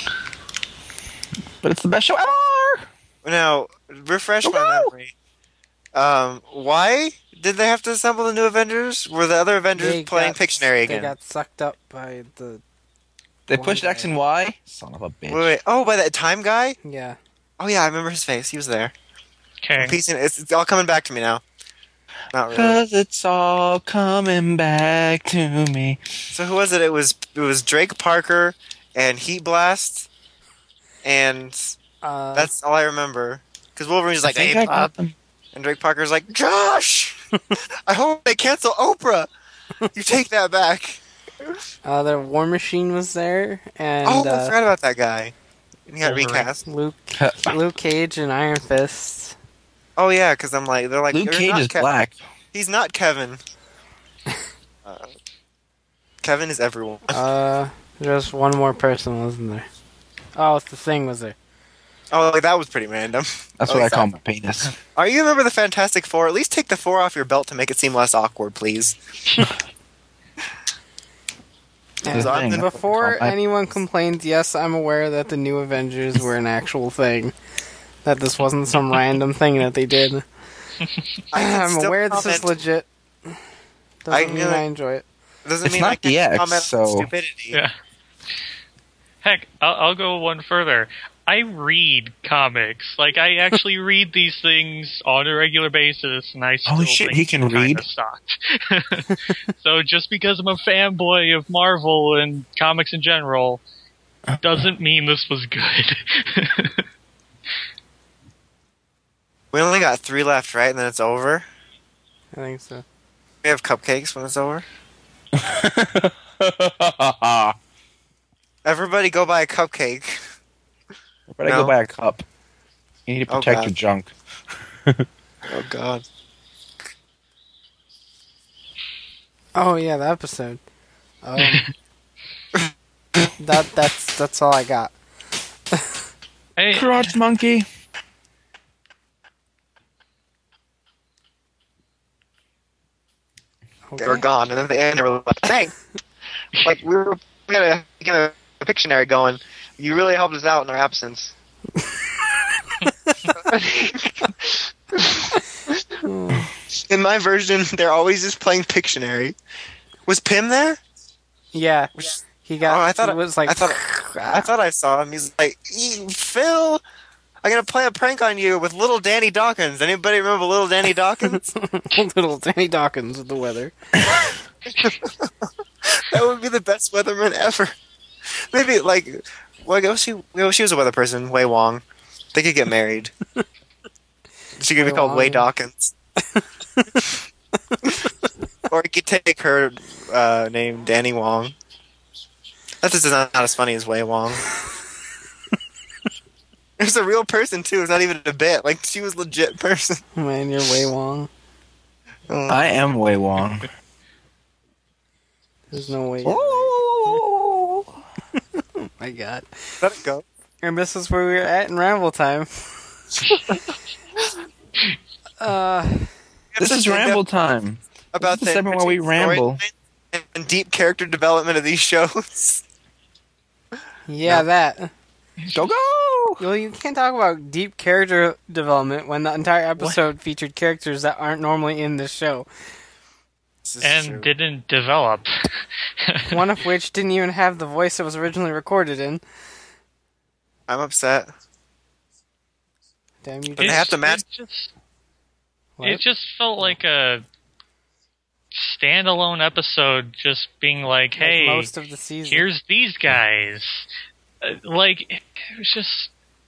But it's the best show ever. Now, refresh my Woo! memory. Um, why did they have to assemble the new Avengers? Were the other Avengers They playing got- Pictionary They again? got sucked up by the... They One pushed guy. X and Y. Son of a bitch. Wait, wait. Oh, by that time guy? Yeah. Oh yeah, I remember his face. He was there. Okay. Piecing, it's, it's all coming back to me now. Not really. Cause it's all coming back to me. So who was it? It was it was Drake Parker and Heat Blast, and Uh, that's all I remember. Because Wolverine's like, I think "Hey, I got Pop," them. and Drake Parker's like, "Josh, I hope they cancel Oprah. You take that back." uh, the War Machine was there, and oh, I uh, forgot about that guy. And he got Wolverine. recast. Luke Luke Cage and Iron Fist. Oh yeah, because I'm like, they're like, Luke "You're Cage not is Ke- black. He's not Kevin. Uh, Kevin is everyone. Uh, just one more person wasn't there. Oh, it's the Thing was there. Oh, like, that was pretty random. That's Oh, what I is call that- my penis. Are you a member of the Fantastic Four? At least take the four off your belt to make it seem less awkward, please. And I'm the- before I- anyone complains, yes, I'm aware that the new Avengers were an actual thing. That this wasn't some random thing that they did. I can I'm still aware this is comment- legit. Doesn't I mean knew it. I enjoy it. Doesn't It's mean not I can D X, comment on so- stupidity. Yeah. Heck, I'll, I'll go one further. I read comics. Like, I actually read these things on a regular basis, and I still Holy shit, think he can it kinda read? sucked. So just because I'm a fanboy of Marvel and comics in general, doesn't mean this was good. We only got three left, right? And then it's over. I think so. We have cupcakes when it's over. Everybody go buy a cupcake. Better No. go buy a cup. You need to Oh, protect God. your junk. Oh, God. Oh yeah, the episode. Um, that that's that's all I got. I, Crotch monkey. They were gone, and then at the end they were like, "Dang, like we were we had a, get a, a Pictionary going. You really helped us out in our absence." In my version, they're always just playing Pictionary. Was Pim there? Yeah, he got. Oh, I thought he was like. I thought I thought I saw him. He's like, "E- Phil, I'm gonna play a prank on you with little Danny Dawkins. Anybody remember little Danny Dawkins? Little Danny Dawkins with the weather. That would be the best weatherman ever. Maybe like, well, she well, she was a weather person. Wei Wong. They could get married. She could be Wei called Wong. Wei Dawkins. Or you could take her uh, name, Danny Wong. That's just not, not as funny as Wei Wong. There's a real person too. It's not even a bit. Like she was a legit person. Man, you're Wei Wong. Oh. I am Wei Wong. There's no way. Oh my god. Let it go. And this is where we're at in Ramble Time. uh, This is ramble time. About This is the segment where we ramble. storyline and deep character development of these shows. yeah, that. Go go! Well, you can't talk about deep character development when the entire episode featured characters that aren't normally in the show. This is and true. didn't develop. One of which didn't even have the voice it was originally recorded in. I'm upset. Damn you! But they have to match- It just, What? it just felt like a standalone episode, just being like, Like "Hey, most of the season. here's these guys." Uh, like it, it was just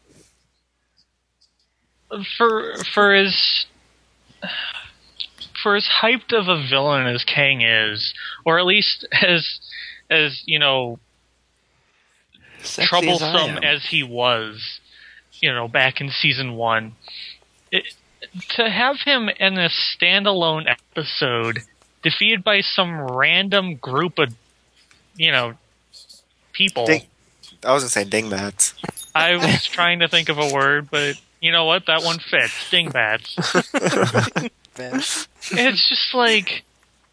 for for as for as hyped of a villain as Kang is, or at least as as you know Sexy troublesome as, as he was, you know, back in season one. It, to have him in a standalone episode, defeated by some random group of, you know, people. Ding- I was gonna say dingbats. I was trying to think of a word, but you know what? That one fits. Dingbats. Ben. It's just like,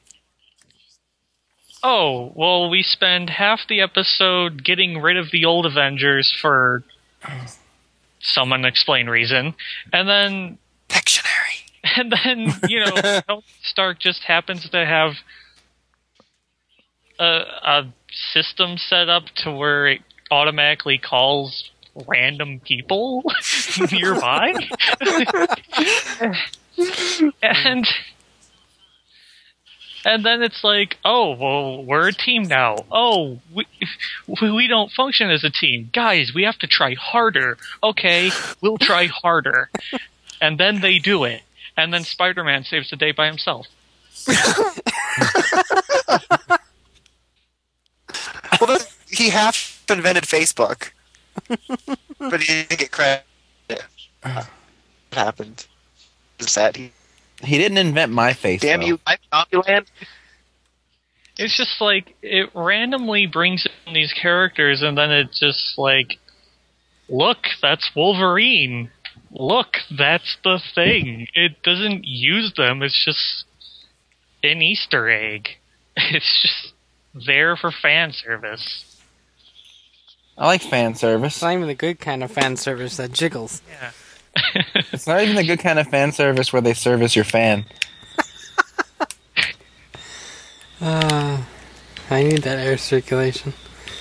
oh, well, we spend half the episode getting rid of the old Avengers for some unexplained reason, and then, Pictionary. and then, you know, Tony Stark just happens to have a, a system set up to where it automatically calls random people nearby. and and then it's like, oh, well, we're a team now. Oh, we, we don't function as a team. Guys, we have to try harder. Okay, we'll try harder. And then they do it. And then Spider-Man saves the day by himself. Well, that's- he half invented Facebook, but he didn't get credit. What happened? Is that he? He didn't invent my face. Damn though. you, I'm Zombieland. It's just like, it randomly brings in these characters, and then it's just like, look, that's Wolverine. Look, that's the thing. It doesn't use them, it's just an Easter egg. It's just there for fan service. I like fan It's service. not even the good kind of fan service that jiggles. Yeah. It's not even the good kind of fan service where they service your fan. Uh, I need that air circulation.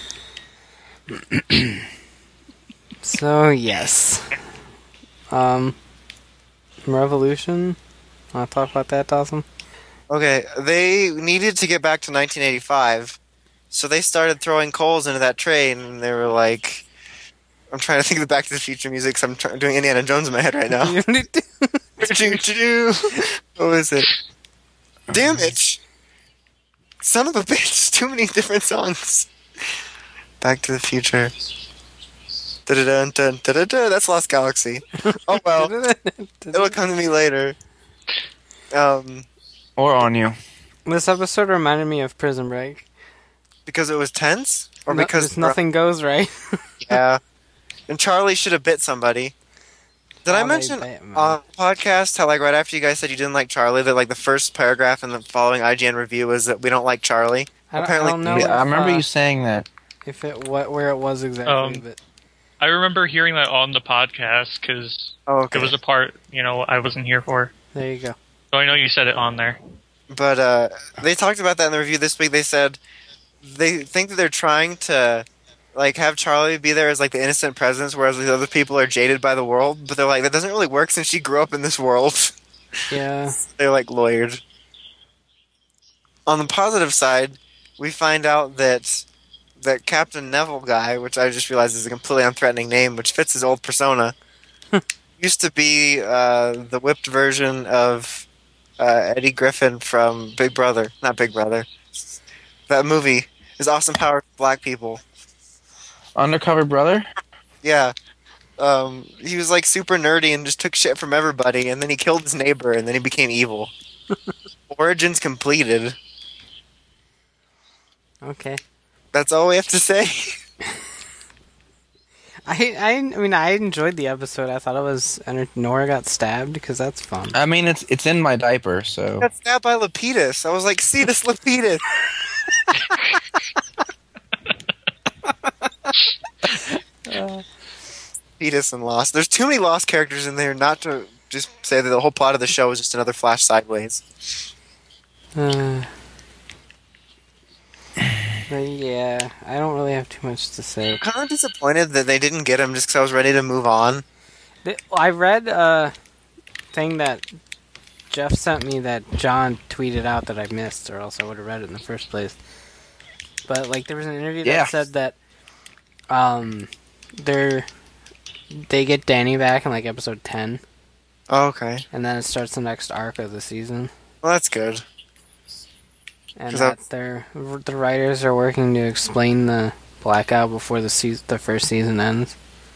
So, yes. Um, Revolution? Want to talk about that, Dawson? Okay, they needed to get back to nineteen eighty-five, so they started throwing coals into that train, and they were like, I'm trying to think of the Back to the Future music, 'cause I'm try- doing Indiana Jones in my head right now. Choo-choo. What was it? Damage! Son of a bitch, too many different songs. Back to the Future. Da-da-dun, dun, da-da-da. That's Lost Galaxy. Oh well, it'll come to me later. Um, Or on you. This episode reminded me of Prison Break. Because it was tense? Or No- because... just nothing goes right. Yeah. And Charlie should have bit somebody. Did I Oh, they mention bit him. on the podcast how, like, right after you guys said you didn't like Charlie, that, like, the first paragraph in the following I G N review was that we don't like Charlie? I don't, Apparently- I don't know Yeah, if, I remember uh, you saying that. if it what where it was exactly, Um, but I remember hearing that on the podcast because Oh, okay. it was a part, you know, I wasn't here for. there you go. So I know you said it on there. But uh, they talked about that in the review this week. They said they think that they're trying to like have Charlie be there as like the innocent presence, whereas the other people are jaded by the world. But they're like, that doesn't really work since she grew up in this world. Yeah. They're like lawyered. On the positive side, we find out that that Captain Neville guy, which I just realized is a completely unthreatening name, which fits his old persona, used to be uh, the whipped version of uh, Eddie Griffin from Big Brother. Not Big Brother. That movie is Awesome Power for Black People. Undercover Brother? Yeah. Um, he was like super nerdy and just took shit from everybody, and then he killed his neighbor, and then he became evil. Origins completed. Okay. That's all we have to say. I, I I mean I enjoyed the episode. I thought it was enter- Nora got stabbed because that's fun. I mean, it's it's in my diaper, so. Got stabbed by Lapidus. I was like, see this Lapidus. Lapidus and Lost. There's too many Lost characters in there not to just say that the whole plot of the show is just another Flash sideways. Uh, but yeah, I don't really have too much to say. I'm kind of disappointed that they didn't get him just because I was ready to move on. Th- I read a thing that Jeff sent me that John tweeted out that I missed, or else I would have read it in the first place. But like, there was an interview Yeah. that said that um, they're they get Danny back in like episode ten, Oh, okay. and then it starts the next arc of the season, Well, that's good. and 'Cause that I- they're the writers are working to explain the blackout before the season, the first season ends.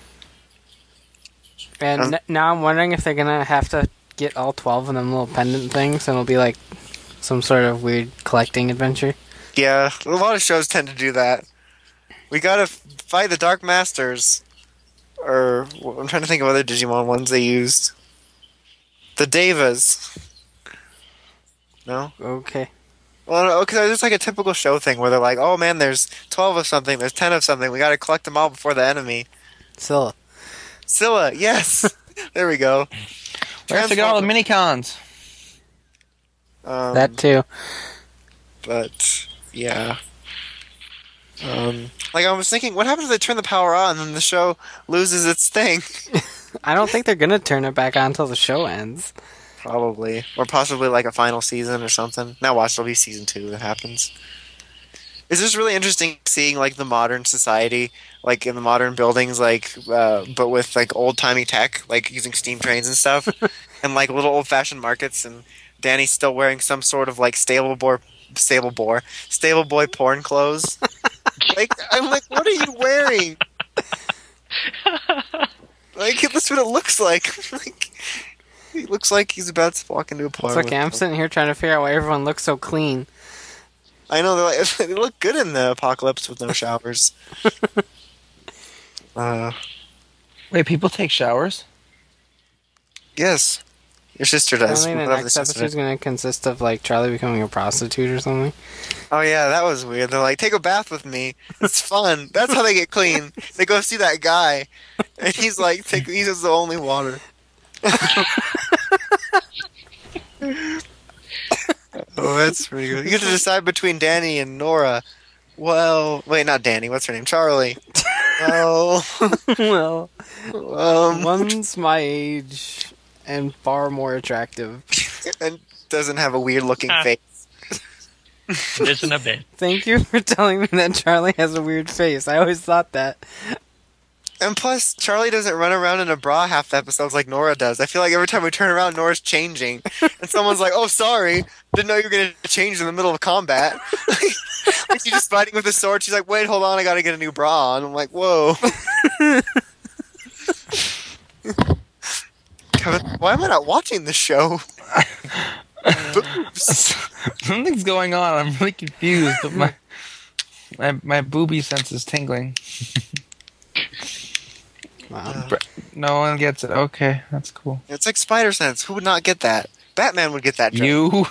And Um, n- now I'm wondering if they're gonna have to get all twelve of them little pendant things, and it'll be like some sort of weird collecting adventure. Yeah, a lot of shows tend to do that. We gotta f- fight the Dark Masters. Or, well, I'm trying to think of other Digimon ones they used. The Devas. No? Okay. Well, no, because it's like a typical show thing where they're like, oh man, there's twelve of something, there's ten of something, we gotta collect them all before the enemy. Scylla. Scylla, yes! There we go. Where's to get all the mini-cons? Um, That too. But, yeah. Um, like, I was thinking, what happens if they turn the power on and the show loses its thing? I don't think they're gonna turn it back on until the show ends. Probably. Or possibly like a final season or something. Now watch, there'll be season two that happens. It's just really interesting seeing like the modern society, like in the modern buildings, like uh, but with like old timey tech, like using steam trains and stuff, and like little old fashioned markets. And Danny's still wearing some sort of like stable boy, stable boy, stable boy porn clothes. Like I'm like, what are you wearing? Like that's what it looks like. Like he looks like he's about to walk into a porn. It's okay. I'm with- sitting here trying to figure out why everyone looks so clean. I know they're like, they look good in the apocalypse with no showers. uh, Wait, people take showers? yes, your sister I does. think the whatever next the sister episode is going to consist of like Charlie becoming a prostitute or something. Oh yeah, that was weird. They're like, take a bath with me. It's fun. That's how they get clean. They go see that guy, and he's like, take. He's the only water. Oh, that's pretty good. You get to decide between Danny and Nora. Well, wait, not Danny. What's her name? Charlie. Well, Well, um, one's my age and far more attractive. and doesn't have a weird looking Ah. face. It isn't a bit. Thank you for telling me that Charlie has a weird face. I always thought that. And plus, Charlie doesn't run around in a bra half the episodes like Nora does. I feel like every time we turn around, Nora's changing. And someone's like, oh, sorry. Didn't know you were going to change in the middle of combat. Like, she's just fighting with a sword. She's like, wait, hold on. I got to get a new bra on. I'm like, whoa. Kevin, why am I not watching this show? Boobs. Something's going on. I'm really confused, but my my my booby sense is tingling. Wow. No one gets it. Okay, that's cool. It's like Spider Sense. Who would not get that? Batman would get that joke. You.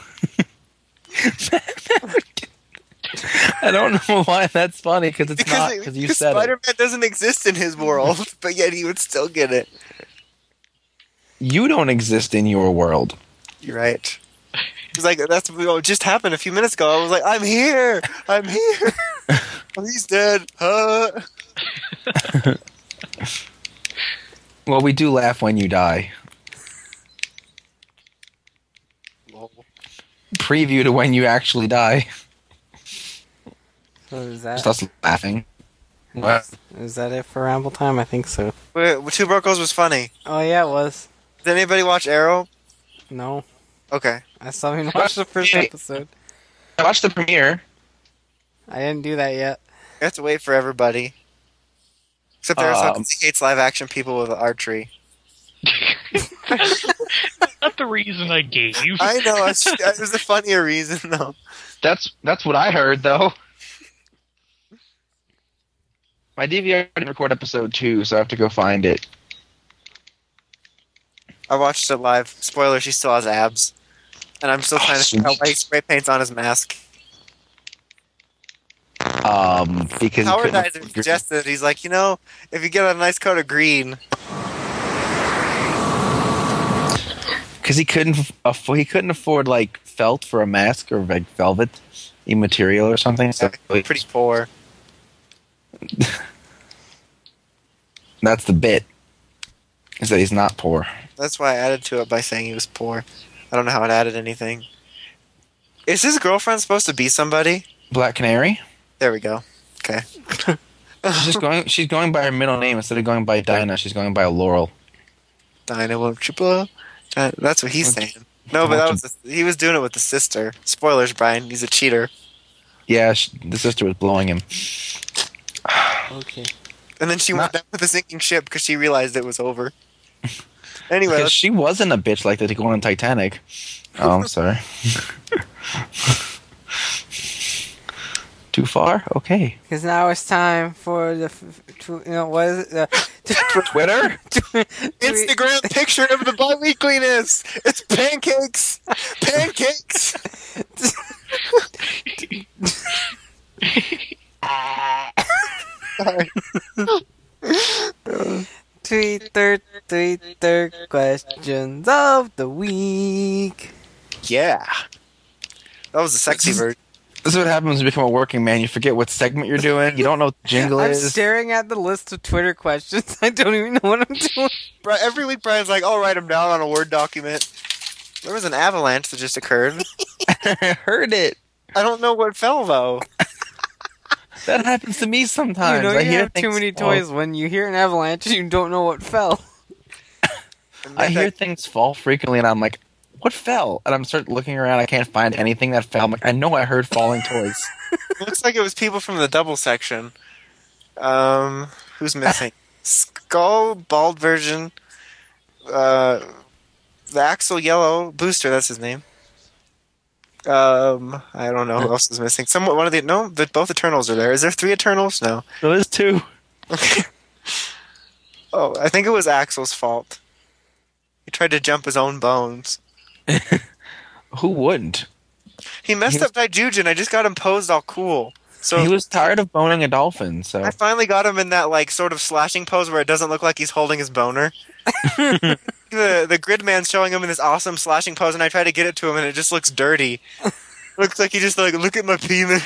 I don't know why that's funny because it's Because, not it- because you because said Spider-Man doesn't exist in his world, but yet he would still get it. it. You don't exist in your world. You're right. It's like that's what just happened a few minutes ago. I was like, "I'm here, I'm here." Oh, he's dead. Huh? Well, we do laugh when you die. Preview to when you actually die. So is Just that us laughing. What? is that it for Ramble Time? I think so. Wait, Two Brocos was funny. Oh yeah, it was. Did anybody watch Arrow? No, Okay. I still haven't watched the first episode. I watched the premiere. I didn't do that yet. You have to wait for everybody. Except there's Um, he hates live action people with archery. Not the reason I gave you. I know. It's, it was a funnier reason though. That's that's what I heard though. My D V R didn't record episode two, so I have to go find it. I watched it live. Spoiler: she still has abs, and I'm still trying to figure out why he spray paints on his mask. Um, because he Howard couldn't Dyson afford- suggested he's like, you know, if you get a nice coat of green, because he couldn't afford he couldn't afford like felt for a mask or like velvet material or something. So yeah, pretty poor. that's the bit. Is that he's not poor. That's why I added to it by saying he was poor. I don't know how it added anything. Is his girlfriend supposed to be somebody? Black Canary. There we go. Okay. She's just going. She's going by her middle name instead of going by Dinah. She's going by Laurel. Dinah won't you blow? Uh, That's what he's saying. No, but that was the, he was doing it with the sister. Spoilers, Brian. He's a cheater. Yeah, she, the sister was blowing him. Okay. And then she went Not- down with a sinking ship because she realized it was over. Anyway, Because she wasn't a bitch like that to go on Titanic. Oh, I'm sorry. Too far? Okay. Because now it's time for the, f- f- to, you know, what is it? The, Twitter? Instagram picture of the biweekliness. It's pancakes. Pancakes. Sorry. Twitter, Twitter questions of the week. Yeah. That was the sexy version. This is what happens when you become a working man. You forget what segment you're doing. You don't know what the jingle I'm is. staring at the list of Twitter questions. I don't even know what I'm doing. Bri- Every week, Brian's like, I'll write them down on a Word document. There was an avalanche that just occurred. I heard it. I don't know what fell, though. That happens to me sometimes. You know I you hear have too things many fall. toys when you hear an avalanche you don't know what fell. And I then hear that- things fall frequently, and I'm like, what fell? And I'm start looking around. I can't find anything that fell. I'm like, I know I heard falling toys. It looks like it was people from the double section. Um, who's missing? Skull, bald version. Uh, the Axel Yellow Booster. That's his name. Um, I don't know who else is missing. Some one of the no, the, both Eternals are there. Is there three Eternals? No. So there's two. Okay. Oh, I think it was Axel's fault. He tried to jump his own bones. Who wouldn't? He messed He was- up Daijujin. I just got him posed all cool. So He was tired of boning a dolphin, so I finally got him in that like sort of slashing pose where it doesn't look like he's holding his boner. the the grid man's showing him in this awesome slashing pose, and I try to get it to him, and it just looks dirty. Looks like he just like look at my penis.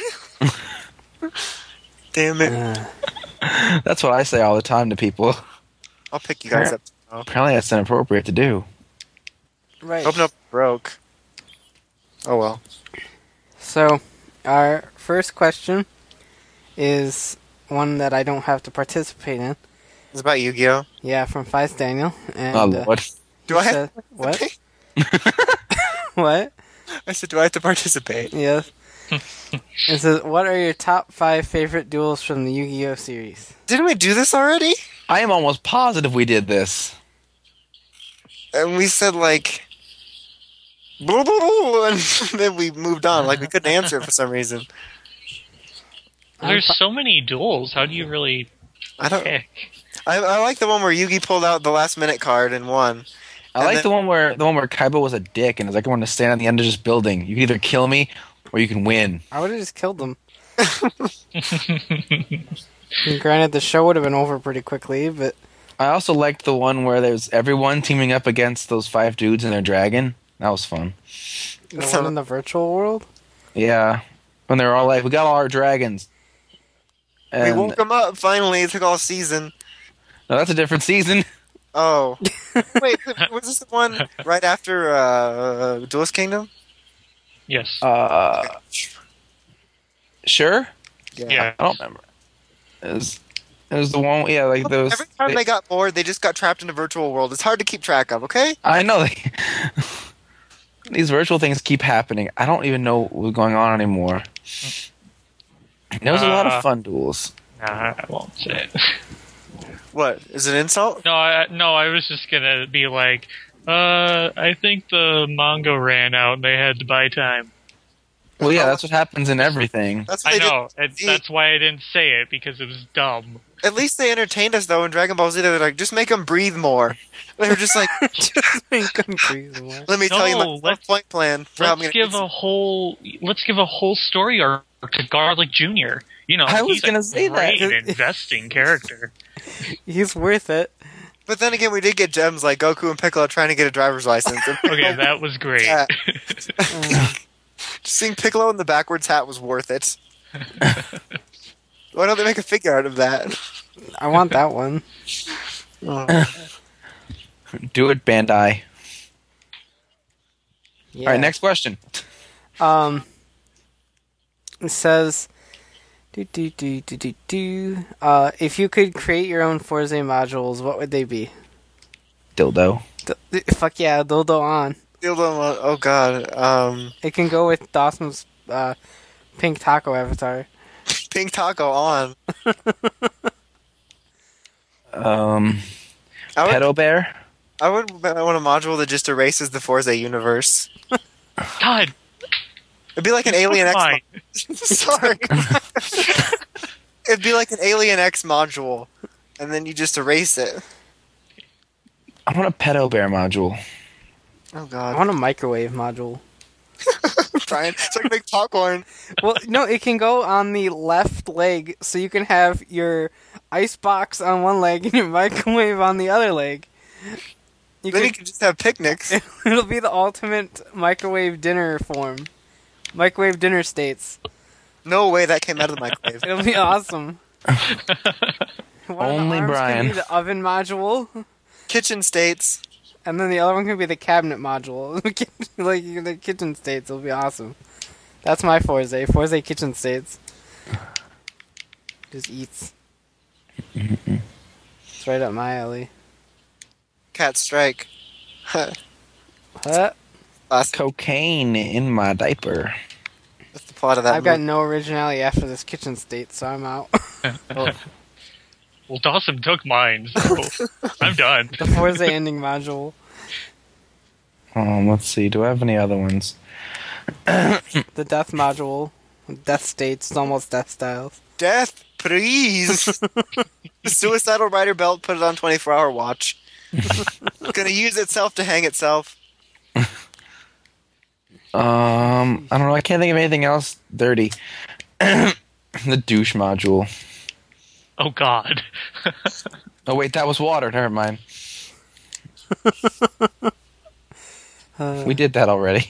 Damn it! Uh, that's what I say all the time to people. I'll pick you guys up. tomorrow. Apparently, that's inappropriate to do. right. Hope no broke. Oh well. So, our first question is one that I don't have to participate in. It's about Yu-Gi-Oh. Yeah, from Feist Daniel. And, Oh uh, Lord! Do I have? said- what? What? I said, do I have to participate? Yes. It says, what are your top five favorite duels from the Yu-Gi-Oh series? Didn't we do this already? I am almost positive we did this. And we said like blah, blah, blah, and then we moved on. Like we couldn't answer it for some reason. There's so many duels. How do you really I don't. pick? I, I like the one where Yugi pulled out the last minute card and won. I And like then- the one where the one where Kaiba was a dick and is like, I want to stand on the end of this building. You can either kill me or you can win. I would have just killed them. And granted, the show would have been over pretty quickly, but I also liked the one where there's everyone teaming up against those five dudes and their dragon. That was fun. the one in the virtual world. Yeah, when they were all like, "We got all our dragons." We And, woke him up finally. It took all season. no, that's a different season. Oh. Wait, was this the one right after uh, Duelist Kingdom? Yes. Uh, sure. yeah. I don't remember. It was, it was the one. Yeah, like those. Every time they got bored, they just got trapped in a virtual world. It's hard to keep track of, okay? I know. They, these virtual things keep happening. I don't even know what's going on anymore. There was a lot Uh, of fun duels. Nah, I won't say it. What? Is it an insult? No, I, no, I was just gonna be like, uh, I think the manga ran out and they had to buy time. Well, yeah, that's what happens in everything. That's what I they know. It, See- that's why I didn't say it, because it was dumb. did. At least they entertained us, though, in Dragon Ball Z. They were like, just make them breathe more. They were just like, Just make them breathe more. let me tell you No, my let's- point plan for how I'm Let's gonna give a whole let's give a whole story arc to Garlic Junior You know, I was he's gonna a say that. great investing character. He's worth it. But then again, we did get gems like Goku and Piccolo trying to get a driver's license. And Okay, that was great. Yeah. Seeing Piccolo in the backwards hat was worth it. Why don't they make a figure out of that? I want that one. Oh. Do it, Bandai. Yeah. All right, next question. Um, it says, do do do do do do. Uh, if you could create your own Forza modules, what would they be? Dildo. D- fuck yeah, dildo on. Dildo mo- Oh god. Um, It can go with Dawson's uh, pink taco avatar. Pink Taco on. Um, I would, Pedo Bear. I would want a module that just erases the Forza universe. God, It'd be like an Alien X. fine. Mo- Sorry. It'd be like an Alien X module, and then you just erase it. I want a Pedo Bear module. Oh I god. want a microwave module. Brian, so I can make popcorn. Well, no, it can go on the left leg, so you can have your ice box on one leg and your microwave on the other leg. You Then can, you can just have picnics. it'll be the ultimate microwave dinner form. Microwave dinner states. No way that came out of the microwave. It'll be awesome. One of the Only arms Brian. Can be the oven module, Kitchen states. and then the other one can be the cabinet module. Like the kitchen states. It'll be awesome. That's my Forza. Forza kitchen states. Just eats. It's right up my alley. Cat strike. What? Last, Cocaine in my diaper. that's the plot of that I've got movie. no originality after this kitchen state, so I'm out. Well, Dawson took mine, so I'm done. The Forza ending module. Um, let's see. Do I have any other ones? The death module. Death states, almost death styles. Death, please. The suicidal rider belt, put it on twenty-four hour watch. It's gonna use itself to hang itself. Um, I don't know. I can't think of anything else dirty. The douche module. Oh God. Oh wait, that was water. Never mind. Uh, We did that already.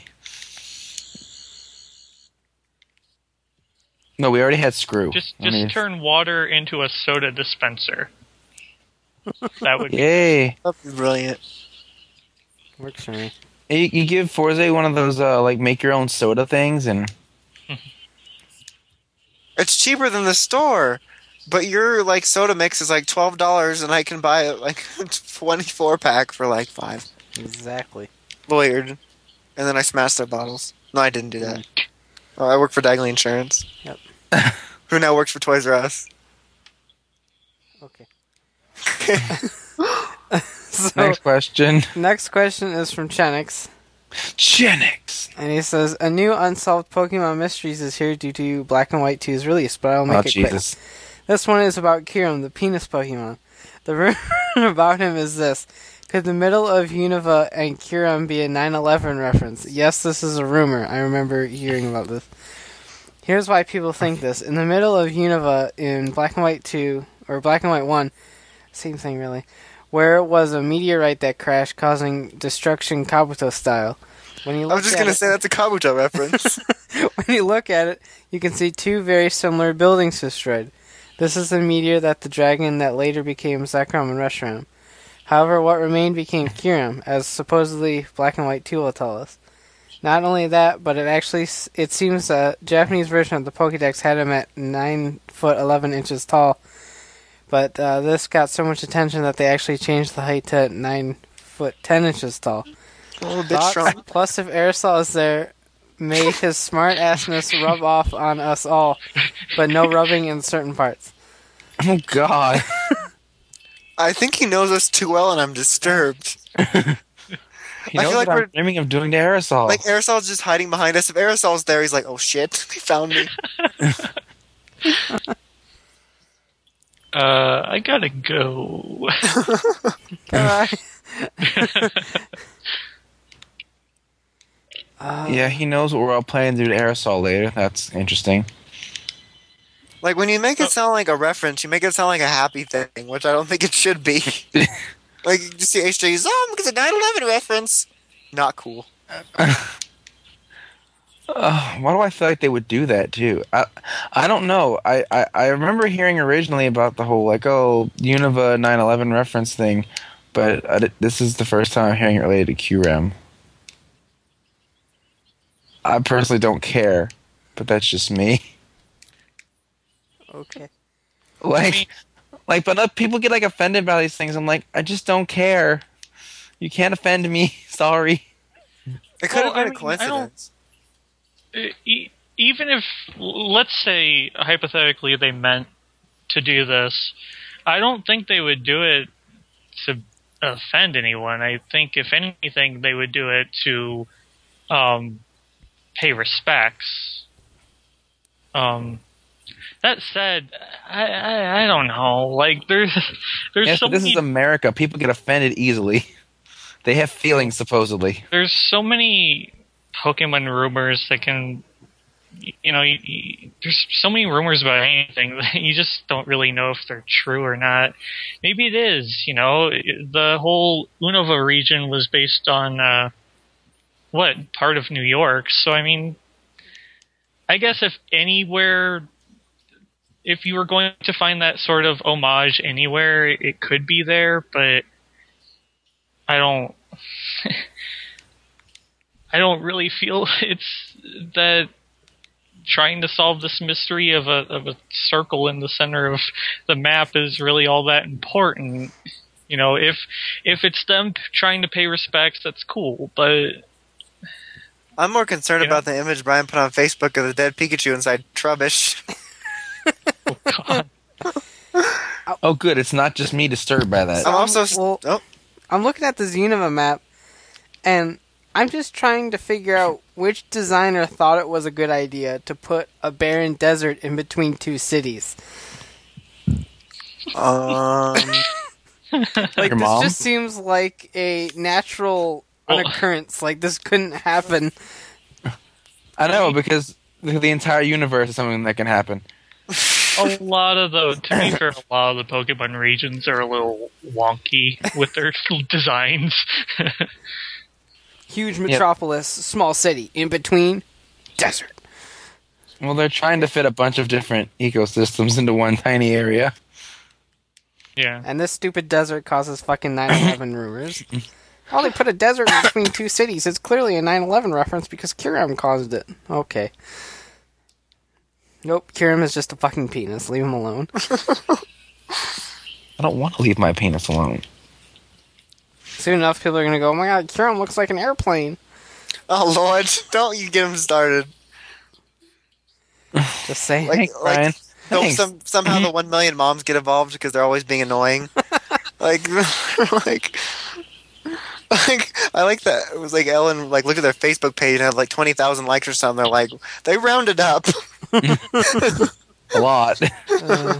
No, we already had screw. Just I just mean, turn water into a soda dispenser. That would be Yay! That'd be brilliant. works for me. You, you give Forza one of those uh, like make your own soda things, and It's cheaper than the store, but your like soda mix is like twelve dollars, and I can buy it like twenty-four pack for like five. Exactly. Lawyered, and then I smashed their bottles. No, I didn't do that. Oh, I work for Dagley Insurance. Yep. Who now works for Toys R Us. Okay. So, next question. next question is from Chenix. Genix. And he says, a new Unsolved Pokemon Mysteries is here due to Black and White two's release, but I'll make Oh, it Jesus. quick. This one is about Kyurem, the penis Pokemon. The rumor about him is this. Could the middle of Unova and Kyurem be a nine eleven reference? Yes, this is a rumor. I remember hearing about this. Here's why people think this. In the middle of Unova in Black and White two, or Black and White one, same thing really, where was a meteorite that crashed causing destruction Kabuto style. When you I look was just at gonna it- say that's a Kabuto reference. When you look at it, you can see two very similar buildings destroyed. This is the meteor that the dragon that later became Zekrom and Reshiram. However, what remained became Kyurem, as supposedly Black and White two will tell us. Not only that, but it actually it seems the Japanese version of the Pokédex had him at nine foot eleven inches tall. But uh, this got so much attention that they actually changed the height to nine foot ten inches tall. A little bit Thoughts? strong. Plus, if Aerosol is there, may his smart assness rub off on us all, but no rubbing in certain parts. Oh, God. I think he knows us too well, and I'm disturbed. He I knows feel like what we're- I'm dreaming of doing to Aerosol. Like Aerosol's just hiding behind us. If Aerosol's there, he's like, "Oh shit, they found me." Uh, I gotta go. Bye. uh, Yeah, he knows what we're all planning to do to Aerosol later. That's interesting. Like when you make Oh. it sound like a reference, you make it sound like a happy thing, which I don't think it should be. Like you see H J's, oh, because a nine eleven reference. Not cool. Uh, why do I feel like they would do that too? I I don't know. I, I, I remember hearing originally about the whole like oh Unova nine eleven reference thing, but I, di- this is the first time I'm hearing it related to Q RAM. I personally don't care, but that's just me. okay. Like, like, but uh, people get like offended by these things. I'm like, I just don't care. You can't offend me. Sorry. It could Well, have been I a mean, I don't- coincidence. E- even if, let's say, hypothetically, they meant to do this, I don't think they would do it to offend anyone. I think, if anything, they would do it to um, pay respects. Um, that said, I, I I don't know. Like there's there's Yes, so but this many is America. People get offended easily. They have feelings, supposedly. there's so many Pokemon rumors that can, you know, you, you, there's so many rumors about anything that you just don't really know if they're true or not. Maybe it is, you know, the whole Unova region was based on, uh, what, part of New York. So, I mean, I guess if anywhere, if you were going to find that sort of homage anywhere, it could be there, but I don't... I don't really feel it's that trying to solve this mystery of a of a circle in the center of the map is really all that important. You know, if if it's them trying to pay respects, that's cool. But I'm more concerned Yeah. about the image Brian put on Facebook of the dead Pikachu inside Trubbish. oh god, Oh, good. It's not just me disturbed by that. I'm also s- well- oh, I'm looking at the Unova map, and I'm just trying to figure out which designer thought it was a good idea to put a barren desert in between two cities. um, Like, Your this mom? just seems like a natural Well- occurrence. Like, this couldn't happen. I know, because the the entire universe is something that can happen. a lot of the to be fair, a lot of the Pokemon regions are a little wonky with their designs. Huge metropolis, small city, in between, desert. Well, they're trying to fit a bunch of different ecosystems into one tiny area. yeah. And this stupid desert causes fucking nine eleven rumors. Oh, they put a desert in between two cities. It's clearly a nine eleven reference because Kyurem caused it. Okay. Nope, Kyurem is just a fucking penis. Leave him alone. I don't want to leave my penis alone. Soon enough, people are gonna go, oh my god, Kyurem looks like an airplane. oh Lord, don't you get him started. Just saying. Like, Thanks, like Brian. so, Thanks. some, somehow the one million moms get involved because they're always being annoying. like, like, like, I like that. It was like Ellen like looked at their Facebook page and had like twenty thousand likes or something. They're like, they rounded up. A lot. Uh,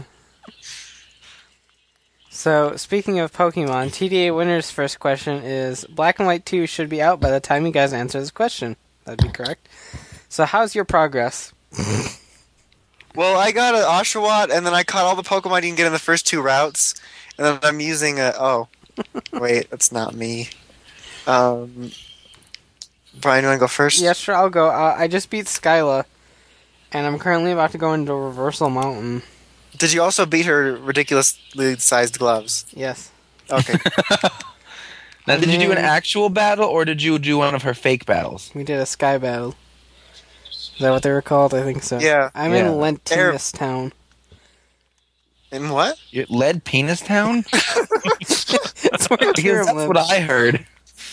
so, speaking of Pokemon, T D A Winner's first question is, Black and White two should be out by the time you guys answer this question. That'd be correct. So, how's your progress? Well, I got an Oshawott, and then I caught all the Pokemon you can get in the first two routes, and then I'm using a... Oh. Wait, that's not me. Um, Brian, you want to go first? Yeah, sure, I'll go. Uh, I just beat Skyla, and I'm currently about to go into Reversal Mountain. Did you also beat her ridiculously sized gloves? Yes. Okay. Now, did you do an Mm. actual battle, or did you do one of her fake battles? We did a Sky Battle. Is that what they were called? I think so. Yeah. I'm Yeah. in Lentinus Town. In what? You lead Penis Town? That's where Because Kieran that's lives. what I heard.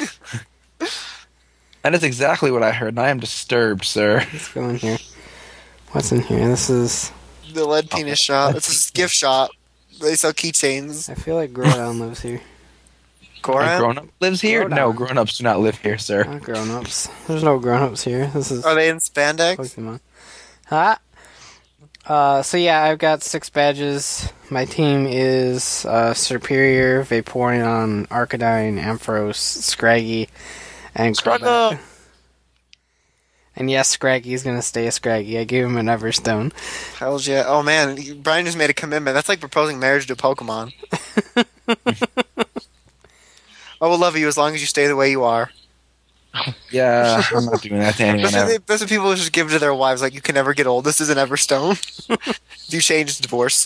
That is exactly what I heard, and I am disturbed, sir. Let's go in here. What's in here? This is... The lead penis shop. It's a gift shop. They sell keychains. I feel like Groudon lives here. A Goran? grown-up lives here? Groudon. No, grown-ups do not live here, sir. Not grown-ups. There's no grown-ups here. This is Are they in spandex? Pokemon. Huh? Uh, so yeah, I've got six badges. My team is uh, Superior, Vaporeon, Arcanine, Ampharos, Scraggy, and Scraggy! Golbat. And yes, Scraggy's gonna stay a Scraggy. I gave him an Everstone. Hell yeah. Oh man, Brian just made a commitment. That's like proposing marriage to a Pokemon. I will love you as long as you stay the way you are. Yeah, I'm not doing that to anyone That's what, ever. they, that's what people just give to their wives. Like, you can never get old. This is an Everstone. If you change, it's divorce.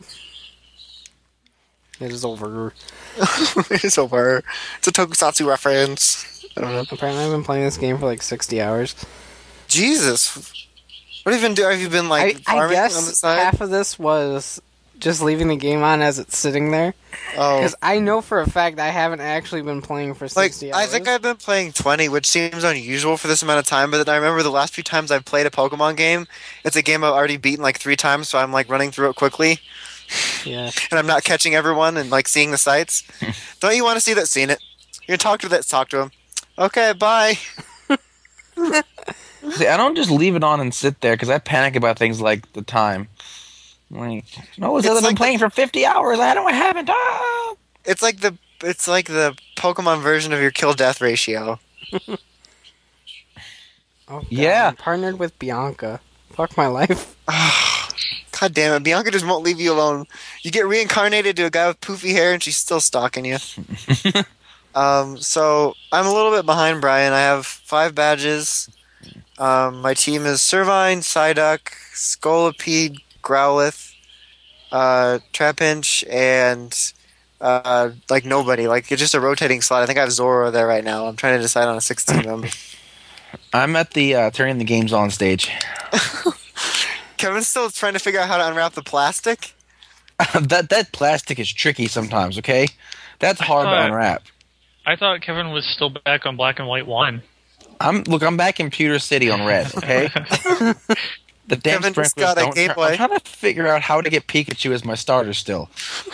It is over. It's over. It's a Tokusatsu reference. I don't know. Apparently, I've been playing this game for like sixty hours. Jesus. What have you been doing? Have you been, like, I, I farming on the guess side? half of this was just leaving the game on as it's sitting there. Oh. Because I know for a fact I haven't actually been playing for Like, sixty hours. I think I've been playing twenty, which seems unusual for this amount of time, but then I remember the last few times I've played a Pokemon game, it's a game I've already beaten like three times, so I'm like running through it quickly, Yeah. and I'm not catching everyone and like seeing the sights. Don't you want to see that? Seen it. You're gonna talk to that, talk to him. Okay, bye. See, I don't just leave it on and sit there because I panic about things like the time. Like, no, it's It's I've been like playing for fifty hours. I don't I haven't. Ah! It's like the it's like the Pokemon version of your kill death ratio. Oh, God, Yeah. I'm partnered with Bianca. Fuck my life. God damn it, Bianca just won't leave you alone. You get reincarnated to a guy with poofy hair, and she's still stalking you. um, so I'm a little bit behind Brian. I have five badges. Um, my team is Servine, Psyduck, Scolipede, Growlithe, uh, Trapinch, and uh, like nobody. Like, it's just a rotating slot. I think I have Zoro there right now. I'm trying to decide on a sixteen member. I'm at the uh, turning the games on stage. Kevin's still trying to figure out how to unwrap the plastic. that that plastic is tricky sometimes. Okay, that's hard to thought- unwrap. I thought Kevin was still back on Black and White one. I'm look. I'm back in Pewter City on red. Okay. The damn Kevin just sprinklers got a don't Game turn- Boy. I'm trying to figure out how to get Pikachu as my starter still.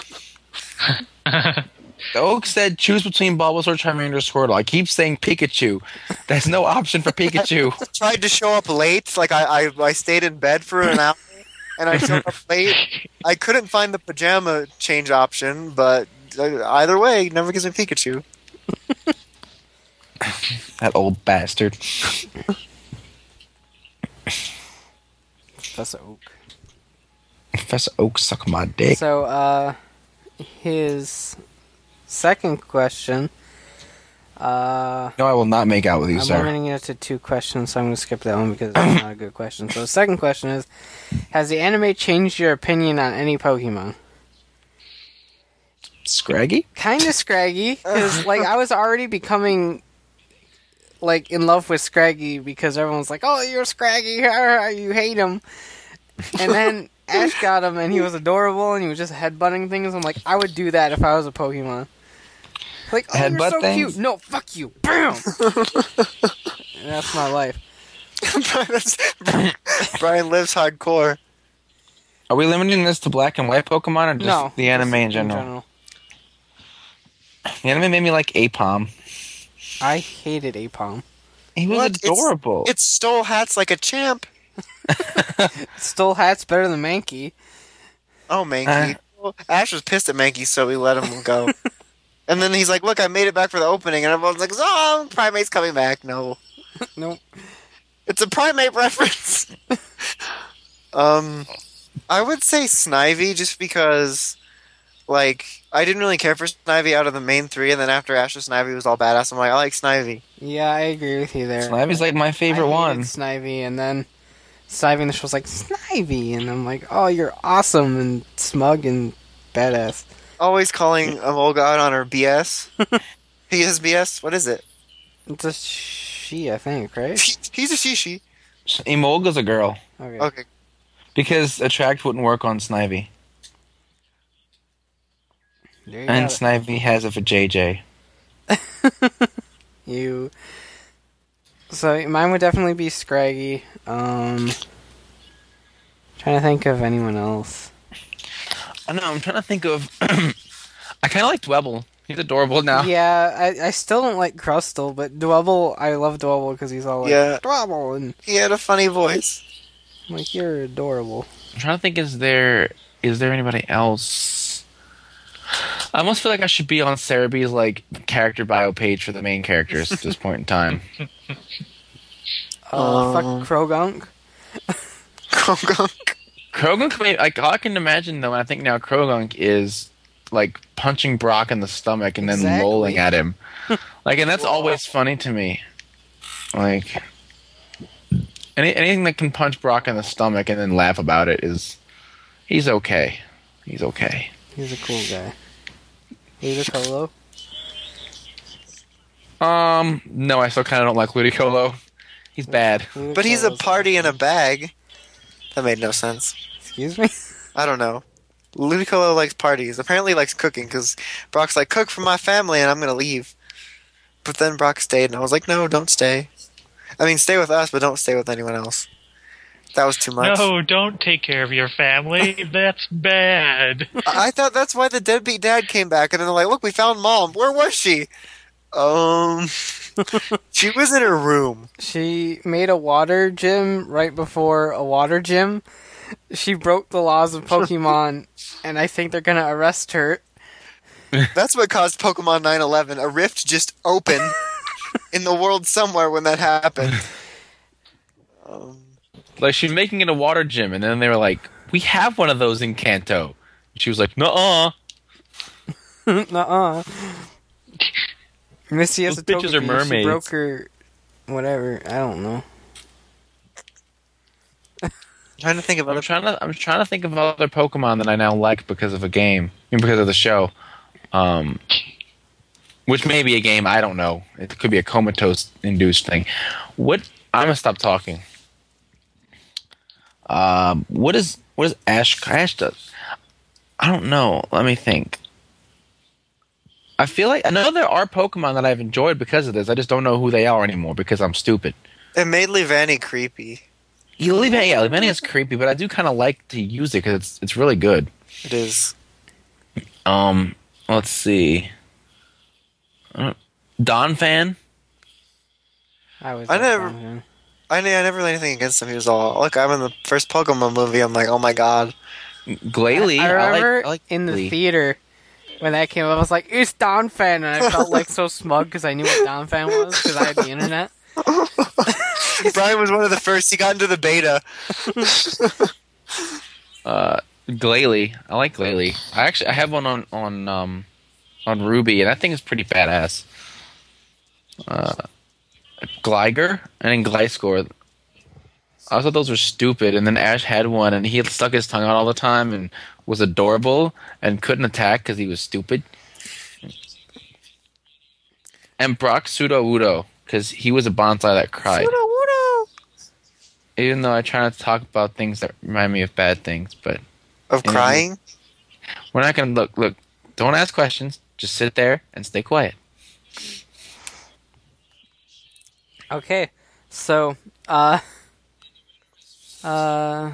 The Oak said choose between Bulbasaur, Charmander, Squirtle. I keep saying Pikachu. There's no option for Pikachu. Tried to show up late. Like, I, I, I stayed in bed for an hour, and I showed up late. I couldn't find the pajama change option, but uh, either way, never gives me Pikachu. That old bastard. Professor Oak. Professor Oak suck my dick. So, uh, his second question. Uh, No, I will not make out with you, I'm sir. limiting it to two questions, so I'm going to skip that one because it's not a good question. So, the second question is, has the anime changed your opinion on any Pokemon? Scraggy? Kind of Scraggy, because, like, I was already becoming, like, in love with Scraggy because everyone's like, oh, you're Scraggy, you hate him. And then Ash got him, and he was adorable, and he was just headbutting things. I'm like, I would do that if I was a Pokemon. Like, oh, Headbutt you're so things? cute. No, fuck you. Bam! And that's my life. Brian lives hardcore. Are we limiting this to black and white Pokemon or just No. the anime just in general? The anime made me like Apom. I hated Apom. He was What? It's- adorable. It stole hats like a champ. Stole hats better than Mankey. Oh, Mankey. Well, Ash was pissed at Mankey, so we let him go. And then he's like, look, I made it back for the opening. And everyone's like, oh, Primate's coming back. No. Nope. It's a Primate reference. um, I would say Snivy just because, like, I didn't really care for Snivy out of the main three. And then after Ash and Snivy was all badass, I'm like, I like Snivy. Yeah, I agree with you there. Snivy's like my favorite I hated one. Snivy, and then Snivy in the show was like, Snivy! And I'm like, oh, you're awesome and smug and badass. Always calling a old god on her B S. He is B S? What is it? It's a she, I think, right? He's a she-she. Emolga's a girl. Okay. Okay. Because Attract wouldn't work on Snivy. There you And got Snivy has it for J J. it. You. So mine would definitely be Scraggy. Um, trying to think of anyone else. I know, I'm trying to think of... I kind of like Dwebble. He's adorable now. Yeah, I, I still don't like Crustle, but Dwebble, I love Dwebble because he's all like, Yeah. Dwebble, and He had a funny voice. I'm like, you're adorable. I'm trying to think, is there is there anybody else? I almost feel like I should be on Cerebee's like character bio page for the main characters at this point in time. Uh, Um, fuck Krogunk. Krogunk. Krogunk, may- like all I can imagine though, and I think now Krogunk is like punching Brock in the stomach and then Exactly. lolling at him. Like, and that's always funny to me. Like, any, anything that can punch Brock in the stomach and then laugh about it is, he's okay. He's okay. He's a cool guy. Ludicolo. Um, no, I still kind of don't like Ludicolo. He's bad. But he's a Ludicolo's party in a awesome. bag. That made no sense. Excuse me? I don't know. Ludicolo likes parties. Apparently he likes cooking, because Brock's like, cook for my family and I'm going to leave. But then Brock stayed, and I was like, no, don't stay. I mean, stay with us, but don't stay with anyone else. That was too much. No, don't take care of your family. That's bad. I I thought that's why the deadbeat dad came back, and then they're like, look, we found mom. Where was she? Um, she was in her room. She made a water gym right before a water gym. She broke the laws of Pokemon, and I think they're gonna arrest her. That's what caused Pokemon nine eleven. A rift just opened in the world somewhere when that happened. Um, Like, she's making it a water gym, and then they were like, we have one of those in Kanto. And she was like, nuh-uh. Nuh-uh. Misty has Those a bitches are Togepi. She mermaids. broke her... Whatever. I don't know. trying to think of I'm other. trying to I'm trying to think of other Pokemon that I now like because of a game, and because of the show. Um, which may be a game, I don't know. It could be a comatose induced thing. What I'm gonna stop talking. Um, what is what is Ash Ash does? I don't know. Let me think. I feel like I know there are Pokemon that I've enjoyed because of this. I just don't know who they are anymore because I'm stupid. It made Leavanny creepy. Yeah, Leavanny, yeah, Leavanny is creepy, but I do kind of like to use it because it's it's really good. It is. Um, let's see. Uh, Don fan. I was. I like, never- oh, man. I, ne- I never had anything against him. He was all, look, I'm in the first Pokemon movie. I'm like, oh my god. Glalie. I remember like, I like in the Glalie. theater when that came up, I was like, "It's Don Fan," and I felt like so smug because I knew what Don Fan was because I had the internet. Brian was one of the first. He got into the beta. Uh, Glalie. I like Glalie. I actually I have one on on um on Ruby, and I think it's pretty badass. Uh, Gligar and then Gliscor. I thought those were stupid, and then Ash had one, and he stuck his tongue out all the time and was adorable and couldn't attack because he was stupid. And Brock Pseudo-Wudo, because he was a bonsai that cried. Even though I try not to talk about things that remind me of bad things, but Of Yeah. crying? we're not going to look. Look, don't ask questions. Just sit there and stay quiet. Okay, so uh, uh,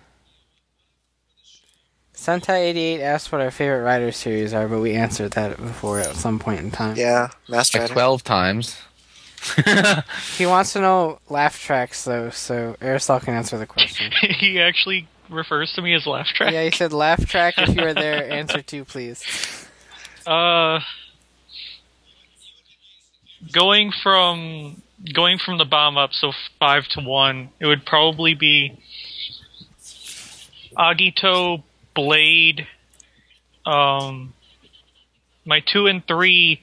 Sentai eighty-eight asked what our favorite Rider series are, but we answered that before at some point in time. Yeah, Master Like Rider. twelve times. He wants to know laugh tracks, though, so Aristotle can answer the question. He actually refers to me as laugh track. Yeah, he said laugh track. If you were there, answer two, please. Uh, going from going from the bomb up, so five to one, it would probably be Agito, Blade. Um, my two and three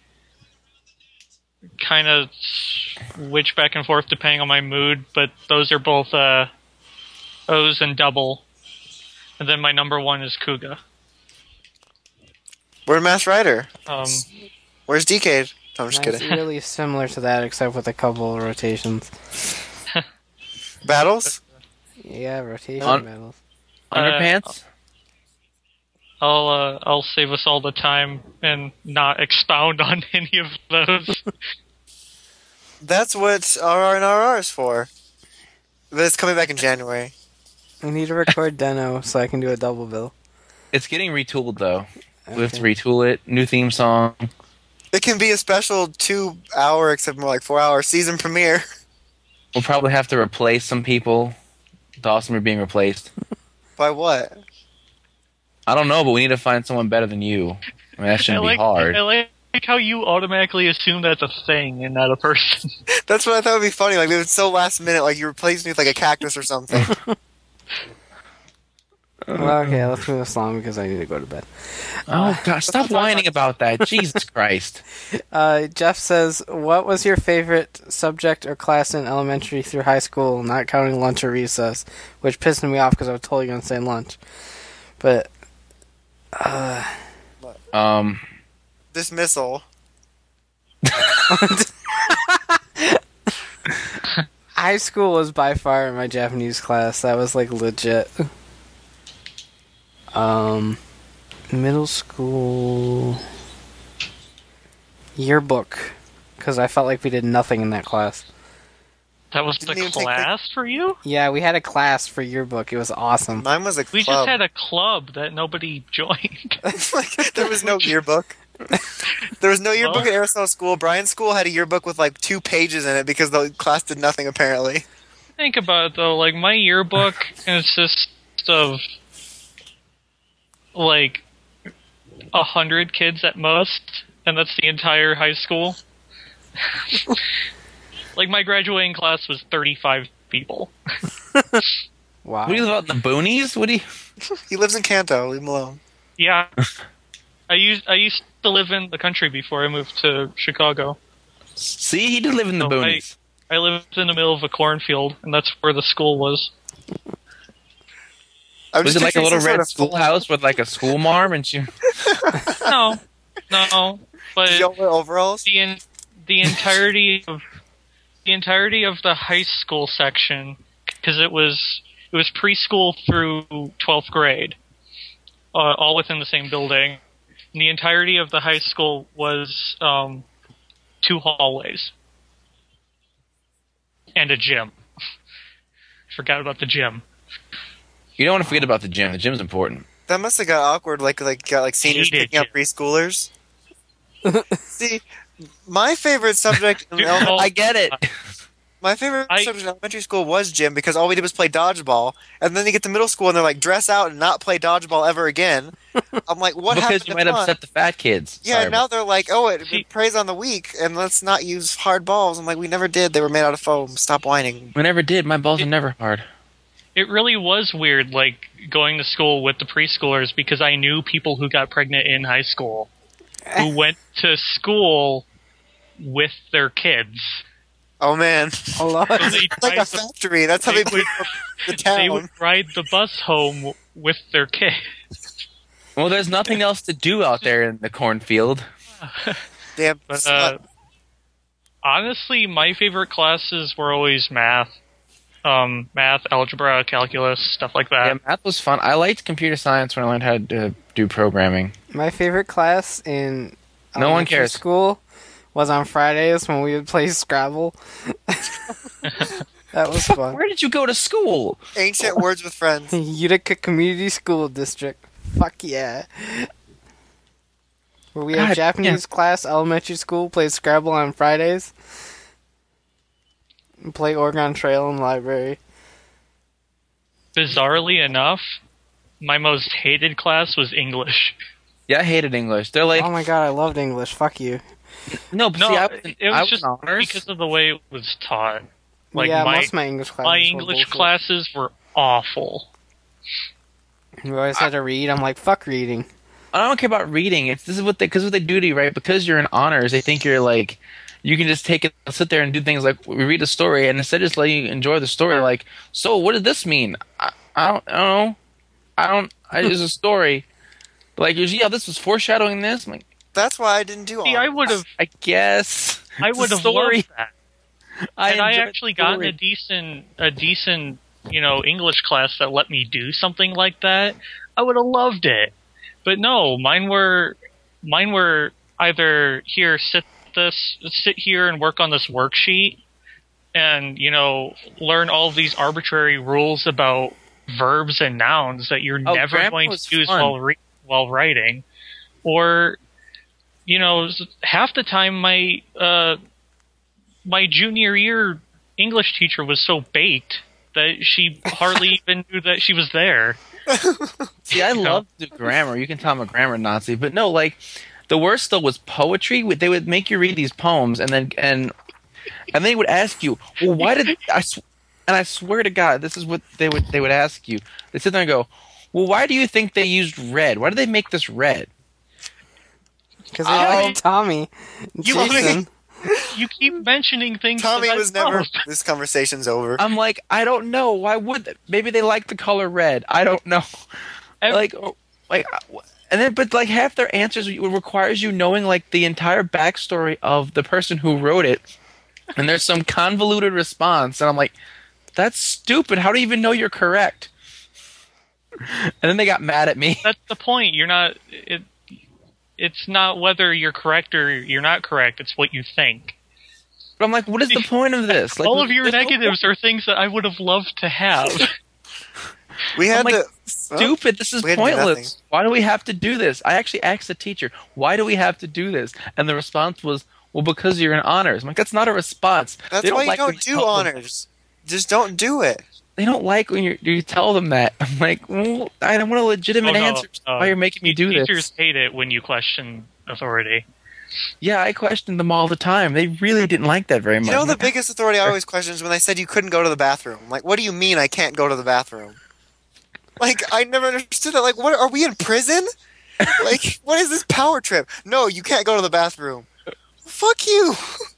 kind of switch back and forth depending on my mood, but those are both uh, O's and double. And then my number one is Kuga. Where's Mass Rider? Um, Where's Decade? No, I'm just Mine's kidding. really similar to that, except with a couple of rotations. Battles? Yeah, rotation Un- battles. Underpants? I'll uh, I'll save us all the time and not expound on any of those. That's what R R and R R is for. But it's coming back in January. I need to record Deno so I can do a double bill. It's getting retooled, though. We have to Okay. retool it. New theme song. It can be a special two-hour, except more like four-hour season premiere. We'll probably have to replace some people. Dawson, we're being replaced. By what? I don't know, but we need to find someone better than you. I mean, that shouldn't I like, be hard. I like how you automatically assume that's a thing and not a person. That's what I thought would be funny. Like, it was so last minute, like you replaced me with like a cactus or something. Well, okay, let's move this along because I need to go to bed. Oh, God, stop whining about that. Jesus Christ. Uh, Jeff says, what was your favorite subject or class in elementary through high school, not counting lunch or recess? Which pissed me off because I was totally going to say lunch. But, uh, Um, Dismissal. high school was by far my Japanese class. That was, like, legit. Um, middle school yearbook, because I felt like we did nothing in that class. That was Didn't the even take class for you? Yeah, we had a class for yearbook. It was awesome. Mine was a We club. just had a club that nobody joined. like, there was no yearbook. There was no yearbook Well- at Aristotle School. Brian's school had a yearbook with like two pages in it because the class did nothing apparently. Think about it though, like my yearbook consists of like a hundred kids at most, and that's the entire high school. Like my graduating class was thirty-five people. Wow. what do you live out in the boonies? What do you... He lives in Kanto. Leave him alone. Yeah, I used I used to live in the country before I moved to Chicago. See, he did live in the Oh, boonies. I lived in the middle of a cornfield, and that's where the school was. I'm Was just it like a picturing little some sort red of- schoolhouse with like a school marm and you... No, no, but Did y'all wear overalls? the in, the entirety of the entirety of the high school section, because it was it was preschool through twelfth grade, uh, all within the same building. And the entirety of the high school was um, two hallways and a gym. Forgot about the gym. You don't want to forget about the gym. The gym's important. That must have got awkward. Like like got like seniors Hated picking up it. preschoolers. See, my favorite subject in Dude, ele- oh, I get it. my favorite I- subject in elementary school was gym because all we did was play dodgeball, and then you get to middle school and they're like dress out and not play dodgeball ever again. I'm like, what happened Because you to might fun? upset the fat kids. Yeah, Sorry and now they're like, oh, it, See- it preys on the weak, and let's not use hard balls. I'm like, we never did. They were made out of foam. Stop whining. We never did. My balls are never hard. It really was weird, like, going to school with the preschoolers, because I knew people who got pregnant in high school who went to school with their kids. Oh man, A lot. So they, it's like ride a the, factory. That's how they they, would, the they town. would ride the bus home with their kids. Well, there's nothing else to do out there in the cornfield. Damn. But, uh, honestly, my favorite classes were always math. Um, math, algebra, calculus, stuff like that. Yeah, math was fun. I liked computer science when I learned how to uh, do programming. My favorite class in No one elementary cares. school was on Fridays when we would play Scrabble. That was fun. Where did you go to school? Ancient words with friends. Utica Community School District. Fuck yeah. Where we have God, Japanese class, elementary school, plays Scrabble on Fridays. Play Oregon Trail in the library. Bizarrely enough, my most hated class was English. Yeah, I hated English. They're like, Oh my god, I loved English. Fuck you. no, but No, see, I was, it I was just honors. because of the way it was taught. Like yeah, my most of my English classes my were English bullshit. classes were awful. You always had to read. I'm like, fuck reading. I don't care about reading. It's this is what they because what they do to you, right? Because you're in honors, they think you're like you can just take it, sit there and do things like we read a story, and instead of just letting you enjoy the story, like, so what did this mean? I, I don't, I don't know. I don't. I, it's a story. Like, yeah, this was foreshadowing this. I'm like, That's why I didn't do See, I honors. would have, I guess I It's a would have story. loved that. I and I enjoyed actually the got in story. a decent, a decent, you know, English class that let me do something like that. I would have loved it. But no, mine were, mine were either here, sit this, sit here and work on this worksheet, and you know, learn all of these arbitrary rules about verbs and nouns that you're Oh, never grammar going was to use fun. while re- while writing, or you know, half the time my uh, my junior year English teacher was so baked that she hardly even knew that she was there. See, I You know? love the grammar. You can tell I'm a grammar Nazi, but no, like the worst though was poetry. They would make you read these poems, and then and and they would ask you, "Well, why did I?" Sw- and I swear to God, this is what they would they would ask you. They sit there and go, "Well, why do you think they used red? Why did they make this red?" Because they Oh. like Tommy. You- Jason. You keep mentioning things. Tommy that I was never. love. This conversation's over. I'm like, I don't know. Why would they? Maybe they like the color red? I don't know. Ev- like, oh, like, uh, and then but like half their answers it requires you knowing like the entire backstory of the person who wrote it, and there's some convoluted response, and I'm like, that's stupid. How do you even know you're correct? And then they got mad at me. That's the point. You're not. It, it's not whether you're correct or you're not correct. It's what you think. But I'm like, what is the point of this? Like, All of your there's no negatives are things that I would have loved to have. We had I'm like, to. stupid. This is We had to do nothing. pointless. Why do we have to do this? I actually asked the teacher, why do we have to do this? And the response was, well, because you're in honors. I'm like, that's not a response. That's They why you like when don't do tell them- honors. Just don't do it. They don't like when you you tell them that. I'm like, well, I don't want a legitimate Oh, no, answer. no. Why you're making me do Teachers this? hate it when you question authority. Yeah, I questioned them all the time. They really didn't like that very much. You know, I'm the like, biggest authority I always question is when they said you couldn't go to the bathroom. I'm like, what do you mean I can't go to the bathroom? Like, I never understood that. Like, what are we in prison? Like, what is this power trip? No, you can't go to the bathroom. Fuck you.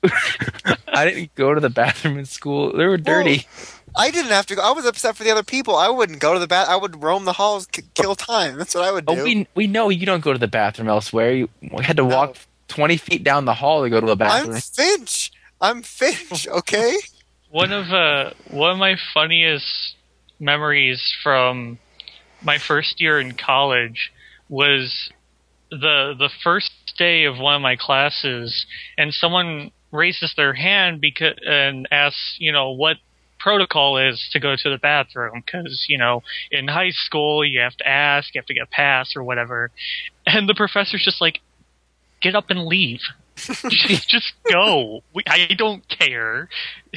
I didn't go to the bathroom in school. They were dirty. I didn't have to go. I was upset for the other people. I wouldn't go to the bath. I would roam the halls, k- kill time. That's what I would do. Oh, we we know you don't go to the bathroom elsewhere. You had to walk No. twenty feet down the hall to go to the bathroom. I'm Finch. I'm Finch. Okay. One of uh, one of my funniest memories from my first year in college was the the first day of one of my classes, and someone raises their hand because and asks, you know, what protocol is to go to the bathroom, because you know in high school you have to ask, you have to get a pass or whatever, and the professor's just like, get up and leave. just, just go. We, I don't care.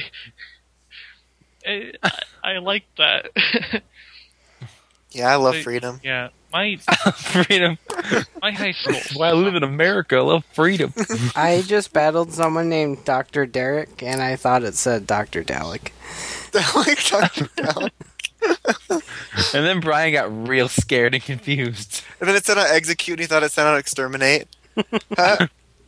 I, I like that. Yeah, I love But- freedom. Yeah, my Freedom. my high school. That's why I live in America. I love freedom. I just battled someone named Doctor Derek, and I thought it said Doctor Dalek. Like, Doctor Down. And then Brian got real scared and confused. And then it said on execute, and he thought it said on exterminate. Huh?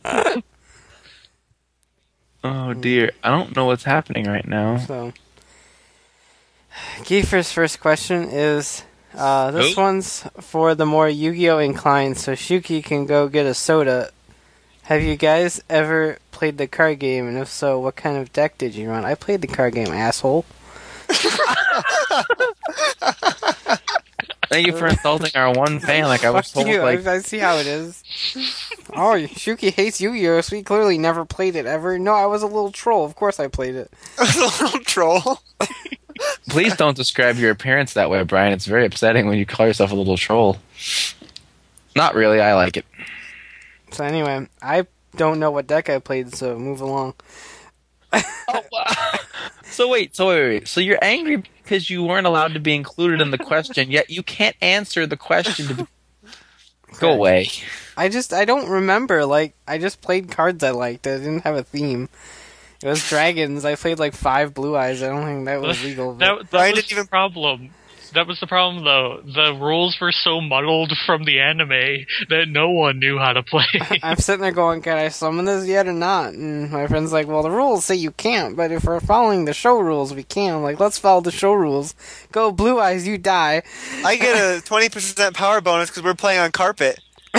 Oh dear, I don't know what's happening right now. So, Kiefer's first question is, uh, this Who? one's for the more Yu-Gi-Oh inclined, so Shuki can go get a soda. Have you guys ever played the card game, and if so, what kind of deck did you run? I played the card game, asshole. Thank you for insulting our one fan. Like I was Fuck told, you, like I, I see how it is. Oh, Shuki hates Yu-Gi-Oh, so he clearly never played it ever. No, I was a little troll. Of course I played it. A little troll. please don't describe your appearance that way, Brian. It's very upsetting when you call yourself a little troll. Not really. I like it. So anyway, I don't know what deck I played, so move along. So wait, so wait, wait, wait. So you're angry because you weren't allowed to be included in the question, yet you can't answer the question. To be... Go away. I just I don't remember. Like I just played cards I liked. I didn't have a theme. It was dragons. I played like five Blue Eyes. I don't think that was legal. But... that that Brian was didn't even- the problem. That was the problem, though. The rules were so muddled from the anime that no one knew how to play. I'm sitting there going, can I summon this yet or not? And my friend's like, well, the rules say you can't, but if we're following the show rules, we can. I'm like, let's follow the show rules. Go Blue Eyes, you die. I get a twenty percent power bonus because we're playing on carpet.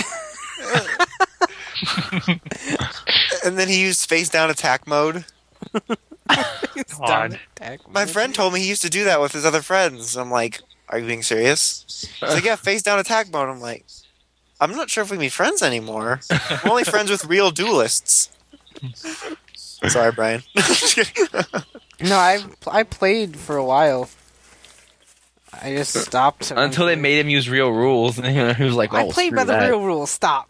And then he used face down attack mode. It's God. down attack My mode. friend told me he used to do that with his other friends. I'm like, are you being serious? He's like, yeah, face down attack mode. I'm like, I'm not sure if we can be friends anymore. We're only friends with real duelists. Sorry, Brian. No, I I played for a while. I just stopped. Until they made him use real rules, and he was like, "Oh, I played screw by the that. real rules. Stop.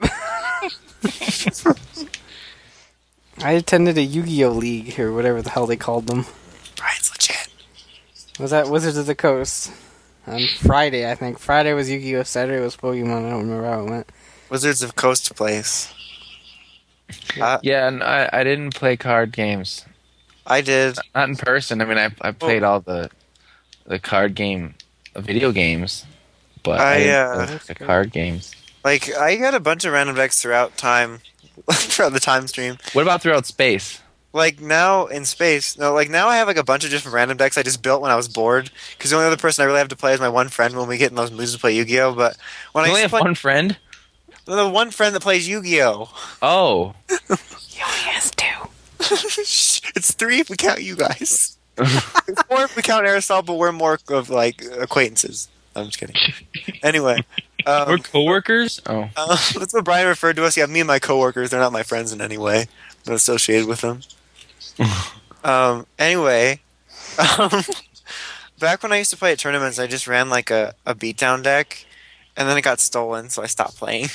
I attended a Yu-Gi-Oh league or whatever the hell they called them. Brian's legit. Was that Wizards of the Coast? On Friday, I think. Friday was Yu-Gi-Oh! Saturday was Pokemon. I don't remember how it went. Wizards of Coast Place. Uh, Yeah, and I, I didn't play card games. I did. Not in person. I mean, I I played all the the card game, uh, video games, but I, I, didn't uh, play the card games. Like, I got a bunch of random decks throughout time, throughout the time stream. What about throughout space? Like, now in space, no, like, now I have, like, a bunch of different random decks I just built when I was bored. Because the only other person I really have to play is my one friend when we get in those moods to play Yu-Gi-Oh! But when You I only used have to play, one friend. the one friend that plays Yu-Gi-Oh! Oh, Yes, two. It's three if we count you guys. It's four if we count Aristotle, but we're more of, like, acquaintances. I'm just kidding. Anyway. Um, we're coworkers. Oh, Uh, that's what Brian referred to us. Yeah, me and my coworkers. They're not my friends in any way. I'm not associated with them. um, anyway, um, back when I used to play at tournaments, I just ran like a, a beatdown deck, and then it got stolen, so I stopped playing.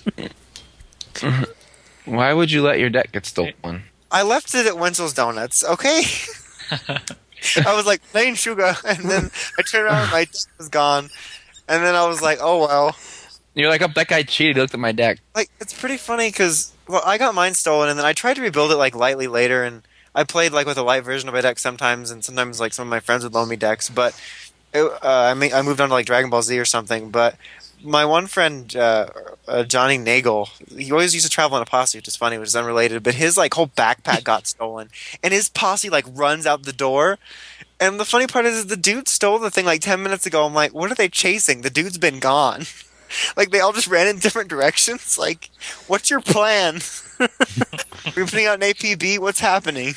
why would you let your deck get stolen? I left it at Wenzel's Donuts, okay? I was like playing Sugar, and then I turned around and my deck was gone. And then I was like, oh well. You're like, oh, that guy cheated. He looked at my deck. Like, it's pretty funny because, well, I got mine stolen, and then I tried to rebuild it, like, lightly later, and I played, like, with a light version of my deck sometimes, and sometimes, like, some of my friends would loan me decks, but it, uh, I mean, I moved on to, like, Dragon Ball Z or something, but my one friend, uh, uh, Johnny Nagel, he always used to travel in a posse, which is funny, which is unrelated, but his, like, whole backpack got stolen, and his posse, like, runs out the door, and the funny part is the dude stole the thing, like, ten minutes ago. I'm like, what are they chasing? The dude's been gone. Like, they all just ran in different directions. Like, what's your plan? Are you putting out an A P B? What's happening?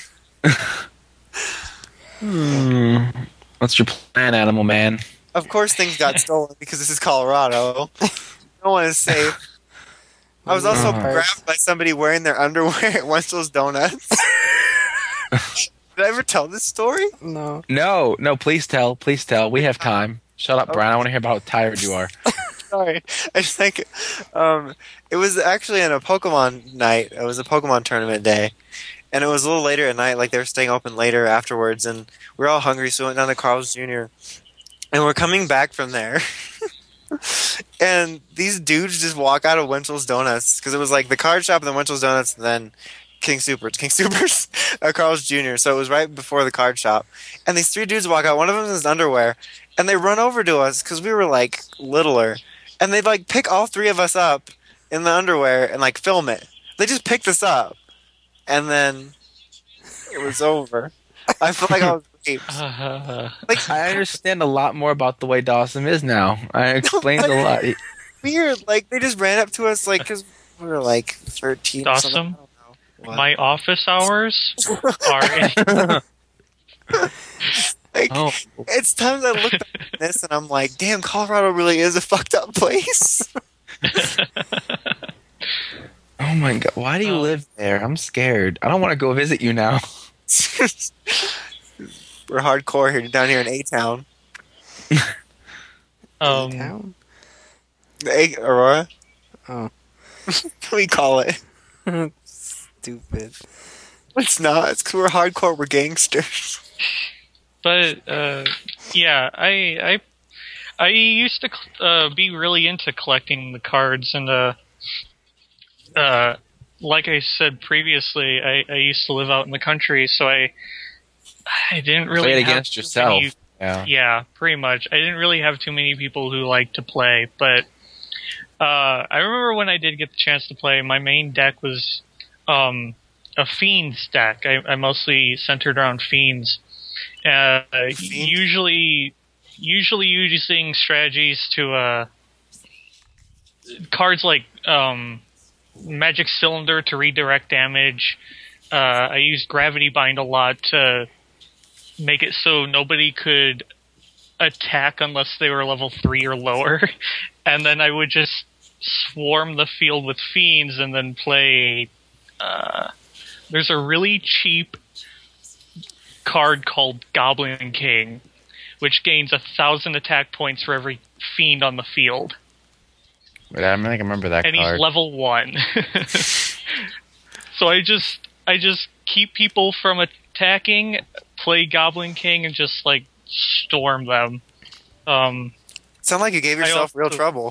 Hmm. What's your plan, Animal Man? Of course things got stolen because this is Colorado. No one is safe. I was also Uh-huh. grabbed by somebody wearing their underwear at Wenzel's Donuts. Did I ever tell this story? No. No, no, please tell. Please tell. We have time. Shut up, Brian. I want to hear about how tired you are. Sorry. I just think um, it was actually in a Pokemon night. It was a Pokemon tournament day. And it was a little later at night, like they were staying open later afterwards, and we were all hungry, so we went down to Carl's Junior And we're coming back from there. And these dudes just walk out of Winchell's Donuts, because it was like the card shop and then Winchell's Donuts, and then King Supers. King Supers, uh, Carl's Junior So it was right before the card shop. And these three dudes walk out, one of them is in his underwear, and they run over to us, because we were like littler. And they'd like pick all three of us up in the underwear and like film it. They just picked us up. And then it was over. I feel like I was raped. Uh, Like, I understand a lot more about the way Dawson is now. I explained a lot. weird. Like, they just ran up to us, like, because we were like thirteen or something. Awesome. I don't know. What? my office hours are in, Like, Oh, it's times I look back at this and I'm like, damn, Colorado really is a fucked up place. oh my God! Why do you Oh. live there? I'm scared. I don't want to go visit you now. We're hardcore here down here in A-Town. um, Town? The A- Aurora? Oh. we call it. Stupid. It's not. It's because we're hardcore. We're gangsters. but uh, yeah, I I I used to uh, be really into collecting the cards, and uh, uh, like I said previously, I, I used to live out in the country, so I I didn't really Play it have against too yourself. many- Yeah. yeah, pretty much. I didn't really have too many people who liked to play, but uh, I remember when I did get the chance to play, my main deck was um, a Fiends deck. I, I mostly centered around Fiends. Uh, usually, usually using strategies to uh, cards like um, Magic Cylinder to redirect damage. Uh, I used Gravity Bind a lot to make it so nobody could attack unless they were level three or lower, and then I would just swarm the field with Fiends and then play. Uh, there's a really cheap card called Goblin King, which gains a thousand attack points for every Fiend on the field, Wait, I don't think I remember that and card. he's level one. So I just I just keep people from attacking, play Goblin King, and just like storm them. Um, Sound like you gave I yourself real also- trouble.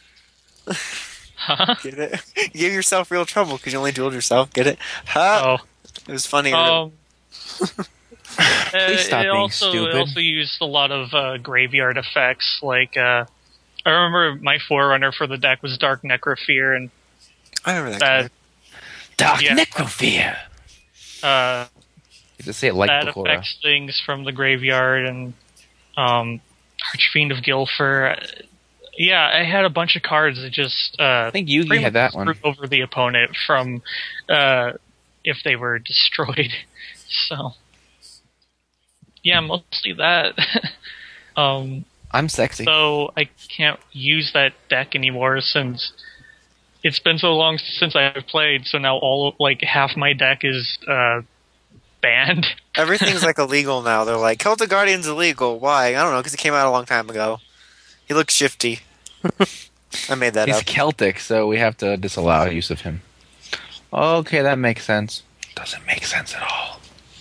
huh? Get it? You gave yourself real trouble because you only dueled yourself. Get it? Huh? Oh. It was funny. Um, uh, Please stop it being also, stupid. It also used a lot of uh, graveyard effects. Like, uh, I remember my forerunner for the deck was Dark Necrofear, and I remember that. that card. Dark yeah. Necrofear. uh, You just say it like that before. affects things from the graveyard, and um, Archfiend of Gilfer. Yeah, I had a bunch of cards that just uh, I think Yugi pretty had much that one. screwed over the opponent from uh, if they were destroyed. So, yeah, mostly that. um, I'm sexy. so I can't use that deck anymore since it's been so long since I've played. So now all of, like half my deck is uh, banned. Everything's like illegal now. They're like, Celtic Guardian's illegal. Why? I don't know, because it came out a long time ago. He looks shifty. I made that He's up. Celtic, so we have to disallow use of him. Okay, that makes sense. Doesn't make sense at all.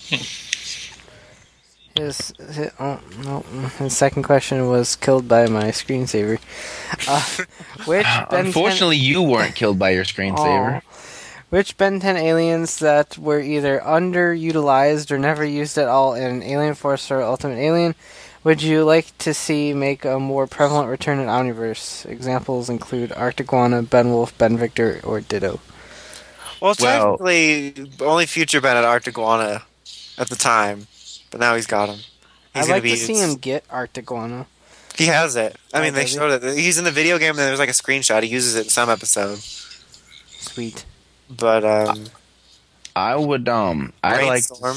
His, his, oh, no, his second question was killed by my screensaver. Uh, which Ben Unfortunately, you weren't killed by your ten, screensaver. Aw. Which Ben ten aliens that were either underutilized or never used at all in Alien Force or Ultimate Alien would you like to see make a more prevalent return in Omniverse? Examples include Arctiguana, Ben Wolf, Ben Victor, or Ditto. Well, Well- technically, only Future Ben had Arctiguana at the time, but now he's got him. He's I'd gonna like be to see used. him get Arctiguana. He has it. I Oh, mean, they does he? showed it. He's in the video game, and there's like a screenshot. He uses it in some episode. Sweet. But, um, I would um I like Brainstorm.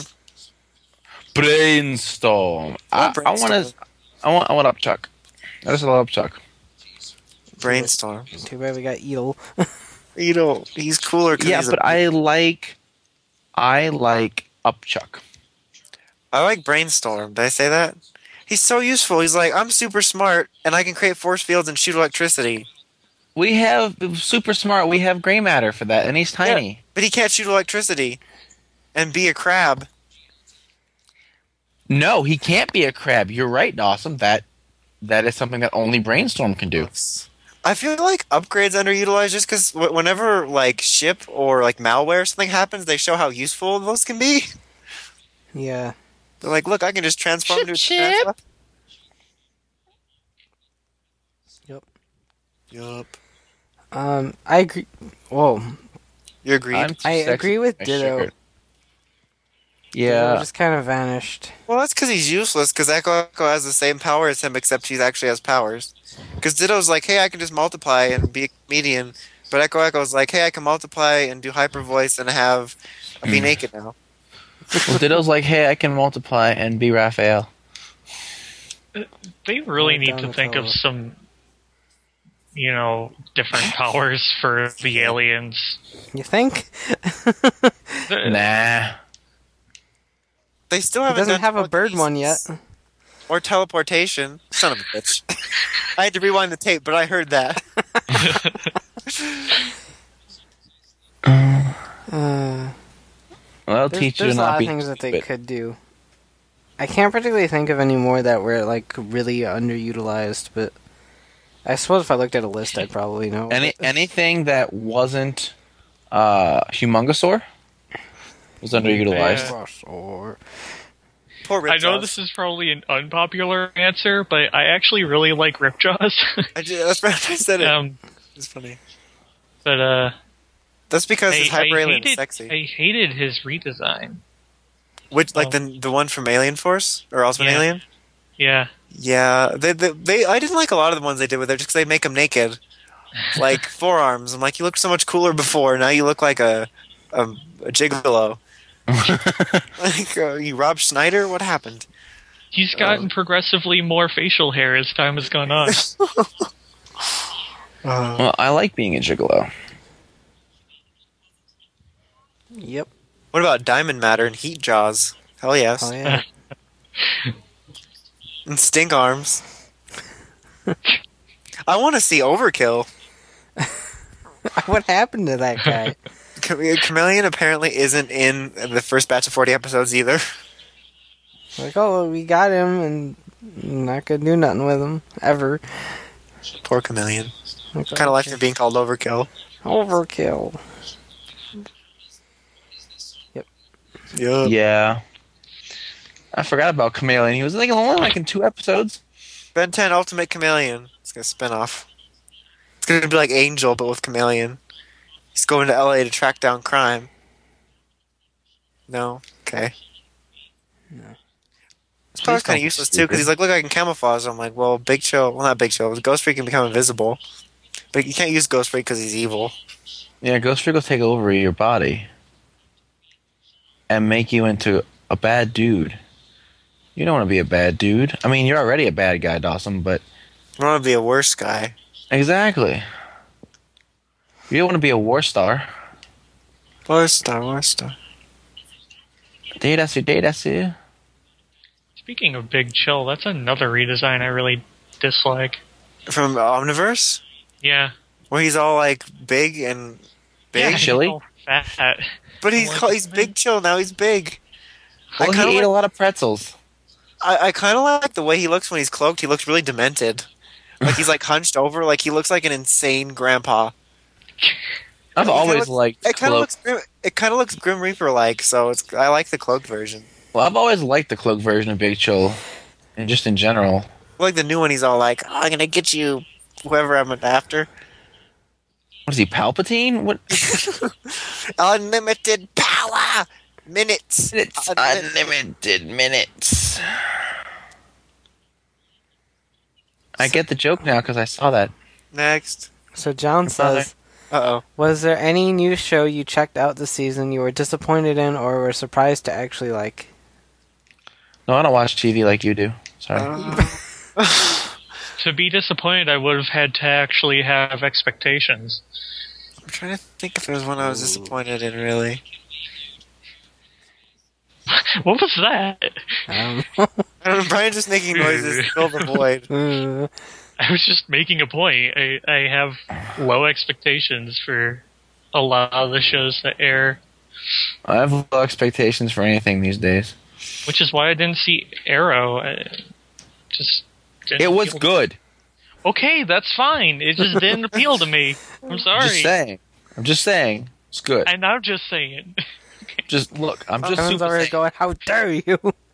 brainstorm. I, Well, I want to I want I want Upchuck. I just love Upchuck. Brainstorm. Too bad we got Edel. You know, he's cooler. 'cause Yeah, he's a- but I like I like Upchuck. I like Brainstorm. Did I say that? He's so useful. He's like, I'm super smart, and I can create force fields and shoot electricity. We have super smart. We have gray matter for that, and he's tiny. But he can't shoot electricity and be a crab. No, he can't be a crab. You're right, Dawson. That that is something that only Brainstorm can do. I feel like upgrades underutilized just because whenever like ship or like malware or something happens, they show how useful those can be. Yeah. They're like, look, I can just transform Ship, into a ship. tarantula. Yep. Yup. Um, I agree. Whoa. You agreed? I'm too I sexy agree with for my Ditto. shirt. Ditto Yeah, just kind of vanished. Well, that's because he's useless, because Echo Echo has the same power as him, except he actually has powers. Because Ditto's like, hey, I can just multiply and be a comedian, but Echo Echo's like, hey, I can multiply and do hyper voice and have be naked now. well, Ditto's like, hey, I can multiply and be Raphael. They really Oh, need to think of Donatello. some, you know, different powers for the aliens. You think? The- Nah. They still He haven't doesn't done have a bird one yet. telekinesis or teleportation. Son of a bitch! I had to rewind the tape, but I heard that. Uh, Well, there's teach you there's to a lot not of be things that they stupid. could do. I can't particularly think of any more that were like really underutilized, but I suppose if I looked at a list, I'd probably know. Any anything that wasn't uh, Humongosaur was underutilized. Yeah. Or Poor I know Ripjaws. this is probably an unpopular answer, but I actually really like Ripjaws. I ju- that's right. I said it. um, It's funny. but uh, That's because I, his I hyper alien is hated sexy. I hated his redesign. Which, like Oh. the the one from Alien Force or Ultimate Yeah. Alien? Yeah, Yeah, they, they they I didn't like a lot of the ones they did with it just because they make him naked, like forearms. I'm like, you looked so much cooler before. Now you look like a a, a gigolo. Like uh, you Rob Schneider. What happened? he's gotten Um. progressively more facial hair as time has gone on. Uh, Well, I like being a gigolo. yep. what about Diamond Matter and Heat Jaws? Hell yes. Oh yeah. And Stink Arms. I want to see Overkill. What happened to that guy? Chame- Chameleon apparently isn't in the first batch of forty episodes either. Like, oh, we got him, and not gonna do nothing with him ever. Poor Chameleon. Like, Kind of like okay. him being called Overkill. Overkill. Yeah. Yeah. I forgot about Chameleon. He was like only like in two episodes. Ben ten Ultimate Chameleon. It's gonna spin off. It's gonna be like Angel, but with Chameleon. He's going to L A to track down crime. No? Okay. No. It's probably Please kind don't of be useless too, because stupid. he's like, look, I can camouflage. I'm like, well, Big Chill, well, not Big Chill, Ghost Freak can become invisible. But you can't use Ghost Freak because he's evil. Yeah, Ghost Freak will take over your body and make you into a bad dude. You don't want to be a bad dude. I mean, you're already a bad guy, Dawson, but I want to be a worse guy. exactly. You don't want to be a war star. Worse star, worse star. Datasu, Datasu. Speaking of Big Chill, that's another redesign I really dislike. From Omniverse? Yeah, Where he's all like big and big. yeah, Chili? he's all fat. But he's Like, called, he's Big Chill now, he's big. Well, I he kinda ate like- a lot of pretzels. I, I kind of like the way he looks when he's cloaked. He looks really demented. Like he's like hunched over. Like he looks like an insane grandpa. I've It kinda always looks- liked It kind of cloak. looks. Grim, it kind of looks Grim Reaper like. So it's. I like the cloaked version. Well, I've always liked the cloak version of Big Chill, and just in general. I like the new one. He's all like, oh, "I'm gonna get you, whoever I'm after." What is he, Palpatine? What? Unlimited power, minutes. It's Unli- unlimited minutes. I get the joke now because I saw that. Next. So John says, Uh oh. was there any new show you checked out this season you were disappointed in or were surprised to actually like? No, I don't watch T V like you do. Sorry. To be disappointed, I would have had to actually have expectations. I'm trying to think if there was one I was disappointed in. Really. What was that? Um, I don't know, Brian just making noises to fill the void. uh, I was just making a point. I, I have low expectations for a lot of the shows that air, I have low expectations for anything these days. which is why I didn't see Arrow. I just didn't It was appeal- good. Okay, that's fine. It just didn't appeal to me. I'm I'm sorry. just saying. I'm just saying. It's good. And I'm just saying. Just look. I'm just Kevin's super already saying. going, how dare you?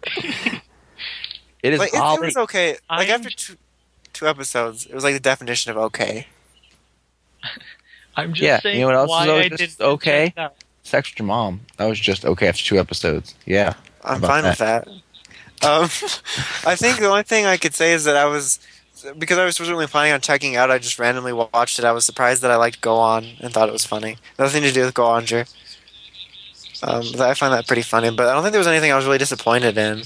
It is Like it, it Ollie. was okay. Like I'm- after two, two episodes, it was like the definition of okay. I'm just Yeah, saying you know what else is why always I just didn't okay? check it out. Sex with your mom. That was just okay after two episodes. Yeah. I'm About fine with that. Um, I think the only thing I could say is that I was, because I was originally planning on checking out, I just randomly watched it. I was surprised that I liked Go On and thought it was funny. Nothing to do with Go Onger. Um, but I find that pretty funny, but I don't think there was anything I was really disappointed in.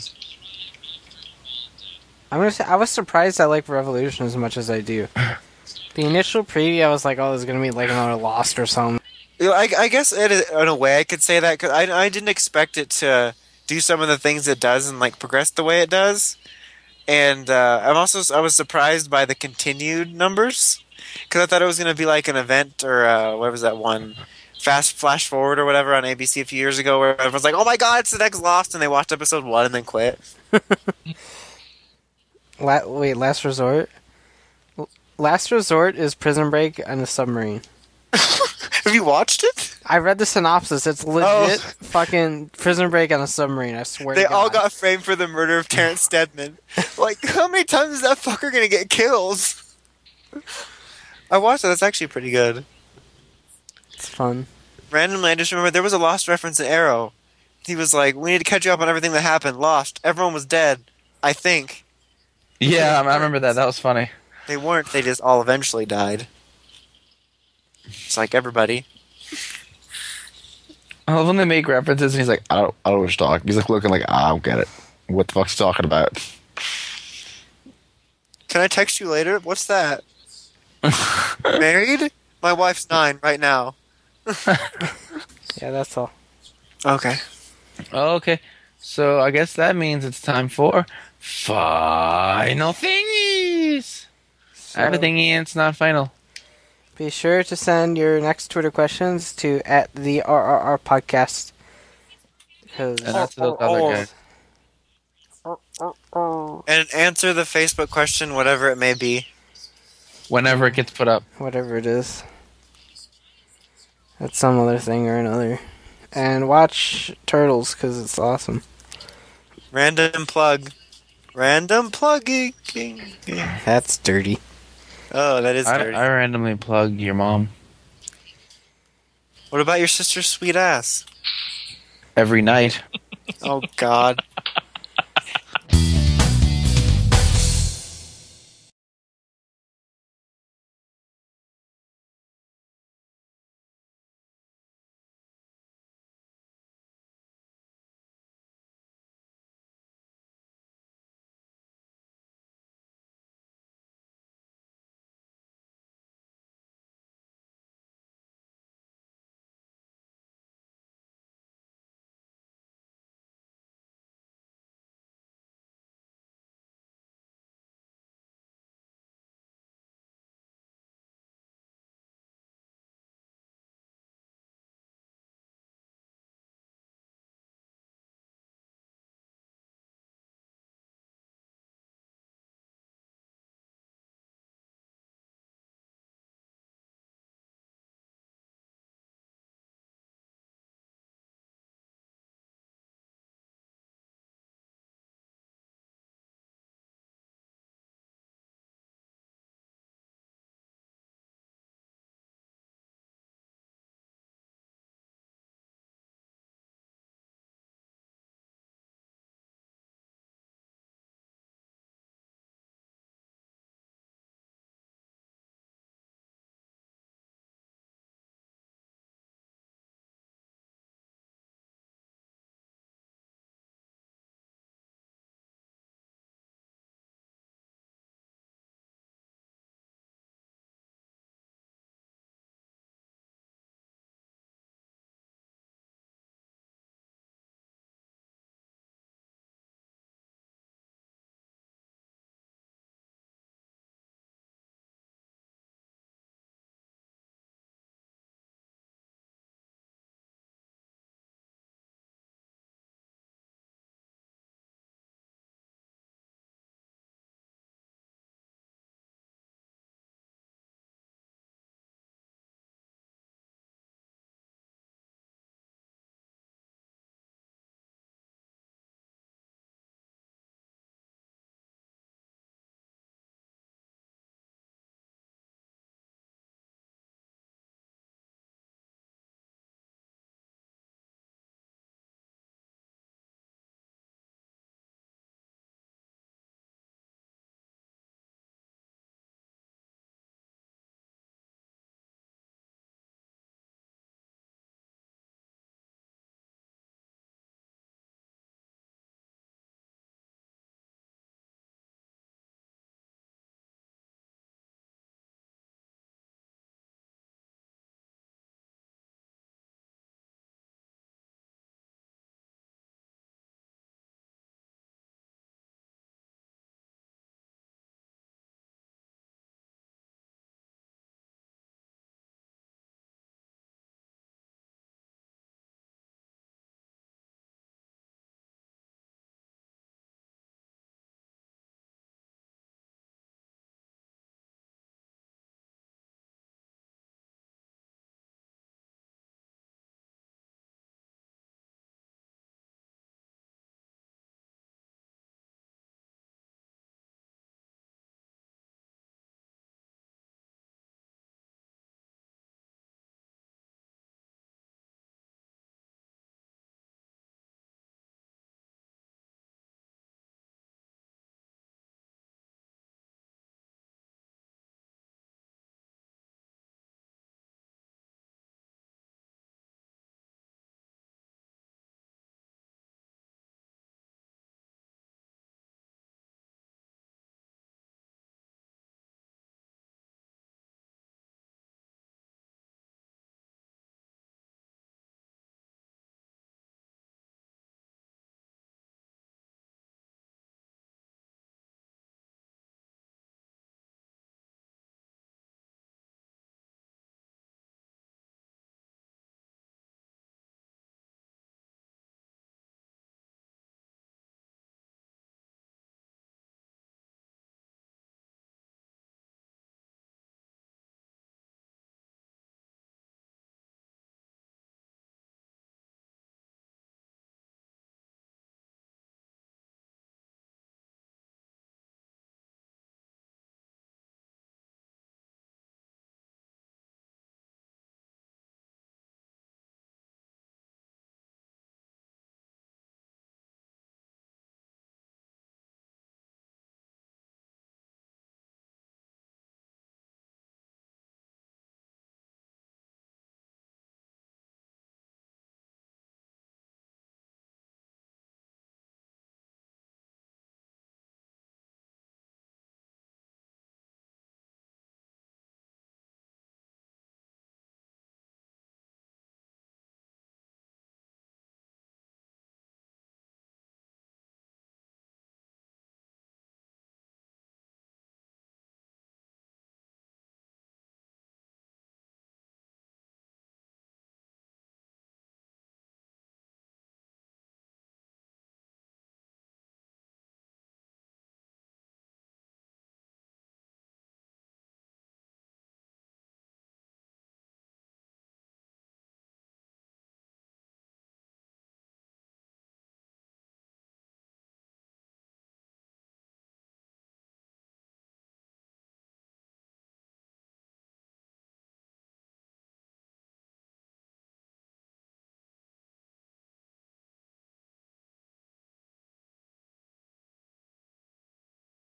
I'm gonna say, I was surprised I like Revolution as much as I do. The initial preview, I was like, oh, this is gonna be like another Lost or something. You know, I, I guess it, in a way I could say that because I, I didn't expect it to do some of the things it does and like progress the way it does, and uh, I'm also I was surprised by the continued numbers because I thought it was going to be like an event or uh, what was that one Fast Flash Forward or whatever on A B C a few years ago, where everyone's like, "Oh my god, it's the next Lost," and they watched episode one and then quit. La- wait, Last Resort? L- Last Resort is Prison Break on a submarine. Have you watched it? I read the synopsis. It's legit Oh. fucking Prison Break on a submarine, I swear They to God. all got framed for the murder of Terrence Steadman. Like, how many times is that fucker gonna get killed? I watched it. That's actually pretty good. It's fun. Randomly, I just remember there was a Lost reference in Arrow. He was like, "We need to catch you up on everything that happened. Lost. Everyone was dead. I think." Yeah, I remember that. That was funny. They weren't. They just all eventually died. It's like everybody. I love when they make references and he's like, I don't, I don't know what you're talking. He's like looking like, I don't get it. What the fuck's he talking about? Can I text you later? What's that? Married? My wife's nine right now. Yeah, that's all. Okay. Okay, so I guess that means it's time for final thingies. I have a So- thingy and it's not final. Be sure to send your next Twitter questions to at the R R R podcast. Because And that's the other guy. And answer the Facebook question, whatever it may be. Whenever it gets put up. whatever it is, that's some other thing or another. And watch Turtles because it's awesome. Random plug. Random plugging. That's dirty. Oh, that is I, dirty. I randomly plug your mom What about your sister's sweet ass? every night. Oh, God.